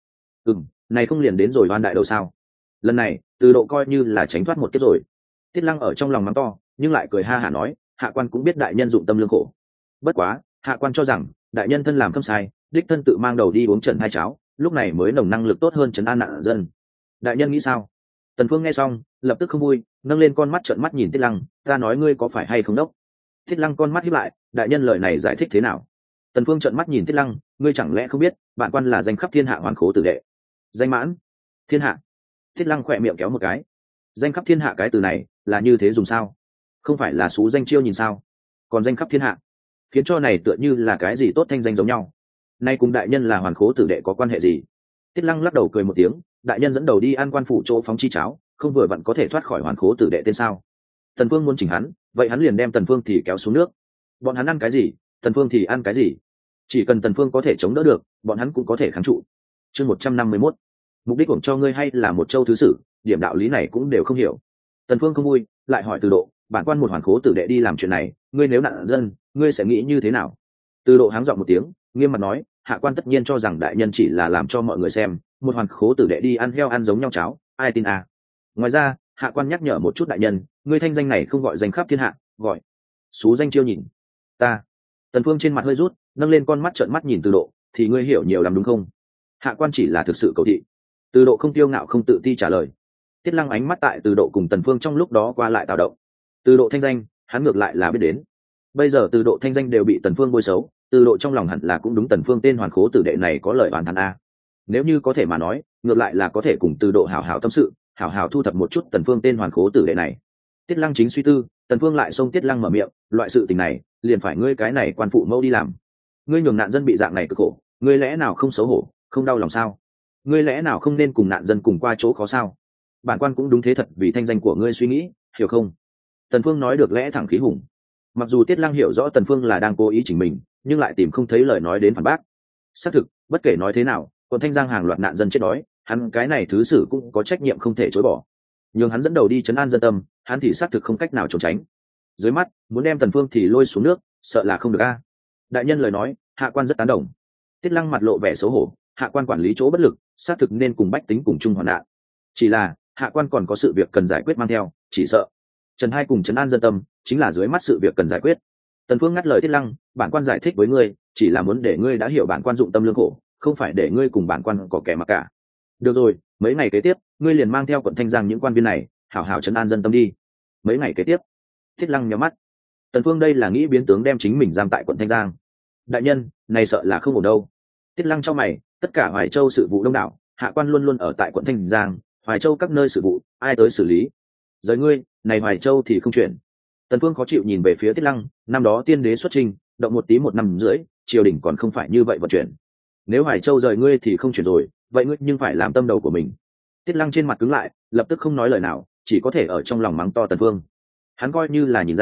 Này không liền đến rồi oan đại đâu sao? Lần này từ độ coi như là tránh thoát một kiếp rồi. Tiết Lăng ở trong lòng mắng to, nhưng lại cười ha hả nói, hạ quan cũng biết đại nhân dụng tâm lương khổ. Bất quá, hạ quan cho rằng đại nhân thân làm khâm sai, đích thân tự mang đầu đi uống Trần Hai cháo, lúc này mới nồng năng lực tốt hơn trấn an nạn dân. Đại nhân nghĩ sao? Tần Phương nghe xong, lập tức không vui, nâng lên con mắt trợn mắt nhìn Tiết Lăng, ta nói ngươi có phải hay không đốc? Tiết Lăng con mắt híp lại, đại nhân lời này giải thích thế nào? Tần Phương trợn mắt nhìn Tiết Lăng, ngươi chẳng lẽ không biết, bản quan là danh khắp thiên hạ hoàn khố tử đệ. Danh mãn thiên hạ. Tiết Lăng khỏe miệng kéo một cái. Danh khắp thiên hạ cái từ này là như thế dùng sao? Không phải là xú danh chiêu nhìn sao? Còn danh khắp thiên hạ, khiến cho này tựa như là cái gì tốt thanh danh giống nhau. Nay cùng đại nhân là hoàn khố tử đệ có quan hệ gì? Tiết Lăng lắc đầu cười một tiếng, đại nhân dẫn đầu đi ăn quan phủ chỗ phóng chi cháo, không vừa vặn có thể thoát khỏi hoàn khố tử đệ tên sao? Tần Phương muốn chỉnh hắn, vậy hắn liền đem Tần Phương thì kéo xuống nước. Bọn hắn ăn cái gì, Tần Phương thì ăn cái gì. Chỉ cần Tần Phương có thể chống đỡ được, bọn hắn cũng có thể kháng trụ. Chương 151. Mục đích của cho ngươi hay là một châu thứ sử, điểm đạo lý này cũng đều không hiểu. Tần Phương không vui, lại hỏi Từ Độ, bản quan một hoàn khố tử đệ đi làm chuyện này, ngươi nếu nạn dân, ngươi sẽ nghĩ như thế nào? Từ Độ háng giọng một tiếng, nghiêm mặt nói, hạ quan tất nhiên cho rằng đại nhân chỉ là làm cho mọi người xem, một hoàn khố tử đệ đi ăn heo ăn giống nhau cháo, ai tin à? Ngoài ra, hạ quan nhắc nhở một chút đại nhân, ngươi thanh danh này không gọi danh khắp thiên hạ, gọi xú danh chiêu nhìn. Ta. Tần Phương trên mặt hơi rút, nâng lên con mắt trợn mắt nhìn Từ Độ, thì ngươi hiểu nhiều lắm đúng không? Hạ quan chỉ là thực sự cầu thị. Từ Độ không tiêu ngạo không tự ti trả lời. Tiết Lăng ánh mắt tại Từ Độ cùng Tần Phương trong lúc đó qua lại tạo động. Từ Độ thanh danh, hắn ngược lại là biết đến. Bây giờ Từ Độ thanh danh đều bị Tần Phương bôi xấu, Từ Độ trong lòng hẳn là cũng đúng Tần Phương tên hoàn khố tử đệ này có lời oán thán a. Nếu như có thể mà nói, ngược lại là có thể cùng Từ Độ hảo hảo tâm sự, hảo hảo thu thập một chút Tần Phương tên hoàn khố tử đệ này. Tiết Lăng chính suy tư, Tần Phương lại xông Tiết Lăng mở miệng, loại sự tình này, liền phải ngươi cái này quan phụ mẫu đi làm. Ngươi nhường nạn dân bị dạng này cực khổ, ngươi lẽ nào không xấu hổ, không đau lòng sao? Ngươi lẽ nào không nên cùng nạn dân cùng qua chỗ khó sao? Bản quan cũng đúng thế thật vì thanh danh của ngươi suy nghĩ, hiểu không? Tần Phương nói được lẽ thẳng khí hùng. Mặc dù Tiết Lăng hiểu rõ Tần Phương là đang cố ý chỉnh mình, nhưng lại tìm không thấy lời nói đến phản bác. Xác thực, bất kể nói thế nào, còn Thanh Giang hàng loạt nạn dân chết đói, hắn cái này thứ sử cũng có trách nhiệm không thể chối bỏ. Nhưng hắn dẫn đầu đi trấn an dân tâm, hắn thì xác thực không cách nào trốn tránh. Dưới mắt, muốn đem Tần Phương thì lôi xuống nước, sợ là không được a. Đại nhân lời nói, hạ quan rất tán đồng. Tiết Lăng mặt lộ vẻ xấu hổ, hạ quan quản lý chỗ bất lực, xác thực nên cùng bách tính cùng chung hoạn nạn. Chỉ là, hạ quan còn có sự việc cần giải quyết mang theo, chỉ sợ Trần Hai cùng trấn an dân tâm, chính là dưới mắt sự việc cần giải quyết. Tần Phương ngắt lời Tiết Lăng, bản quan giải thích với ngươi, chỉ là muốn để ngươi đã hiểu bản quan dụng tâm lương khổ, không phải để ngươi cùng bản quan có kẻ mặc cả. Được rồi, mấy ngày kế tiếp, ngươi liền mang theo quận Thanh Giang những quan viên này, hảo hảo trấn an dân tâm đi. Mấy ngày kế tiếp, Tiết Lăng nhắm mắt. Tần Phương đây là nghĩ biến tướng đem chính mình giam tại quận Thanh Giang. Đại nhân, này sợ là không ổn đâu. Tiết Lăng cho mày, tất cả Hoài Châu sự vụ đông đảo, hạ quan luôn luôn ở tại quận Thanh Giang, Hoài Châu các nơi sự vụ, ai tới xử lý? Giới ngươi, này Hoài Châu thì không chuyển. Tần Phương khó chịu nhìn về phía Tiết Lăng, năm đó tiên đế xuất trình, động một tí 1 năm rưỡi, triều đình còn không phải như vậy vận chuyển. Nếu Hoài Châu rời ngươi thì không chuyển rồi, vậy ngươi nhưng phải làm tâm đầu của mình. Tiết Lăng trên mặt cứng lại, lập tức không nói lời nào, chỉ có thể ở trong lòng mắng to Tần Phương. Hắn coi như là nhìn ra,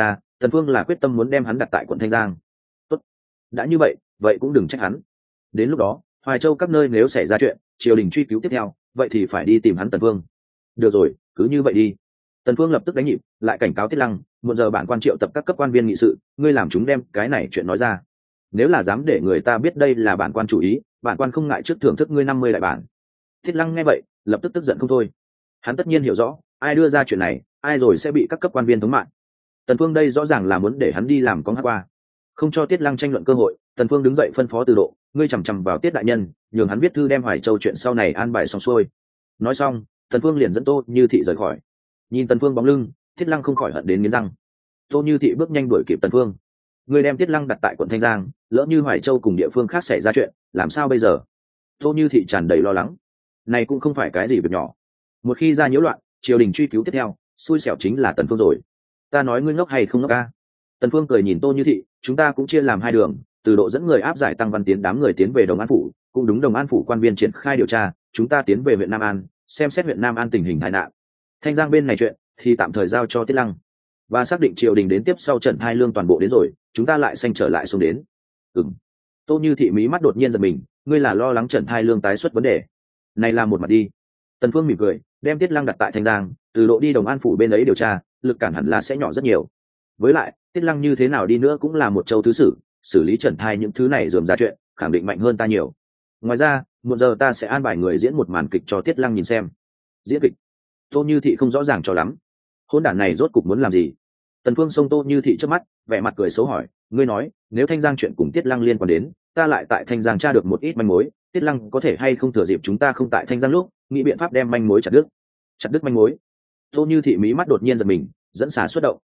Tần Phương là quyết tâm muốn đem hắn đặt tại quận Thanh Giang. Tốt, đã như vậy, vậy cũng đừng trách hắn. Đến lúc đó, Hoài Châu các nơi nếu xảy ra chuyện, triều đình truy cứu tiếp theo, vậy thì phải đi tìm hắn Tần Phương. Được rồi, cứ như vậy đi. Tần Phương lập tức đánh nhịp, lại cảnh cáo Tiết Lăng, một giờ bản quan triệu tập các cấp quan viên nghị sự, ngươi làm chúng đem cái này chuyện nói ra. Nếu là dám để người ta biết đây là bản quan chủ ý, bản quan không ngại trước thưởng thức ngươi 50 đại bản. Tiết Lăng nghe vậy, lập tức tức giận không thôi. Hắn tất nhiên hiểu rõ, ai đưa ra chuyện này, ai rồi sẽ bị các cấp quan viên thống mạng. Tần Phương đây rõ ràng là muốn để hắn đi làm con hát qua, không cho Tiết Lăng tranh luận cơ hội. Tần Phương đứng dậy phân phó Từ Độ, ngươi chằm chằm vào Tiết đại nhân, nhường hắn viết thư đem Hoài Châu chuyện sau này an bài xong xuôi. Nói xong, Tần Phương liền dẫn Tô Như Thị rời khỏi. Nhìn Tần Phương bóng lưng, Tiết Lăng không khỏi hận đến nghiến răng. Tô Như Thị bước nhanh đuổi kịp Tần Phương. Ngươi đem Tiết Lăng đặt tại quận Thanh Giang, lỡ như Hoài Châu cùng địa phương khác xảy ra chuyện, làm sao bây giờ? Tô Như Thị tràn đầy lo lắng. Này cũng không phải cái gì việc nhỏ. Một khi ra nhiễu loạn, triều đình truy cứu tiếp theo, xui xẻo chính là Tần Phương rồi. Ta nói ngươi ngốc hay không ngốc a? Tần Phương cười nhìn Tô Như Thị, chúng ta cũng chia làm hai đường, Từ Độ dẫn người áp giải Tăng Văn Tiến đám người tiến về Đồng An phủ, cũng đúng Đồng An phủ quan viên triển khai điều tra, chúng ta tiến về huyện Nam An, xem xét huyện Nam An tình hình tai nạn. Thanh Giang bên này chuyện thì tạm thời giao cho Tiết Lăng, và xác định triều đình đến tiếp sau trận hai lương toàn bộ đến rồi, chúng ta lại sanh trở lại xuống đến. Tô Như Thị mí mắt đột nhiên giật mình, ngươi là lo lắng trận hai lương tái xuất vấn đề? Này là một mặt đi. Tần Phương mỉm cười, đem Tiết Lăng đặt tại Thanh Giang, Từ Độ đi Đồng An phủ bên ấy điều tra, lực cản hẳn là sẽ nhỏ rất nhiều. Với lại, Tiết Lăng như thế nào đi nữa cũng là một châu thứ sử, xử lý trận thai những thứ này rườm ra chuyện, khẳng định mạnh hơn ta nhiều. Ngoài ra, một giờ ta sẽ an bài người diễn một màn kịch cho Tiết Lăng nhìn xem. Diễn kịch? Tô Như Thị không rõ ràng cho lắm. Hôn đản này rốt cục muốn làm gì? Tần Phương xông Tô Như Thị trước mắt, vẻ mặt cười xấu hỏi, ngươi nói, nếu Thanh Giang chuyện cùng Tiết Lăng liên quan đến, ta lại tại Thanh Giang tra được một ít manh mối, Tiết Lăng có thể hay không thừa dịp chúng ta không tại Thanh Giang lúc, nghĩ biện pháp đem manh mối chặt đứt. Chặt đứt manh mối? Tô Như Thị mí mắt đột nhiên giật mình, dẫn xà xuất động.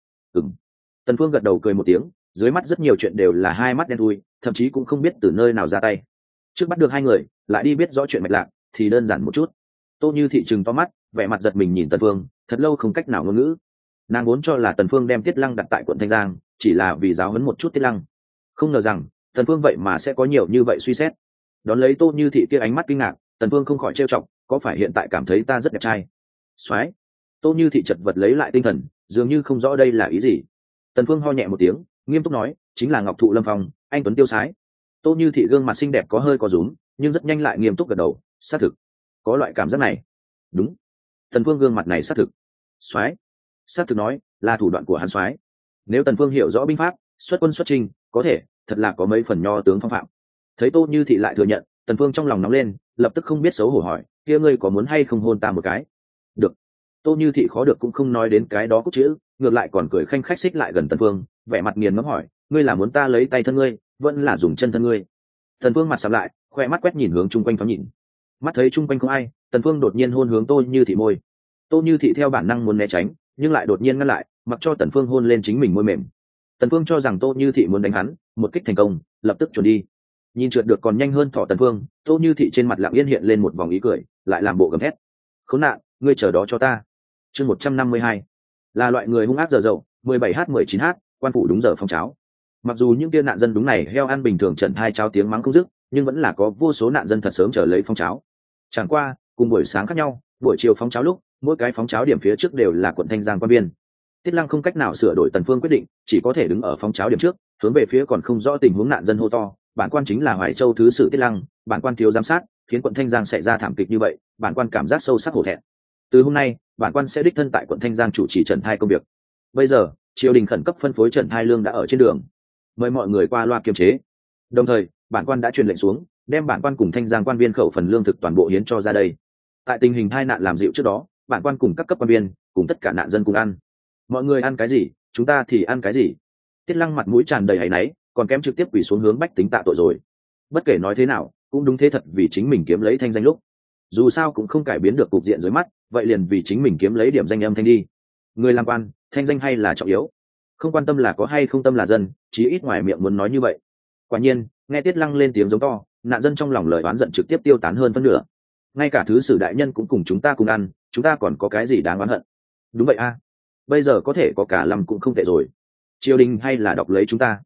Tần Phương gật đầu cười một tiếng, dưới mắt rất nhiều chuyện đều là hai mắt đen thui, thậm chí cũng không biết từ nơi nào ra tay. Trước bắt được hai người, lại đi biết rõ chuyện mạch lạc, thì đơn giản một chút. Tô Như Thị trừng to mắt, vẻ mặt giật mình nhìn Tần Phương, thật lâu không cách nào ngôn ngữ. Nàng vốn cho là Tần Phương đem Tiết Lăng đặt tại quận Thanh Giang, chỉ là vì giáo huấn một chút Tiết Lăng, không ngờ rằng Tần Phương vậy mà sẽ có nhiều như vậy suy xét. Đón lấy Tô Như Thị kia ánh mắt kinh ngạc, Tần Phương không khỏi trêu chọc, có phải hiện tại cảm thấy ta rất đẹp trai? Soái. Tô Như Thị chợt vật lấy lại tinh thần, dường như không rõ đây là ý gì. Tần Phương ho nhẹ một tiếng, nghiêm túc nói, chính là Ngọc Thụ Lâm Phong, anh tuấn tiêu sái. Tô Như Thị gương mặt xinh đẹp có hơi có rúm, nhưng rất nhanh lại nghiêm túc gật đầu, xác thực, có loại cảm giác này. Đúng. Tần Phương gương mặt này xác thực. Soái. Xác thực nói, là thủ đoạn của hắn soái. Nếu Tần Phương hiểu rõ binh pháp, xuất quân xuất chinh, có thể, thật là có mấy phần nho tướng phong phạm. Thấy Tô Như Thị lại thừa nhận, Tần Phương trong lòng nóng lên, lập tức không biết xấu hổ hỏi, kia ngươi có muốn hay không hôn ta một cái? Được. Tô Như Thị khó được cũng không nói đến cái đó cút chữ, ngược lại còn cười khanh khách xích lại gần Tần Phương, vẻ mặt nghiền ngẫm hỏi, ngươi là muốn ta lấy tay thân ngươi, vẫn là dùng chân thân ngươi? Tần Phương mặt sạm lại, khoe mắt quét nhìn hướng chung quanh thoáng nhìn. Mắt thấy chung quanh không ai, Tần Phương đột nhiên hôn hướng Tô Như Thị môi. Tô Như Thị theo bản năng muốn né tránh, nhưng lại đột nhiên ngăn lại, mặc cho Tần Phương hôn lên chính mình môi mềm. Tần Phương cho rằng Tô Như Thị muốn đánh hắn, một kích thành công, lập tức chuẩn đi. Nhìn trượt được còn nhanh hơn thỏ Tần Phương, Tô Như Thị trên mặt lặng yên hiện lên một vòng ý cười, lại làm bộ gầm thét. Khốn nạn, ngươi chờ đó cho ta. Chương 152. Là loại người hung ác dở dậu, 17h19h, quan phủ đúng giờ phong cháo. Mặc dù những kia nạn dân đúng này heo ăn bình thường trận hai cháo tiếng mắng không dứt, nhưng vẫn là có vô số nạn dân thật sớm chờ lấy phong cháo. Chẳng qua, cùng buổi sáng khác nhau, buổi chiều phóng cháo lúc, mỗi cái phóng cháo điểm phía trước đều là quận Thanh Giang quan biên. Tiết Lăng không cách nào sửa đổi Tần Phương quyết định, chỉ có thể đứng ở phóng cháo điểm trước, hướng về phía còn không rõ tình huống nạn dân hô to, bản quan chính là Hoài Châu thứ sử Tiết Lăng, bản quan thiếu giám sát, khiến quận Thanh Giang xảy ra thảm kịch như vậy, bản quan cảm giác sâu sắc hổ thẹn. Từ hôm nay, bản quan sẽ đích thân tại quận Thanh Giang chủ trì trần thai công việc. Bây giờ, triều đình khẩn cấp phân phối trần thai lương đã ở trên đường, mời mọi người qua loa kiềm chế. Đồng thời, bản quan đã truyền lệnh xuống, đem bản quan cùng Thanh Giang quan viên khẩu phần lương thực toàn bộ hiến cho ra đây. Tại tình hình tai nạn làm dịu trước đó, bản quan cùng các cấp quan viên, cùng tất cả nạn dân cùng ăn. Mọi người ăn cái gì, chúng ta thì ăn cái gì. Tiết Lăng mặt mũi tràn đầy áy náy, còn kém trực tiếp quỳ xuống hướng bách tính tạ tội rồi. Bất kể nói thế nào, cũng đúng thế thật vì chính mình kiếm lấy thanh danh lúc. Dù sao cũng không cải biến được cục diện dưới mắt, vậy liền vì chính mình kiếm lấy điểm danh âm thanh đi. Người làm quan, thanh danh hay là trọng yếu, không quan tâm là có hay không tâm là dân, chí ít ngoài miệng muốn nói như vậy. Quả nhiên, nghe Tiết Lăng lên tiếng giống to, nạn dân trong lòng lời oán giận trực tiếp tiêu tán hơn phân nửa. Ngay cả thứ sử đại nhân cũng cùng chúng ta cùng ăn, chúng ta còn có cái gì đáng oán hận? Đúng vậy a, bây giờ có thể có cả lâm cũng không tệ rồi. Triều đình hay là đọc lấy chúng ta?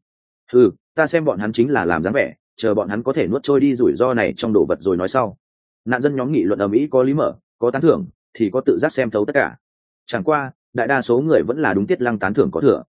Ta xem bọn hắn chính là làm dáng vẻ, chờ bọn hắn có thể nuốt trôi đi rủi ro này trong đồ vật rồi nói sau. Nạn dân nhóm nghị luận ầm ĩ, có lý mở, có tán thưởng, thì có tự giác xem thấu tất cả. Chẳng qua, đại đa số người vẫn là đúng Tiết Lăng tán thưởng có thừa.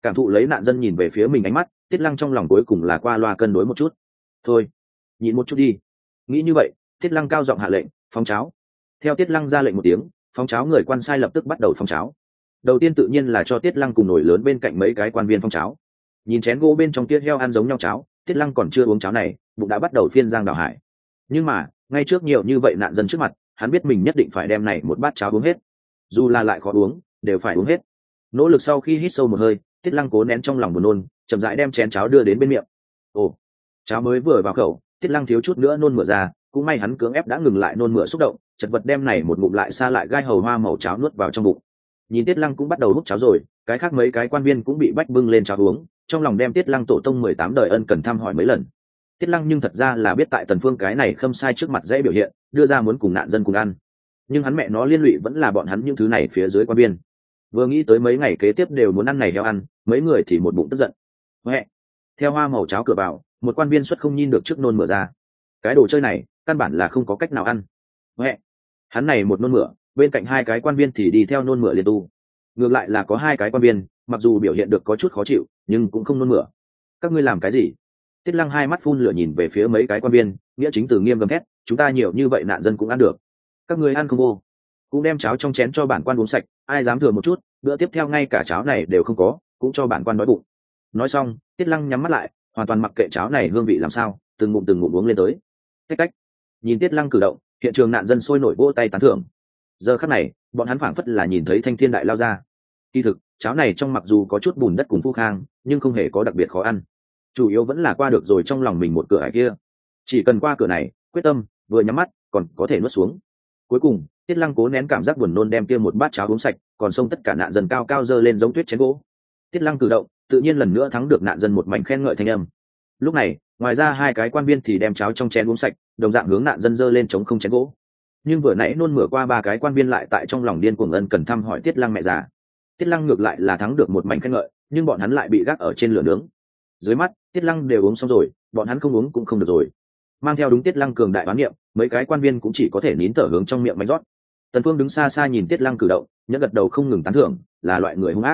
Cảm thụ lấy nạn dân nhìn về phía mình ánh mắt, Tiết Lăng trong lòng cuối cùng là qua loa cân đối một chút. Thôi, nhịn một chút đi. Nghĩ như vậy, Tiết Lăng cao giọng hạ lệnh, phóng cháo. Theo Tiết Lăng ra lệnh một tiếng, phóng cháo người quan sai lập tức bắt đầu phóng cháo. Đầu tiên tự nhiên là cho Tiết Lăng cùng nổi lớn bên cạnh mấy cái quan viên phóng cháo. Nhìn chén gỗ bên trong tiết heo ăn giống nhau cháo, Tiết Lăng còn chưa uống cháo này, bụng đã bắt đầu phiên giang đảo hải. Nhưng mà, ngay trước nhiều như vậy nạn dân trước mặt, hắn biết mình nhất định phải đem này một bát cháo uống hết. Dù là lại khó uống, đều phải uống hết. Nỗ lực sau khi hít sâu một hơi, Tiết Lăng cố nén trong lòng buồn nôn, chậm rãi đem chén cháo đưa đến bên miệng. Ồ, cháo mới vừa vào khẩu, Tiết Lăng thiếu chút nữa nôn mửa ra, cũng may hắn cưỡng ép đã ngừng lại nôn mửa xúc động, chật vật đem này một ngụm lại xa lại gai hầu hoa màu cháo nuốt vào trong bụng. Nhìn Tiết Lăng cũng bắt đầu hút cháo rồi, cái khác mấy cái quan viên cũng bị bách bưng lên cháo uống, trong lòng đem Tiết Lăng tổ tông 18 đời ân cần thăm hỏi mấy lần. Tiết Lăng nhưng thật ra là biết tại Tần Phương cái này khâm sai trước mặt dễ biểu hiện, đưa ra muốn cùng nạn dân cùng ăn. Nhưng hắn mẹ nó liên lụy vẫn là bọn hắn những thứ này phía dưới quan viên. Vừa nghĩ tới mấy ngày kế tiếp đều muốn ăn này heo ăn, mấy người thì một bụng tức giận. Huệ. Theo hoa màu cháo cửa vào, một quan viên xuất không nhìn được trước nôn mửa ra. Cái đồ chơi này, căn bản là không có cách nào ăn. Huệ. Hắn này một nôn mửa, bên cạnh hai cái quan viên thì đi theo nôn mửa liên tu. Ngược lại là có hai cái quan viên, mặc dù biểu hiện được có chút khó chịu, nhưng cũng không nôn mửa. Các ngươi làm cái gì? Tiết Lăng hai mắt phun lửa nhìn về phía mấy cái quan viên, nghĩa chính từ nghiêm gầm thét, chúng ta nhiều như vậy nạn dân cũng ăn được, các ngươi ăn không vô, cũng đem cháo trong chén cho bản quan uống sạch, ai dám thừa một chút, bữa tiếp theo ngay cả cháo này đều không có, cũng cho bản quan đói bụng. Nói xong, Tiết Lăng nhắm mắt lại, hoàn toàn mặc kệ cháo này hương vị làm sao, từng ngụm uống lên tới. Tách tách. Nhìn Tiết Lăng cử động, hiện trường nạn dân sôi nổi vỗ tay tán thưởng. Giờ khắc này, bọn hắn phảng phất là nhìn thấy thanh thiên đại lao ra. Kỳ thực, cháo này trong mặc dù có chút bùn đất cùng phu khang, nhưng không hề có đặc biệt khó ăn. Chủ yếu vẫn là qua được rồi trong lòng mình một cửa ải kia. Chỉ cần qua cửa này, quyết tâm, vừa nhắm mắt, còn có thể nuốt xuống. Cuối cùng, Tiết Lăng cố nén cảm giác buồn nôn đem kia một bát cháo uống sạch, còn xông tất cả nạn dân cao cao dơ lên giống tuyết chén gỗ. Tiết Lăng cử động, tự nhiên lần nữa thắng được nạn dân một mảnh khen ngợi thanh âm. Lúc này, ngoài ra hai cái quan viên thì đem cháo trong chén uống sạch, đồng dạng hướng nạn dân dơ lên chống không chén gỗ. Nhưng vừa nãy nôn mửa qua ba cái quan viên lại tại trong lòng điên cuồng ân cần thăm hỏi Tiết Lăng mẹ già. Tiết Lăng ngược lại là thắng được một mảnh khen ngợi, nhưng bọn hắn lại bị gác ở trên lửa nướng. Dưới mắt, Tiết Lăng đều uống xong rồi, bọn hắn không uống cũng không được rồi. Mang theo đúng Tiết Lăng cường đại bán niệm, mấy cái quan viên cũng chỉ có thể nín thở hướng trong miệng mánh rót. Tần Phương đứng xa xa nhìn Tiết Lăng cử động, nhẫn gật đầu không ngừng tán thưởng, là loại người hung ác.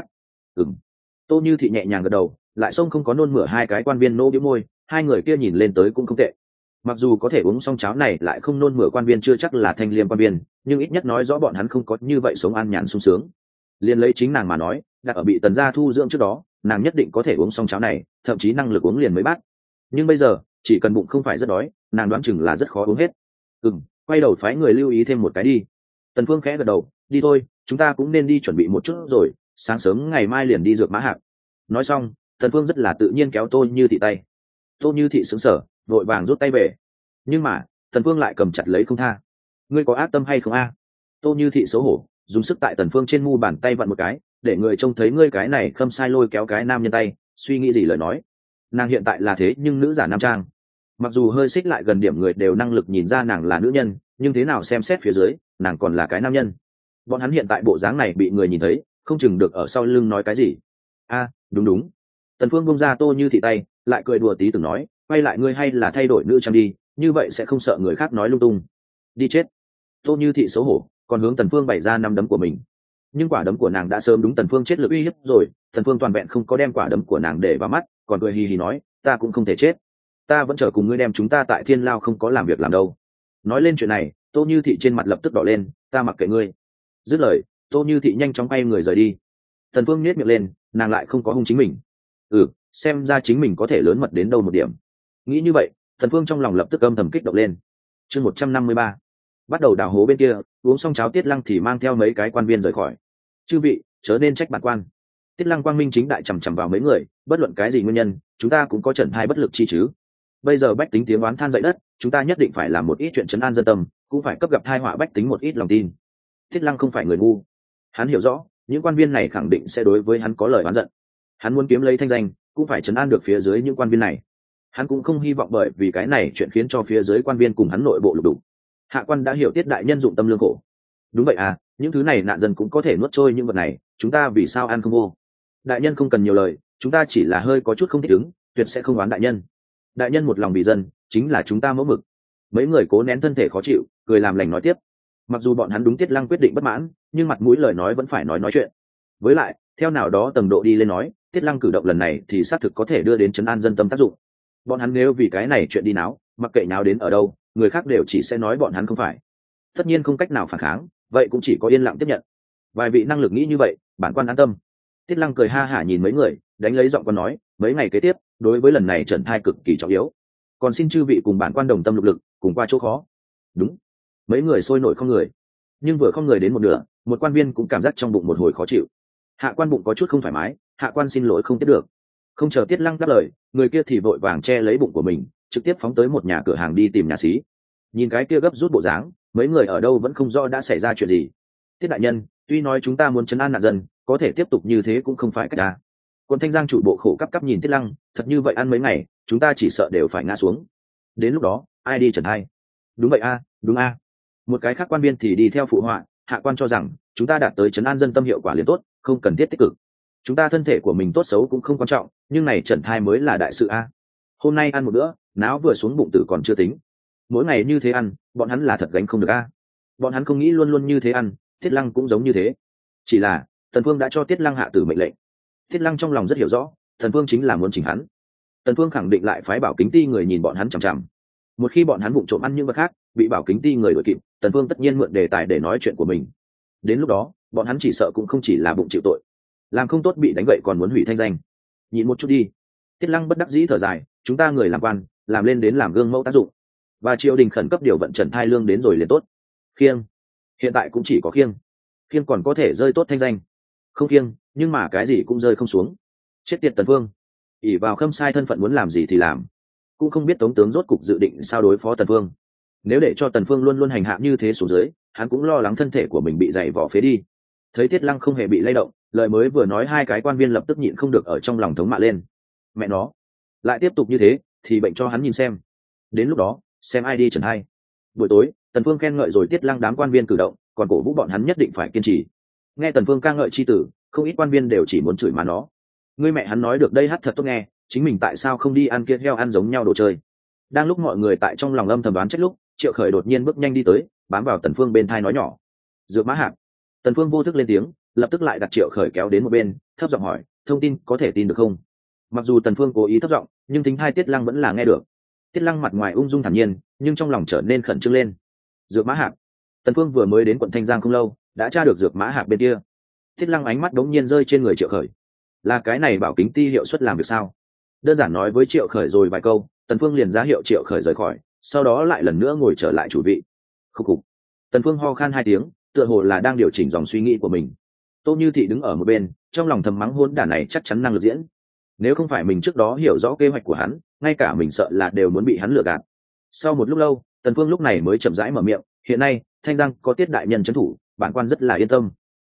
Tô Như Thị nhẹ nhàng gật đầu, lại xông không có nôn mửa hai cái quan viên nô bĩu môi, hai người kia nhìn lên tới cũng không tệ. Mặc dù có thể uống xong cháo này lại không nôn mửa quan viên chưa chắc là thanh liêm quan viên, nhưng ít nhất nói rõ bọn hắn không có như vậy sống an nhàn sung sướng. Liên lấy chính nàng mà nói, đặt ở bị Tần gia thu dưỡng trước đó, nàng nhất định có thể uống xong cháo này, thậm chí năng lực uống liền mấy bát. Nhưng bây giờ, chỉ cần bụng không phải rất đói, nàng đoán chừng là rất khó uống hết. Quay đầu phái người lưu ý thêm một cái đi. Tần Phương khẽ gật đầu, đi thôi, chúng ta cũng nên đi chuẩn bị một chút rồi, sáng sớm ngày mai liền đi dược mã hạc. Nói xong, Tần Phương rất là tự nhiên kéo Tô Như Thị tay. Tô Như Thị sững sờ, vội vàng rút tay về. Nhưng mà, Tần Phương lại cầm chặt lấy không tha. Ngươi có ác tâm hay không a? Tô Như Thị xấu hổ, dùng sức tại Tần Phương trên mu bàn tay vặn một cái, để người trông thấy ngươi cái này khâm sai lôi kéo cái nam nhân tay, suy nghĩ gì lời nói. Nàng hiện tại là thế nhưng nữ giả nam trang. Mặc dù hơi xích lại gần điểm người đều năng lực nhìn ra nàng là nữ nhân, nhưng thế nào xem xét phía dưới, nàng còn là cái nam nhân. Bọn hắn hiện tại bộ dáng này bị người nhìn thấy, không chừng được ở sau lưng nói cái gì. Đúng. Tần Phương buông ra Tô Như Thị tay, lại cười đùa tí từng nói, quay lại ngươi hay là thay đổi nữ trang đi, như vậy sẽ không sợ người khác nói lung tung. Đi chết. Tô Như Thị xấu hổ, còn hướng Tần Phương bày ra năm đấm của mình. Nhưng quả đấm của nàng đã sớm đúng Tần Phương chết lực uy hiếp rồi, Tần Phương toàn vẹn không có đem quả đấm của nàng để vào mắt, còn cười hì hì nói, ta cũng không thể chết, ta vẫn chờ cùng ngươi đem chúng ta tại Thiên Lao không có làm việc làm đâu. Nói lên chuyện này, Tô Như Thị trên mặt lập tức đỏ lên, ta mặc kệ ngươi. Dứt lời, Tô Như Thị nhanh chóng quay người rời đi. Tần Phương nhếch miệng lên, nàng lại không có hung chính mình. Xem ra chính mình có thể lớn mật đến đâu một điểm. Nghĩ như vậy, Tần Phương trong lòng lập tức âm thầm kích động lên. Chương 153. Bắt đầu đào hố bên kia, uống xong cháo Tiết Lăng thì mang theo mấy cái quan viên rời khỏi. Chư vị, chớ nên trách bản quan. Tiết Lăng quang minh chính đại chằm chằm vào mấy người, bất luận cái gì nguyên nhân, chúng ta cũng có trần thai bất lực chi chứ. Bây giờ bách tính tiếng oán than dậy đất, chúng ta nhất định phải làm một ít chuyện trấn an dân tâm, cũng phải cấp gặp tai họa bách tính một ít lòng tin. Tiết Lăng không phải người ngu, hắn hiểu rõ những quan viên này khẳng định sẽ đối với hắn có lời oán giận. Hắn muốn kiếm lấy thanh danh, cũng phải trấn an được phía dưới những quan viên này. Hắn cũng không hy vọng bởi vì cái này chuyện khiến cho phía dưới quan viên cùng hắn nội bộ lục đục. Hạ quan đã hiểu Tiết đại nhân dụng tâm lương khổ. Đúng vậy à, những thứ này nạn dân cũng có thể nuốt trôi những vật này, chúng ta vì sao ăn không vô? Đại nhân không cần nhiều lời, chúng ta chỉ là hơi có chút không thích ứng, tuyệt sẽ không oán đại nhân. Đại nhân một lòng vì dân, chính là chúng ta mẫu mực. Mấy người cố nén thân thể khó chịu, cười làm lành nói tiếp. Mặc dù bọn hắn đúng Tiết Lăng quyết định bất mãn, nhưng mặt mũi lời nói vẫn phải nói chuyện. Với lại, theo nào đó tầng độ đi lên nói, Tiết Lăng cử động lần này thì xác thực có thể đưa đến trấn an dân tâm tác dụng. Bọn hắn nếu vì cái này chuyện đi náo, mặc kệ náo đến ở đâu, người khác đều chỉ sẽ nói bọn hắn không phải. Tất nhiên không cách nào phản kháng, vậy cũng chỉ có yên lặng tiếp nhận. Vài vị năng lực nghĩ như vậy, bản quan an tâm. Tiết Lăng cười ha hả nhìn mấy người, đánh lấy giọng quan nói, mấy ngày kế tiếp, đối với lần này trận thai cực kỳ trọng yếu, còn xin chư vị cùng bản quan đồng tâm lục lực, cùng qua chỗ khó. Đúng. Mấy người sôi nổi không người, nhưng vừa không người đến một nửa, một quan viên cũng cảm giác trong bụng một hồi khó chịu. Hạ quan bụng có chút không thoải mái, hạ quan xin lỗi không tiếp được. Không chờ Tiết Lăng đáp lời, người kia thì vội vàng che lấy bụng của mình, trực tiếp phóng tới một nhà cửa hàng đi tìm nhà xí. Nhìn cái kia gấp rút bộ dáng, mấy người ở đâu vẫn không rõ đã xảy ra chuyện gì. Tiết đại nhân, tuy nói chúng ta muốn trấn an nạn dân, có thể tiếp tục như thế cũng không phải cách ta. Quân Thanh Giang chủ bộ khổ cắp nhìn Tiết Lăng, thật như vậy ăn mấy ngày, chúng ta chỉ sợ đều phải ngã xuống. Đến lúc đó, ai đi trần hai? Đúng vậy a, đúng a. Một cái khác quan viên thì đi theo phụ họa, hạ quan cho rằng chúng ta đạt tới trấn an dân tâm hiệu quả liền tốt, không cần thiết tích cực. Chúng ta thân thể của mình tốt xấu cũng không quan trọng, nhưng này trần thai mới là đại sự a. Hôm nay ăn một bữa, náo vừa xuống bụng tử còn chưa tính, mỗi ngày như thế ăn, bọn hắn là thật gánh không được a. Bọn hắn không nghĩ luôn luôn như thế ăn, Tiết Lăng cũng giống như thế. Chỉ là Tần Phương đã cho Tiết Lăng hạ tử mệnh lệnh. Tiết Lăng trong lòng rất hiểu rõ, Tần Phương chính là muốn chỉnh hắn. Tần Phương khẳng định lại phái Bảo Kính Ti người nhìn bọn hắn chằm chằm. Một khi bọn hắn vụng trộm ăn những vật khác, bị Bảo Kính Ti người đuổi kịp, Tần Phương tất nhiên mượn đề tài để nói chuyện của mình. Đến lúc đó, bọn hắn chỉ sợ cũng không chỉ là bụng chịu tội, làm không tốt bị đánh gậy còn muốn hủy thanh danh. Nhịn một chút đi. Tiết Lăng bất đắc dĩ thở dài, chúng ta người làm quan, làm lên đến làm gương mẫu tác dụng. Và triều đình khẩn cấp điều vận trần thai lương đến rồi liền tốt. Khiêng, hiện tại cũng chỉ có khiêng còn có thể rơi tốt thanh danh. Không khiêng, nhưng mà cái gì cũng rơi không xuống. Chết tiệt Tần Phương, ỷ vào Khâm Sai thân phận muốn làm gì thì làm, cũng không biết tống tướng rốt cục dự định sao đối phó Tần Phương. Nếu để cho Tần Phương luôn luôn hành hạ như thế xuống dưới, hắn cũng lo lắng thân thể của mình bị dày vò phế đi. Thấy Tiết Lăng không hề bị lay động, lời mới vừa nói hai cái quan viên lập tức nhịn không được ở trong lòng thống mạ lên. Mẹ nó, lại tiếp tục như thế thì bệnh cho hắn nhìn xem. Đến lúc đó, xem ai đi trần hai. Buổi tối, Tần Phương khen ngợi rồi Tiết Lăng đám quan viên cử động, còn cổ vũ bọn hắn nhất định phải kiên trì. Nghe Tần Phương ca ngợi chi tử, không ít quan viên đều chỉ muốn chửi má nó. Ngươi mẹ hắn nói được đây hát thật tốt nghe, chính mình tại sao không đi ăn kia heo ăn giống nhau đồ chơi. Đang lúc mọi người tại trong lòng âm thầm đoán trách lúc, Triệu Khởi đột nhiên bước nhanh đi tới, bám vào Tần Phương bên tai nói nhỏ. Dược mã hạp. Tần Phương vô thức lên tiếng, lập tức lại đặt Triệu Khởi kéo đến một bên, thấp giọng hỏi, thông tin có thể tin được không? Mặc dù Tần Phương cố ý thấp giọng, nhưng thính hai Tiết Lăng vẫn là nghe được. Tiết Lăng mặt ngoài ung dung thản nhiên, nhưng trong lòng trở nên khẩn trương lên. Dược mã hạp. Tần Phương vừa mới đến quận Thanh Giang không lâu, đã tra được dược mã hạp bên kia. Tiết Lăng ánh mắt đống nhiên rơi trên người Triệu Khởi. Là cái này Bảo Kính Ti hiệu suất làm việc sao? Đơn giản nói với Triệu Khởi rồi vài câu, Tần Phương liền ra hiệu Triệu Khởi rời khỏi, sau đó lại lần nữa ngồi trở lại chủ vị. Khục khục. Tần Phương ho khan hai tiếng, tựa hồ là đang điều chỉnh dòng suy nghĩ của mình. Tô Như Thị đứng ở một bên, trong lòng thầm mắng hỗn đản này chắc chắn năng lực diễn. Nếu không phải mình trước đó hiểu rõ kế hoạch của hắn, ngay cả mình sợ là đều muốn bị hắn lừa gạt. Sau một lúc lâu, Tần Phương lúc này mới chậm rãi mở miệng, hiện nay Thanh Giang có Tiết đại nhân trấn thủ, bản quan rất là yên tâm.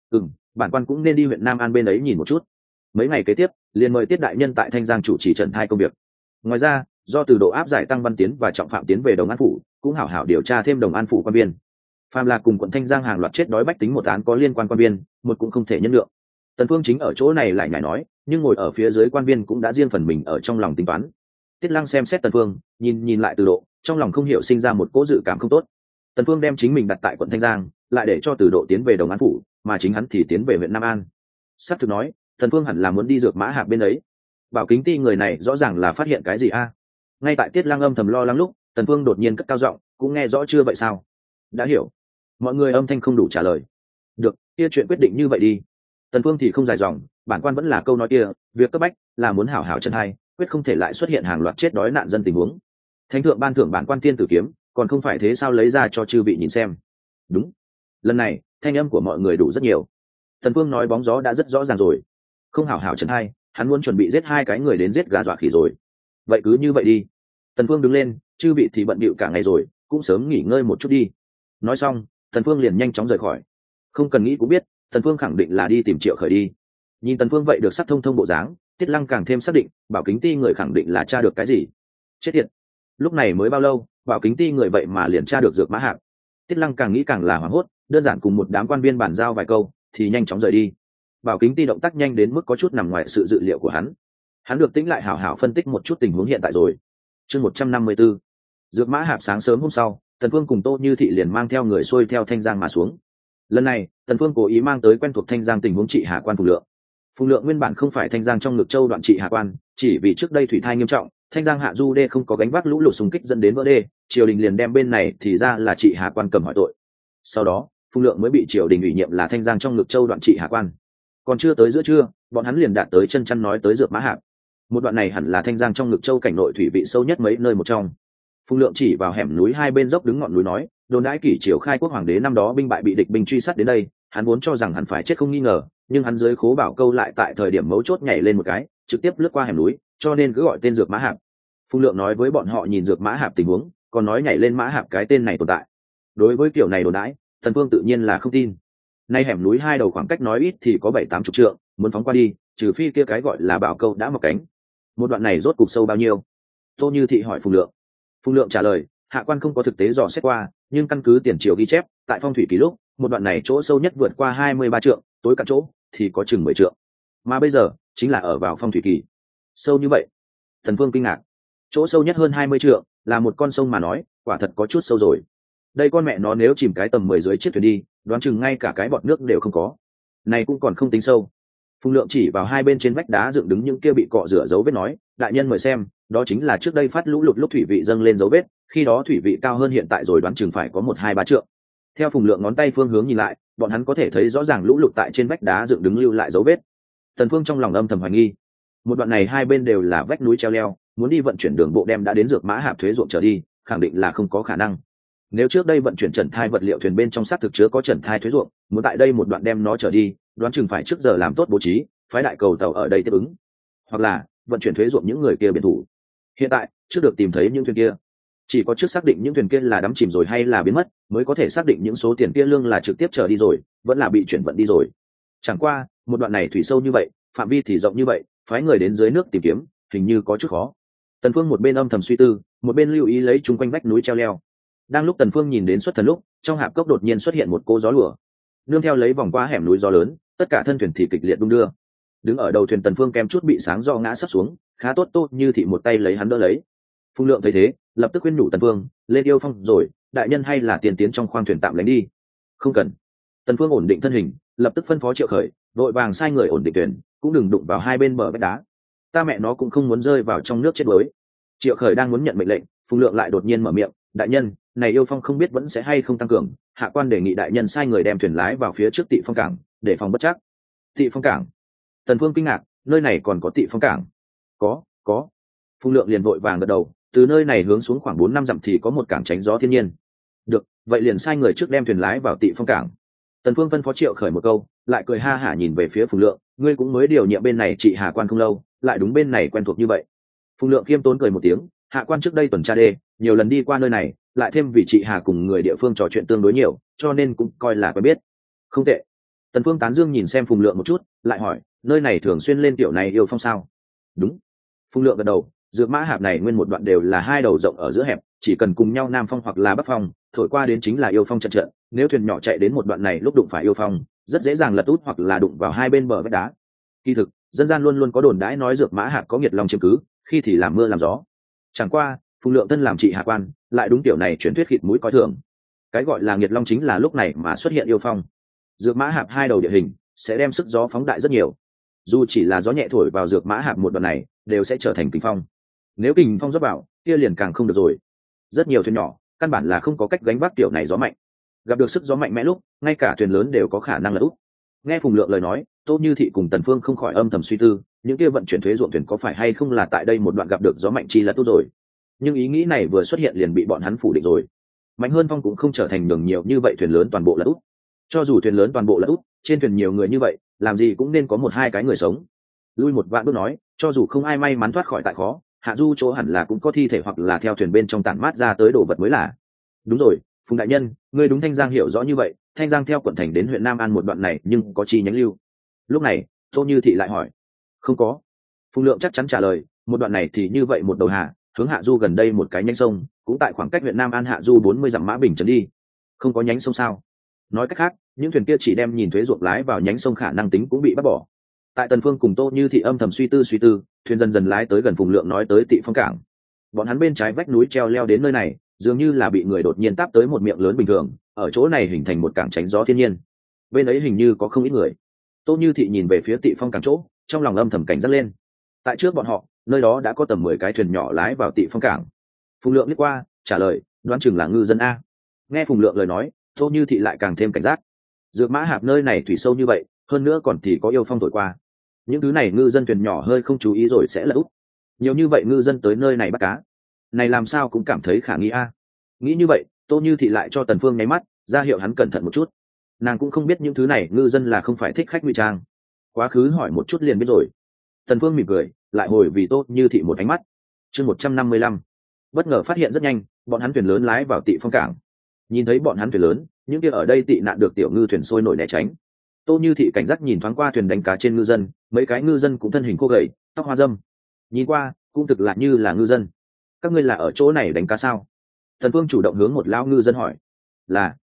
Bản quan cũng nên đi huyện Nam An bên ấy nhìn một chút. Mấy ngày kế tiếp, liền mời Tiết đại nhân tại Thanh Giang chủ trì trần thai công việc. Ngoài ra, do từ độ áp giải Tăng Văn Tiến và Trọng Phạm Tiến về Đồng An phủ, cũng hảo hảo điều tra thêm Đồng An phủ quan viên. Phàm là cùng quận Thanh Giang hàng loạt chết đói bách tính một án có liên quan quan viên, một cũng không thể nhân lượng. Tần Phương chính ở chỗ này lại nhảy nói, nhưng ngồi ở phía dưới quan viên cũng đã riêng phần mình ở trong lòng tính toán. Tiết Lăng xem xét Tần Phương, nhìn lại Từ Độ, trong lòng không hiểu sinh ra một cỗ dự cảm không tốt. Tần Phương đem chính mình đặt tại quận Thanh Giang, lại để cho Từ Độ tiến về Đồng An phủ, mà chính hắn thì tiến về huyện Nam An. Sắp thực nói, Tần Phương hẳn là muốn đi dược mã hạp bên ấy. Bảo Kính Ti người này rõ ràng là phát hiện cái gì a? Ngay tại Tiết Lăng âm thầm lo lắng lúc, Tần Phương đột nhiên cất cao giọng, cũng nghe rõ chưa vậy sao? Đã hiểu. Mọi người âm thanh không đủ trả lời. Được, kia chuyện quyết định như vậy đi. Tần Phương thì không dài dòng, bản quan vẫn là câu nói kia, việc cấp bách là muốn hảo hảo chân hay, quyết không thể lại xuất hiện hàng loạt chết đói nạn dân tình huống. Thánh thượng ban thưởng bản quan thiên tử kiếm, còn không phải thế sao lấy ra cho chư vị nhìn xem. Đúng. Lần này, thanh âm của mọi người đủ rất nhiều. Tần Phương nói bóng gió đã rất rõ ràng rồi. Không hảo hảo chân hay, hắn muốn chuẩn bị giết hai cái người đến giết gà dọa khỉ rồi. Vậy cứ như vậy đi. Tần Phương đứng lên, chư vị thì bận bịu cả ngày rồi, cũng sớm nghỉ ngơi một chút đi. Nói xong, Tần Phương liền nhanh chóng rời khỏi. Không cần nghĩ cũng biết, Tần Phương khẳng định là đi tìm Triệu Khởi đi. Nhìn Tần Phương vậy được sắc thông thông bộ dáng, Tiết Lăng càng thêm xác định, Bảo Kính Ti người khẳng định là tra được cái gì. Chết tiệt. Lúc này mới bao lâu, Bảo Kính Ti người vậy mà liền tra được dược mã hạp. Tiết Lăng càng nghĩ càng là hoảng hốt, đơn giản cùng một đám quan viên bàn giao vài câu, thì nhanh chóng rời đi. Bảo Kính Ti động tác nhanh đến mức có chút nằm ngoài sự dự liệu của hắn. Hắn được tĩnh lại hảo hảo phân tích một chút tình huống hiện tại rồi. Chương 154. Dược mã hạp sáng sớm hôm sau, Tần Phương cùng Tô Như Thị liền mang theo người xuôi theo Thanh Giang mà xuống. Lần này, Tần Phương cố ý mang tới quen thuộc Thanh Giang tình huống trị hạ quan phủ lượng. Phùng Lượng nguyên bản không phải Thanh Giang trong ngực châu Đoạn Trị hạ quan, chỉ vì trước đây thủy thai nghiêm trọng, Thanh Giang hạ du đê không có gánh vác lũ lụt xung kích dẫn đến vỡ đê, triều đình liền đem bên này thì ra là Trị hạ quan cầm hỏi tội. Sau đó, Phùng Lượng mới bị triều đình ủy nhiệm là Thanh Giang trong ngực châu Đoạn Trị hạ quan. Còn chưa tới giữa trưa, bọn hắn liền đạt tới chân chăn nói tới Dược Mã Hạp. Một đoạn này hẳn là Thanh Giang trong ngực châu cảnh nội thủy vị sâu nhất mấy nơi một trong. Phùng Lượng chỉ vào hẻm núi hai bên dốc đứng ngọn núi nói, đồn đãi kỷ triều khai quốc hoàng đế năm đó binh bại bị địch binh truy sát đến đây, hắn vốn cho rằng hắn phải chết không nghi ngờ, nhưng hắn dưới khố bảo câu lại tại thời điểm mấu chốt nhảy lên một cái, trực tiếp lướt qua hẻm núi, cho nên cứ gọi tên Dược Mã Hạp. Phùng Lượng nói với bọn họ nhìn Dược Mã Hạp tình huống, còn nói nhảy lên Mã Hạp cái tên này tồn tại. Đối với kiểu này đồn đãi, Tần Phương tự nhiên là không tin. Nay hẻm núi hai đầu khoảng cách nói ít thì có 7-8 chục trượng, muốn phóng qua đi, trừ phi kia cái gọi là bảo câu đã mọc cánh. Một đoạn này rốt cục sâu bao nhiêu? Tô Như Thị hỏi Phùng Lượng. Phùng Lượng trả lời, hạ quan không có thực tế dò xét qua, nhưng căn cứ tiền triều ghi chép, tại phong thủy ký lúc, một đoạn này chỗ sâu nhất vượt qua 23 trượng, tối cạn chỗ thì có chừng 10 trượng. Mà bây giờ, chính là ở vào phong thủy kỳ. Sâu như vậy? Thần Phương kinh ngạc. Chỗ sâu nhất hơn 20 trượng, là một con sông mà nói, quả thật có chút sâu rồi. Đây con mẹ nó nếu chìm cái tầm 10 dưới chiếc thuyền đi, đoán chừng ngay cả cái bọt nước đều không có. Này cũng còn không tính sâu. Phùng Lượng chỉ vào hai bên trên vách đá dựng đứng những kia bị cọ rửa dấu vết nói, đại nhân mời xem, đó chính là trước đây phát lũ lụt lúc thủy vị dâng lên dấu vết, khi đó thủy vị cao hơn hiện tại rồi, đoán chừng phải có 1-2-3 trượng. Theo Phùng Lượng ngón tay phương hướng nhìn lại, bọn hắn có thể thấy rõ ràng lũ lụt tại trên vách đá dựng đứng lưu lại dấu vết. Tần Phương trong lòng âm thầm hoài nghi. Một đoạn này hai bên đều là vách núi treo leo, muốn đi vận chuyển đường bộ đem đã đến Dược Mã Hạp thuế ruộng trở đi, khẳng định là không có khả năng. Nếu trước đây vận chuyển trần thai vật liệu thuyền bên trong xác thực chứa có trần thai thuế ruộng, muốn tại đây một đoạn đem nó trở đi, đoán chừng phải trước giờ làm tốt bố trí, phái đại cầu tàu ở đây tiếp ứng, hoặc là vận chuyển thuế ruộng những người kia biển thủ. Hiện tại trước được tìm thấy những thuyền kia, chỉ có trước xác định những thuyền kia là đắm chìm rồi hay là biến mất, mới có thể xác định những số tiền kia lương là trực tiếp trở đi rồi, vẫn là bị chuyển vận đi rồi. Chẳng qua một đoạn này thủy sâu như vậy, phạm vi thì rộng như vậy, phái người đến dưới nước tìm kiếm, hình như có chút khó. Tần Phương một bên âm thầm suy tư, một bên lưu ý lấy chung quanh vách núi treo leo. Đang lúc Tần Phương nhìn đến xuất thần lúc, trong hạp cốc đột nhiên xuất hiện một cô gió lùa, nương theo lấy vòng qua hẻm núi gió lớn, tất cả thân thuyền thì kịch liệt đung đưa. Đứng ở đầu thuyền Tần Phương kém chút bị sáng do ngã sắp xuống, khá tốt Tô Như Thị một tay lấy hắn đỡ lấy. Phùng Lượng thấy thế, lập tức khuyên nhủ Tần Phương, lên yêu phong rồi, đại nhân hay là tiền tiến trong khoang thuyền tạm lánh đi. Không cần. Tần Phương ổn định thân hình, lập tức phân phó Triệu Khởi, đội vàng sai người ổn định thuyền, cũng đừng đụng vào hai bên bờ vách đá. Ta mẹ nó cũng không muốn rơi vào trong nước chết đuối. Triệu Khởi đang muốn nhận mệnh lệnh, Phùng Lượng lại đột nhiên mở miệng, đại nhân, này yêu phong không biết vẫn sẽ hay không tăng cường, hạ quan đề nghị đại nhân sai người đem thuyền lái vào phía trước Tị Phong cảng, để phòng bất trắc. Tị Phong cảng? Tần Phương kinh ngạc, nơi này còn có Tị Phong cảng? Có. Phùng Lượng liền vội vàng gật đầu, từ nơi này hướng xuống khoảng 4-5 dặm thì có một cảng tránh gió thiên nhiên. Được, vậy liền sai người trước đem thuyền lái vào Tị Phong cảng. Tần Phương phân phó Triệu Khởi một câu, lại cười ha hả nhìn về phía Phùng Lượng, ngươi cũng mới điều nhiệm bên này trị Hà quan không lâu, lại đúng bên này quen thuộc như vậy. Phùng Lượng khiêm tốn cười một tiếng, hạ quan trước đây tuần tra đê, nhiều lần đi qua nơi này, lại thêm vì trị Hà cùng người địa phương trò chuyện tương đối nhiều, cho nên cũng coi là quen biết. Không tệ. Tần Phương tán dương nhìn xem Phùng Lượng một chút, lại hỏi, nơi này thường xuyên lên tiểu này yêu phong sao? Đúng. Phùng Lượng gật đầu, Dược Mã Hạp này nguyên một đoạn đều là hai đầu rộng ở giữa hẹp, chỉ cần cùng nhau nam phong hoặc là bắc phong, thổi qua đến chính là yêu phong trận trận. Nếu thuyền nhỏ chạy đến một đoạn này lúc đụng phải yêu phong, rất dễ dàng lật út hoặc là đụng vào hai bên bờ vách đá. Kỳ thực, dân gian luôn luôn có đồn đãi nói Dược Mã Hạp có nghiệt long chiếm cứ, khi thì làm mưa làm gió. Chẳng qua, Phùng Lượng thân làm trị hạ quan, lại đúng tiểu này truyền thuyết khịt mũi coi thường. Cái gọi là nghiệt long chính là lúc này mà xuất hiện yêu phong. Dược Mã Hạp hai đầu địa hình sẽ đem sức gió phóng đại rất nhiều. Dù chỉ là gió nhẹ thổi vào Dược Mã Hạp một đoạn này, đều sẽ trở thành kình phong. Nếu kình phong rót vào, kia liền càng không được rồi. Rất nhiều thuyền nhỏ, căn bản là không có cách gánh vác tiểu này gió mạnh. Gặp được sức gió mạnh mẽ lúc, ngay cả thuyền lớn đều có khả năng lật úp. Nghe Phùng Lượng lời nói, Tô Như Thị cùng Tần Phương không khỏi âm thầm suy tư, những kia vận chuyển thuế ruộng thuyền có phải hay không là tại đây một đoạn gặp được gió mạnh chi lật úp rồi. Nhưng ý nghĩ này vừa xuất hiện liền bị bọn hắn phủ định rồi. Mạnh hơn phong cũng không trở thành đường nhiều như vậy thuyền lớn toàn bộ lật úp. Cho dù thuyền lớn toàn bộ lật úp, trên thuyền nhiều người như vậy, làm gì cũng nên có 1-2 cái người sống. Lui một vạn bước nói, cho dù không ai may mắn thoát khỏi tại khó, hạ du chỗ hẳn là cũng có thi thể hoặc là theo thuyền bên trong tản mát ra tới đồ vật mới là. Đúng rồi, Phùng đại nhân, ngươi đúng Thanh Giang hiểu rõ như vậy, Thanh Giang theo quận thành đến huyện Nam An một đoạn này nhưng có chi nhánh lưu? Lúc này, Tô Như Thị lại hỏi. Không có. Phùng Lượng chắc chắn trả lời, một đoạn này thì như vậy một đầu hạ, hướng hạ du gần đây một cái nhánh sông, cũng tại khoảng cách huyện Nam An hạ du 40 dặm mã bình trấn đi. Không có nhánh sông sao? Nói cách khác, những thuyền kia chỉ đem nhìn thuế ruộng lái vào nhánh sông khả năng tính cũng bị bắt bỏ. Tại Tần Phương cùng Tô Như Thị âm thầm suy tư, thuyền dần dần lái tới gần Phùng Lượng nói tới Tị Phong cảng. Bọn hắn bên trái vách núi treo leo đến nơi này, dường như là bị người đột nhiên táp tới một miệng lớn bình thường, ở chỗ này hình thành một cảng tránh gió thiên nhiên. Bên ấy hình như có không ít người. Tô Như Thị nhìn về phía Tị Phong cảng chỗ, trong lòng âm thầm cảnh giác lên. Tại trước bọn họ, nơi đó đã có tầm 10 cái thuyền nhỏ lái vào Tị Phong cảng. Phùng Lượng liếc qua, trả lời, đoán chừng là ngư dân a. Nghe Phùng Lượng lời nói, Tô Như Thị lại càng thêm cảnh giác. Dược Mã Hạp nơi này thủy sâu như vậy, hơn nữa còn thì có yêu phong thổi qua. Những thứ này ngư dân thuyền nhỏ hơi không chú ý rồi sẽ lật úp. Nhiều như vậy ngư dân tới nơi này bắt cá, này làm sao cũng cảm thấy khả nghi a. Nghĩ như vậy, Tô Như Thị lại cho Tần Phương nháy mắt, ra hiệu hắn cẩn thận một chút. Nàng cũng không biết những thứ này ngư dân là không phải thích khách ngụy trang, quá khứ hỏi một chút liền biết rồi. Tần Phương mỉm cười, lại hồi vì Tô Như Thị một ánh mắt. Chương 155. Bất ngờ phát hiện rất nhanh, bọn hắn thuyền lớn lái vào Tị Phong cảng. Nhìn thấy bọn hắn thuyền lớn, những kia ở đây tị nạn được tiểu ngư thuyền sôi nổi né tránh. Tô Như Thị cảnh giác nhìn thoáng qua thuyền đánh cá trên ngư dân, mấy cái ngư dân cũng thân hình khô gầy, tóc hoa râm. Nhìn qua, cũng thực lại như là ngư dân. Các ngươi là ở chỗ này đánh cá sao? Tần Phương chủ động hướng một lão ngư dân hỏi. Là.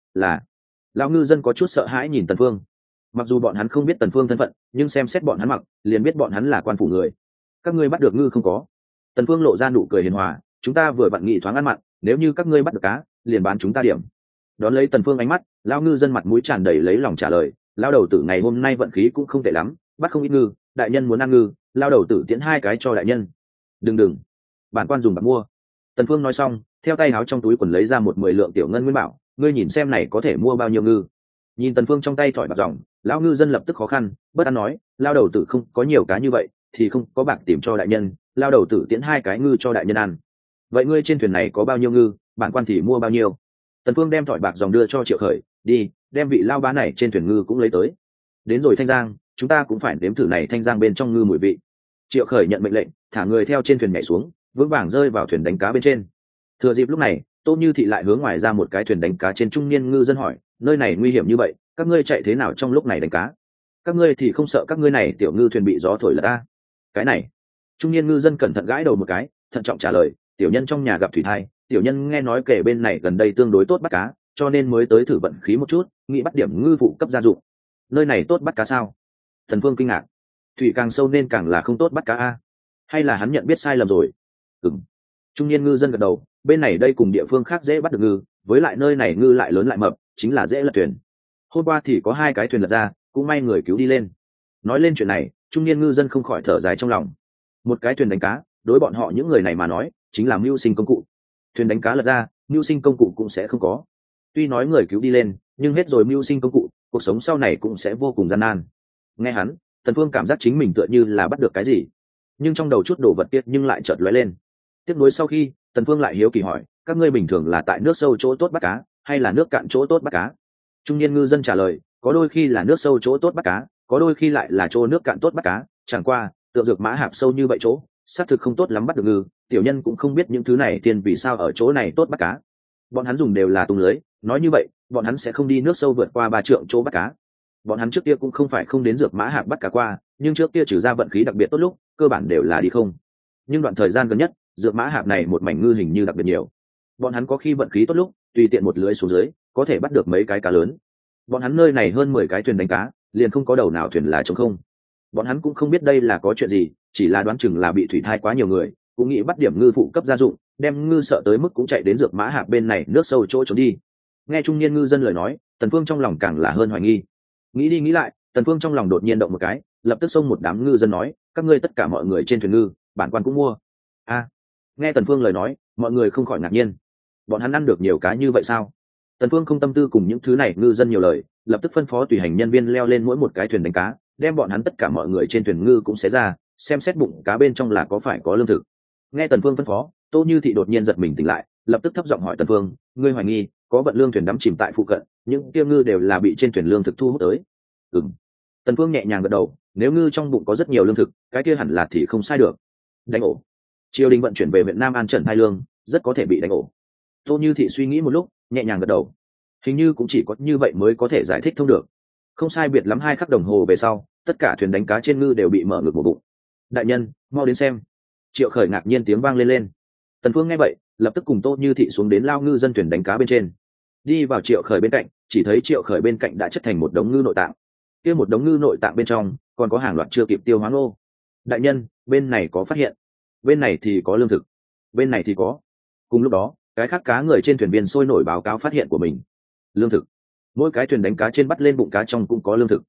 Lão ngư dân có chút sợ hãi nhìn Tần Phương. Mặc dù bọn hắn không biết Tần Phương thân phận, nhưng xem xét bọn hắn mặc, liền biết bọn hắn là quan phủ người. Các ngươi bắt được ngư không có? Tần Phương lộ ra nụ cười hiền hòa, chúng ta vừa vặn nghị thoáng ăn mặn, nếu như các ngươi bắt được cá, liền bán chúng ta điểm. Đón lấy Tần Phương ánh mắt, lão ngư dân mặt mũi tràn đầy lấy lòng trả lời, lão đầu tử ngày hôm nay vận khí cũng không tệ lắm, bắt không ít ngư, đại nhân muốn ăn ngư, lão đầu tử tiễn 2 cái cho đại nhân. Đừng, bản quan dùng bạc mua. Tần Phương nói xong, theo tay áo trong túi quần lấy ra một 10 lượng tiểu ngân nguyên bảo, ngươi nhìn xem này có thể mua bao nhiêu ngư. Nhìn Tần Phương trong tay thỏi bạc ròng, lão ngư dân lập tức khó khăn, bất an nói, lão đầu tử không có nhiều cá như vậy, thì không có bạc tìm cho đại nhân, lão đầu tử tiễn 2 cái ngư cho đại nhân ăn. Vậy ngươi trên thuyền này có bao nhiêu ngư, bản quan thì mua bao nhiêu. Tần Phương đem thỏi bạc ròng đưa cho Triệu Khởi, đi, đem vị lao bá này trên thuyền ngư cũng lấy tới. Đến rồi Thanh Giang, chúng ta cũng phải nếm thử này Thanh Giang bên trong ngư mùi vị. Triệu Khởi nhận mệnh lệnh, thả người theo trên thuyền nhảy xuống, vững vàng rơi vào thuyền đánh cá bên trên. Thừa dịp lúc này, Tô Như Thị lại hướng ngoài ra một cái thuyền đánh cá trên trung niên ngư dân hỏi, nơi này nguy hiểm như vậy, các ngươi chạy thế nào trong lúc này đánh cá? Các ngươi thì không sợ các ngươi này tiểu ngư thuyền bị gió thổi lật a? Cái này, trung niên ngư dân cẩn thận gãi đầu một cái, thận trọng trả lời, tiểu nhân trong nhà gặp thủy thai, tiểu nhân nghe nói kể bên này gần đây tương đối tốt bắt cá, cho nên mới tới thử vận khí một chút, nghĩ bắt điểm ngư phụ cấp gia dụng. Nơi này tốt bắt cá sao? Thần Phương kinh ngạc, thủy càng sâu nên càng là không tốt bắt cá a, hay là hắn nhận biết sai lầm rồi? Trung niên ngư dân gật đầu, bên này đây cùng địa phương khác dễ bắt được ngư, với lại nơi này ngư lại lớn lại mập, chính là dễ lật thuyền. Hôm qua thì có 2 cái thuyền lật ra, cũng may người cứu đi lên. Nói lên chuyện này, trung niên ngư dân không khỏi thở dài trong lòng. Một cái thuyền đánh cá, đối bọn họ những người này mà nói, chính là mưu sinh công cụ. Thuyền đánh cá lật ra, mưu sinh công cụ cũng sẽ không có. Tuy nói người cứu đi lên, nhưng hết rồi mưu sinh công cụ, cuộc sống sau này cũng sẽ vô cùng gian nan. Nghe hắn, Tần Phương cảm giác chính mình tựa như là bắt được cái gì, nhưng trong đầu chút đồ vật tiết nhưng lại chợt lóe lên. Tiếp nối sau khi, Tần Phương lại hiếu kỳ hỏi, các ngươi bình thường là tại nước sâu chỗ tốt bắt cá, hay là nước cạn chỗ tốt bắt cá? Trung niên ngư dân trả lời, có đôi khi là nước sâu chỗ tốt bắt cá, có đôi khi lại là chỗ nước cạn tốt bắt cá, chẳng qua, tượng Dược Mã Hạp sâu như vậy chỗ, xác thực không tốt lắm bắt được ngư, tiểu nhân cũng không biết những thứ này tiền vì sao ở chỗ này tốt bắt cá. Bọn hắn dùng đều là tung lưới, nói như vậy, bọn hắn sẽ không đi nước sâu vượt qua 3 trượng chỗ bắt cá. Bọn hắn trước kia cũng không phải không đến Dược Mã Hạp bắt cá qua, nhưng trước kia trừ ra vận khí đặc biệt tốt lúc, cơ bản đều là đi không. Nhưng đoạn thời gian gần nhất, Dược Mã Hạp này một mảnh ngư hình như đặc biệt nhiều. Bọn hắn có khi vận khí tốt lúc, tùy tiện một lưới xuống dưới, có thể bắt được mấy cái cá lớn. Bọn hắn nơi này hơn 10 cái thuyền đánh cá, liền không có đầu nào thuyền là trống không. Bọn hắn cũng không biết đây là có chuyện gì, chỉ là đoán chừng là bị thủy thai quá nhiều người, cũng nghĩ bắt điểm ngư phụ cấp gia dụng, đem ngư sợ tới mức cũng chạy đến Dược Mã Hạp bên này nước sâu chỗ trốn đi. Nghe trung niên ngư dân lời nói, Tần Phương trong lòng càng là hơn hoài nghi. Nghĩ đi nghĩ lại, Tần Phương trong lòng đột nhiên động một cái, lập tức xông một đám ngư dân nói, các ngươi tất cả mọi người trên thuyền ngư, bản quan cũng mua. Nghe Tần Phương lời nói, mọi người không khỏi ngạc nhiên. Bọn hắn ăn được nhiều cá như vậy sao? Tần Phương không tâm tư cùng những thứ này ngư dân nhiều lời, lập tức phân phó tùy hành nhân viên leo lên mỗi một cái thuyền đánh cá, đem bọn hắn tất cả mọi người trên thuyền ngư cũng xé ra, xem xét bụng cá bên trong là có phải có lương thực. Nghe Tần Phương phân phó, Tô Như Thị đột nhiên giật mình tỉnh lại, lập tức thấp giọng hỏi Tần Phương, ngươi hoài nghi có vận lương thuyền đắm chìm tại phụ cận, những kia ngư đều là bị trên thuyền lương thực thu hút tới? Tần Phương nhẹ nhàng gật đầu, nếu ngư trong bụng có rất nhiều lương thực, cái kia hẳn là thì không sai được. Đánh ổ. Triều đình vận chuyển về Việt Nam An Trần Thái Lương, rất có thể bị đánh ổ. Tô Như Thị suy nghĩ một lúc, nhẹ nhàng gật đầu. Hình như cũng chỉ có như vậy mới có thể giải thích thông được. Không sai biệt lắm 2 khắc đồng hồ về sau, tất cả thuyền đánh cá trên ngư đều bị mở ngược một bụng. Đại nhân, mau đến xem. Triệu Khởi ngạc nhiên tiếng vang lên. Tần Phương nghe vậy, lập tức cùng Tô Như Thị xuống đến lao ngư dân thuyền đánh cá bên trên. Đi vào Triệu Khởi bên cạnh, chỉ thấy Triệu Khởi bên cạnh đã chất thành một đống ngư nội tạng. Kia một đống ngư nội tạng bên trong, còn có hàng loạt chưa kịp tiêu hóa ngô. Đại nhân, bên này có phát hiện. Bên này thì có lương thực, bên này thì có. Cùng lúc đó, cái khác cá người trên thuyền viên sôi nổi báo cáo phát hiện của mình. Lương thực. Mỗi cái thuyền đánh cá trên bắt lên bụng cá trong cũng có lương thực.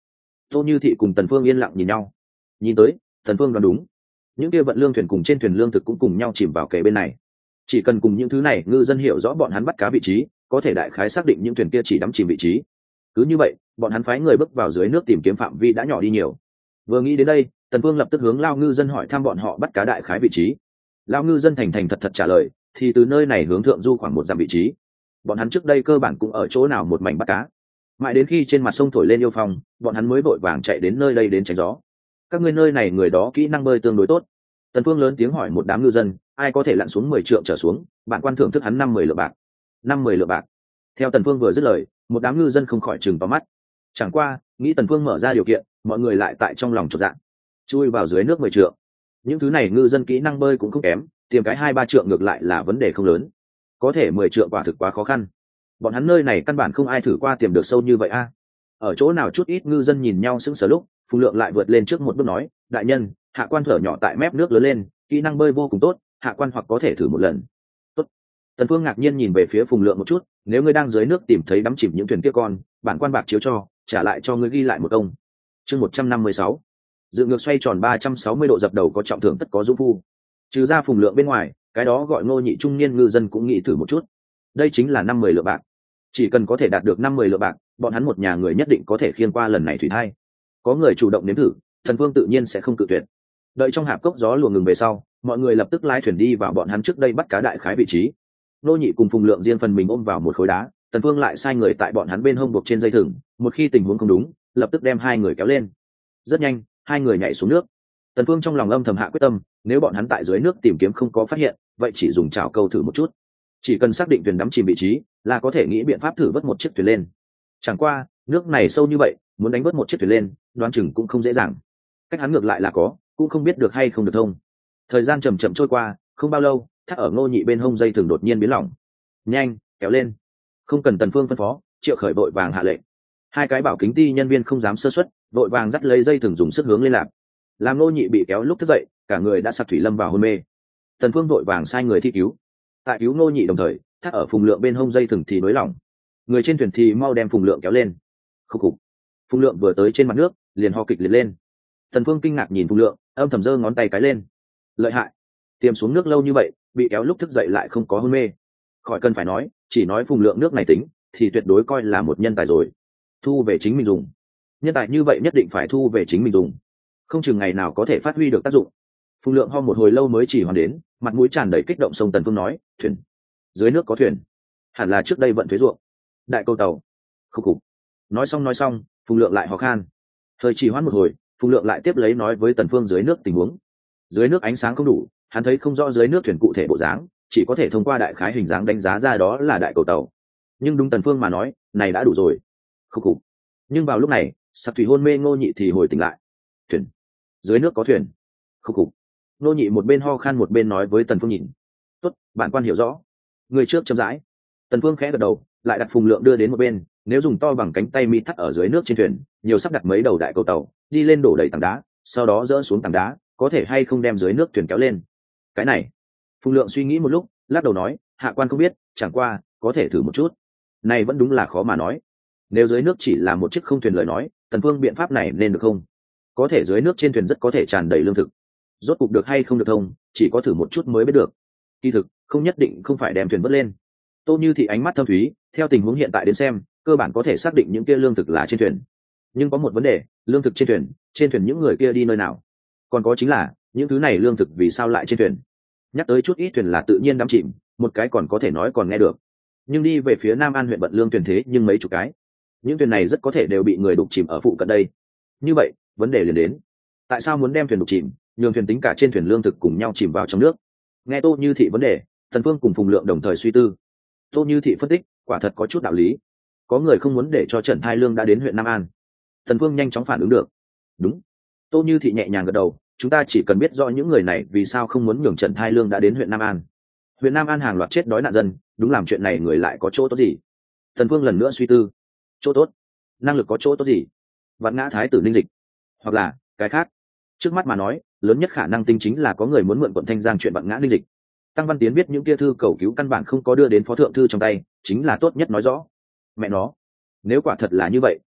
Tô Như Thị cùng Tần Phương yên lặng nhìn nhau. Nhìn tới, Tần Phương đoán đúng. Những kia vận lương thuyền cùng trên thuyền lương thực cũng cùng nhau chìm vào kề bên này. Chỉ cần cùng những thứ này ngư dân hiểu rõ bọn hắn bắt cá vị trí, có thể đại khái xác định những thuyền kia chỉ đắm chìm vị trí. Cứ như vậy, bọn hắn phái người bước vào dưới nước tìm kiếm phạm vi đã nhỏ đi nhiều. Vừa nghĩ đến đây, Tần Phương lập tức hướng lao ngư dân hỏi thăm bọn họ bắt cá đại khái vị trí. Lao ngư dân thành thành thật thật trả lời, thì từ nơi này hướng thượng du khoảng 1 dặm vị trí. Bọn hắn trước đây cơ bản cũng ở chỗ nào một mảnh bắt cá. Mãi đến khi trên mặt sông thổi lên yêu phong, bọn hắn mới vội vàng chạy đến nơi đây đến tránh gió. Các ngươi nơi này người đó kỹ năng bơi tương đối tốt. Tần Phương lớn tiếng hỏi một đám ngư dân, ai có thể lặn xuống 10 trượng trở xuống, bản quan thưởng thức hắn 50 lượng bạc. 50 lượng bạc. Theo Tần Phương vừa dứt lời, một đám ngư dân không khỏi trừng vào mắt. Chẳng qua, nghĩ Tần Phương mở ra điều kiện, mọi người lại tại trong lòng chột dạ. Chui vào dưới nước 10 trượng. Những thứ này ngư dân kỹ năng bơi cũng không kém, tìm cái 2-3 trượng ngược lại là vấn đề không lớn. Có thể 10 trượng quả thực quá khó khăn. Bọn hắn nơi này căn bản không ai thử qua tiềm được sâu như vậy a. Ở chỗ nào chút ít ngư dân nhìn nhau sững sờ lúc, Phùng Lượng lại vượt lên trước một bước nói, đại nhân, hạ quan thở nhỏ tại mép nước lớn lên, kỹ năng bơi vô cùng tốt, hạ quan hoặc có thể thử một lần. Tốt. Tần Phương ngạc nhiên nhìn về phía Phùng Lượng một chút, nếu ngươi đang dưới nước tìm thấy đắm chìm những thuyền kia con, bản quan bạc chiếu cho, trả lại cho ngươi ghi lại một công. Chương 156. Dự ngược xoay tròn 360 độ dập đầu có trọng thưởng tất có dũng phu. Trừ ra Phùng Lượng bên ngoài, cái đó gọi Ngô Nhị trung niên ngư dân cũng nghĩ thử một chút. Đây chính là 50 lượng bạc. Chỉ cần có thể đạt được 50 lượng bạc, bọn hắn một nhà người nhất định có thể khiêng qua lần này thủy thai. Có người chủ động nếm thử, Tần Phương tự nhiên sẽ không cự tuyệt. Đợi trong hạp cốc gió luồng ngừng về sau, mọi người lập tức lái thuyền đi vào bọn hắn trước đây bắt cá đại khái vị trí. Nô Nhị cùng Phùng Lượng riêng phần mình ôm vào một khối đá, Tần Phương lại sai người tại bọn hắn bên hông buộc trên dây thừng, một khi tình huống không đúng, lập tức đem hai người kéo lên. Rất nhanh, hai người nhảy xuống nước. Tần Phương trong lòng âm thầm hạ quyết tâm, nếu bọn hắn tại dưới nước tìm kiếm không có phát hiện, vậy chỉ dùng chảo câu thử một chút. Chỉ cần xác định thuyền đắm chìm vị trí, là có thể nghĩ biện pháp thử vớt một chiếc thuyền lên. Chẳng qua, nước này sâu như vậy, muốn đánh vớt một chiếc thuyền lên, đoán chừng cũng không dễ dàng. Cách hắn ngược lại là có, cũng không biết được hay không được thông. Thời gian chậm chậm trôi qua, không bao lâu, thắt ở Ngô Nhị bên hông dây thừng đột nhiên biến lỏng. Nhanh, kéo lên. Không cần Tần Phương phân phó, Triệu Khởi vội vàng hạ lệnh. Hai cái bảo kính ti nhân viên không dám sơ suất, vội vàng dắt lấy dây thừng dùng sức hướng lên lạc. Làm Ngô Nhị bị kéo lúc thức dậy, cả người đã sặc thủy lâm vào hôn mê. Tần Phương vội vàng sai người thi cứu. Tại cứu Ngô Nhị đồng thời, thắt ở Phùng Lượng bên hông dây thừng thì nới lỏng. Người trên thuyền thì mau đem Phùng Lượng kéo lên. Khục khục. Phùng Lượng vừa tới trên mặt nước, liền ho kịch liệt lên. Tần Phương kinh ngạc nhìn Phùng Lượng, âm thầm giơ ngón tay cái lên. Lợi hại, tiềm xuống nước lâu như vậy, bị kéo lúc thức dậy lại không có hôn mê. Khỏi cần phải nói, chỉ nói Phùng Lượng nước này tính, thì tuyệt đối coi là một nhân tài rồi. Thu về chính mình dùng. Nhân tài như vậy nhất định phải thu về chính mình dùng, không chừng ngày nào có thể phát huy được tác dụng. Phùng Lượng ho một hồi lâu mới chỉ hoàn đến, mặt mũi tràn đầy kích động sông Tần Phương nói, thuyền, dưới nước có thuyền, hẳn là trước đây vận thuế ruộng, đại câu tàu. Khục khục. Nói xong, Phùng Lượng lại ho khan. Hơi trì hoãn một hồi, Phùng Lượng lại tiếp lấy nói với Tần Phương dưới nước tình huống. Dưới nước ánh sáng không đủ, hắn thấy không rõ dưới nước thuyền cụ thể bộ dáng, chỉ có thể thông qua đại khái hình dáng đánh giá ra đó là đại cầu tàu. Nhưng đúng Tần Phương mà nói, này đã đủ rồi. Khục khục. Nhưng vào lúc này, sặc thủy hôn mê Ngô Nhị thì hồi tỉnh lại. Thuyền, dưới nước có thuyền. Khục khục. Ngô Nhị một bên ho khan một bên nói với Tần Phương nhìn. Tốt, bản quan hiểu rõ. Người trước chậm rãi. Tần Phương khẽ gật đầu, lại đặt Phùng Lượng đưa đến một bên. Nếu dùng to bằng cánh tay mi thắt ở dưới nước trên thuyền, nhiều sắp đặt mấy đầu đại cầu tàu, đi lên đổ đầy tảng đá, sau đó dỡ xuống tảng đá, có thể hay không đem dưới nước thuyền kéo lên. Cái này, Phùng Lượng suy nghĩ một lúc, lắc đầu nói, hạ quan không biết, chẳng qua có thể thử một chút. Này vẫn đúng là khó mà nói. Nếu dưới nước chỉ là một chiếc không thuyền lời nói, Tần Phương biện pháp này nên được không? Có thể dưới nước trên thuyền rất có thể tràn đầy lương thực. Rốt cục được hay không được thông, chỉ có thử một chút mới biết được. Kỳ thực, không nhất định không phải đem thuyền vớt lên. Tô Như Thị ánh mắt thâm thúy, theo tình huống hiện tại đến xem, cơ bản có thể xác định những kia lương thực là trên thuyền. Nhưng có một vấn đề, lương thực trên thuyền những người kia đi nơi nào? Còn có chính là, những thứ này lương thực vì sao lại trên thuyền? Nhắc tới chút ít thuyền là tự nhiên đắm chìm, một cái còn có thể nói còn nghe được. Nhưng đi về phía Nam An huyện vận lương thuyền thế nhưng mấy chục cái. Những thuyền này rất có thể đều bị người đục chìm ở phụ cận đây. Như vậy, vấn đề liền đến. Tại sao muốn đem thuyền đục chìm, nhường thuyền tính cả trên thuyền lương thực cùng nhau chìm vào trong nước? Nghe Tô Như Thị vấn đề, Tần Phương cùng Phùng Lượng đồng thời suy tư. Tô Như Thị phân tích, quả thật có chút đạo lý. Có người không muốn để cho Trần Thai Lương đã đến huyện Nam An. Tần Phương nhanh chóng phản ứng được. Đúng. Tô Như Thị nhẹ nhàng gật đầu, chúng ta chỉ cần biết rõ những người này vì sao không muốn nhường Trần Thai Lương đã đến huyện Nam An. Huyện Nam An hàng loạt chết đói nạn dân, đúng làm chuyện này người lại có chỗ tốt gì? Tần Phương lần nữa suy tư. Chỗ tốt? Năng lực có chỗ tốt gì? Vạn ngã thái tử linh dịch, hoặc là cái khác. Trước mắt mà nói, lớn nhất khả năng tinh chính là có người muốn mượn quận Thanh Giang chuyện vạn ngã linh dịch. Tăng Văn Tiến biết những kia thư cầu cứu căn bản không có đưa đến phó thượng thư trong tay, chính là tốt nhất nói rõ. Mẹ nó, nếu quả thật là như vậy,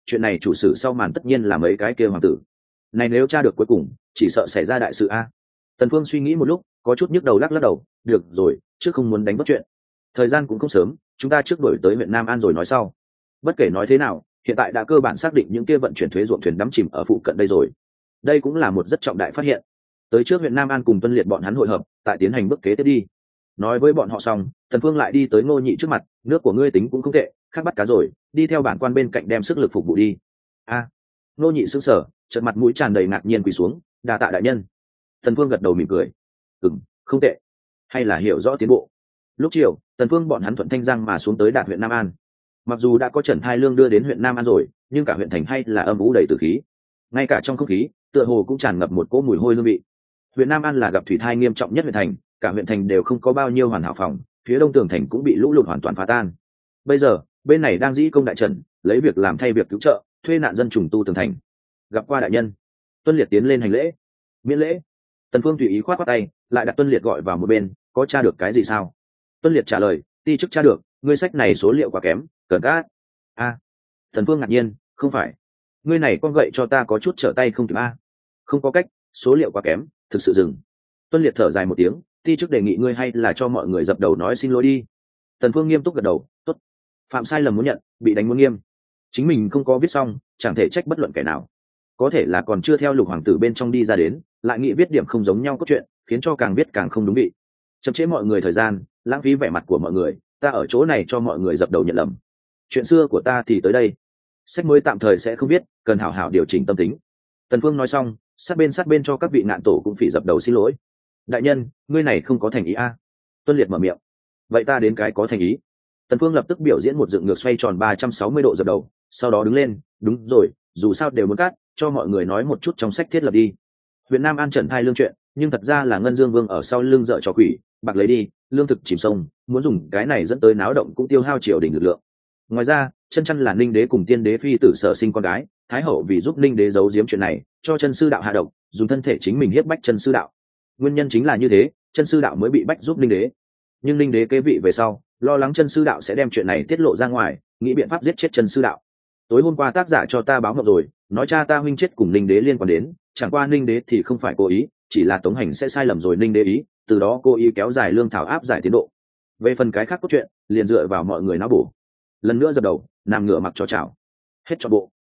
chuyện này chủ sử sau màn tất nhiên là mấy cái kia hoàng tử này, nếu tra được cuối cùng chỉ sợ xảy ra đại sự a. Tần Phương suy nghĩ một lúc, có chút nhức đầu, lắc đầu, được rồi, trước không muốn đánh bất chuyện, thời gian cũng không sớm, chúng ta trước đổi tới huyện Nam An rồi nói sau. Bất kể nói thế nào, hiện tại đã cơ bản xác định những kia vận chuyển thuế ruộng thuyền đắm chìm ở phụ cận đây rồi. Đây cũng là một rất trọng đại phát hiện. Tới trước huyện Nam An cùng Tuân Liệt bọn hắn hội hợp, tại tiến hành bước kế tiếp đi. Nói với bọn họ xong, Tần Phương lại đi tới Ngô Nhị trước mặt, nước của ngươi tính cũng không tệ, khác bắt cá rồi, đi theo bản quan bên cạnh đem sức lực phục vụ đi. A. Ngô Nhị sững sờ, trợn mặt mũi tràn đầy ngạc nhiên quỳ xuống, đa tạ đại nhân. Tần Phương gật đầu mỉm cười, không tệ, hay là hiểu rõ tiến bộ. Lúc chiều, Tần Phương bọn hắn thuận Thanh Giang mà xuống tới đạt huyện Nam An. Mặc dù đã có Trần Thai Lương đưa đến huyện Nam An rồi, nhưng cả huyện thành hay là âm u đầy tử khí. Ngay cả trong không khí, tựa hồ cũng tràn ngập một cỗ mùi hôi hương vị. Huyện Nam An là gặp thủy thai nghiêm trọng nhất huyện thành, cả huyện thành đều không có bao nhiêu hoàn hảo phòng, phía đông tường thành cũng bị lũ lụt hoàn toàn phá tan. Bây giờ, bên này đang dĩ công đại trận, lấy việc làm thay việc cứu trợ, thuê nạn dân trùng tu tường thành. Gặp qua đại nhân. Tuân Liệt tiến lên hành lễ. Miễn lễ. Tần Phương tùy ý khoát tay, lại đặt Tuân Liệt gọi vào một bên, có tra được cái gì sao? Tuân Liệt trả lời, ti chức tra được, ngươi sách này số liệu quá kém, cần cát. A. Tần Phương ngạc nhiên, không phải, ngươi này con gậy cho ta có chút trở tay không kịp a. Không có cách, số liệu quá kém, thực sự dừng. Tuân Liệt thở dài một tiếng, ti chức đề nghị ngươi hay là cho mọi người dập đầu nói xin lỗi đi. Tần Phương nghiêm túc gật đầu, tốt. Phạm sai lầm muốn nhận, bị đánh muốn nghiêm. Chính mình không có viết xong, chẳng thể trách bất luận kẻ nào. Có thể là còn chưa theo Lục hoàng tử bên trong đi ra đến, lại nghĩ viết điểm không giống nhau cốt truyện, khiến cho càng viết càng không đúng vị. Chậm trễ mọi người thời gian, lãng phí vẻ mặt của mọi người, ta ở chỗ này cho mọi người dập đầu nhận lầm. Chuyện xưa của ta thì tới đây. Sách mới tạm thời sẽ không viết, cần hảo hảo điều chỉnh tâm tính. Tần Phương nói xong, sát bên cho các vị ngạn tổ cũng phỉ dập đầu xin lỗi. Đại nhân, ngươi này không có thành ý a. Tuân Liệt mở miệng. Vậy ta đến cái có thành ý. Tần Phương lập tức biểu diễn một dựng ngược xoay tròn 360 độ dập đầu, sau đó đứng lên, đúng rồi, dù sao đều muốn cắt, cho mọi người nói một chút trong sách thiết lập đi. Huyện Nam An Trần Thai Lương chuyện, nhưng thật ra là Ngân Dương Vương ở sau lưng dợ trò quỷ, bạc lấy đi, lương thực chìm sông, muốn dùng cái này dẫn tới náo động cũng tiêu hao triều đình lực lượng. Ngoài ra, chân chăn là Ninh Đế cùng Tiên Đế phi tử sở sinh con gái, Thái hậu vì giúp Ninh Đế giấu giếm chuyện này, cho chân sư đạo hạ độc, dùng thân thể chính mình hiếp bách chân sư đạo. Nguyên nhân chính là như thế, chân sư đạo mới bị bách giúp Ninh Đế. Nhưng Ninh Đế kế vị về sau, lo lắng chân sư đạo sẽ đem chuyện này tiết lộ ra ngoài, nghĩ biện pháp giết chết chân sư đạo. Tối hôm qua tác giả cho ta báo mộng rồi, nói cha ta huynh chết cùng Ninh Đế liên quan đến, chẳng qua Ninh Đế thì không phải cố ý, chỉ là Tống Hành sẽ sai lầm rồi Ninh Đế ý, từ đó cố ý kéo dài lương thảo áp giải tiến độ. Về phần cái khác cốt truyện, liền dựa vào mọi người não bổ. Lần nữa dập đầu, nằm ngửa mặc cho chảo. Hết cho bộ.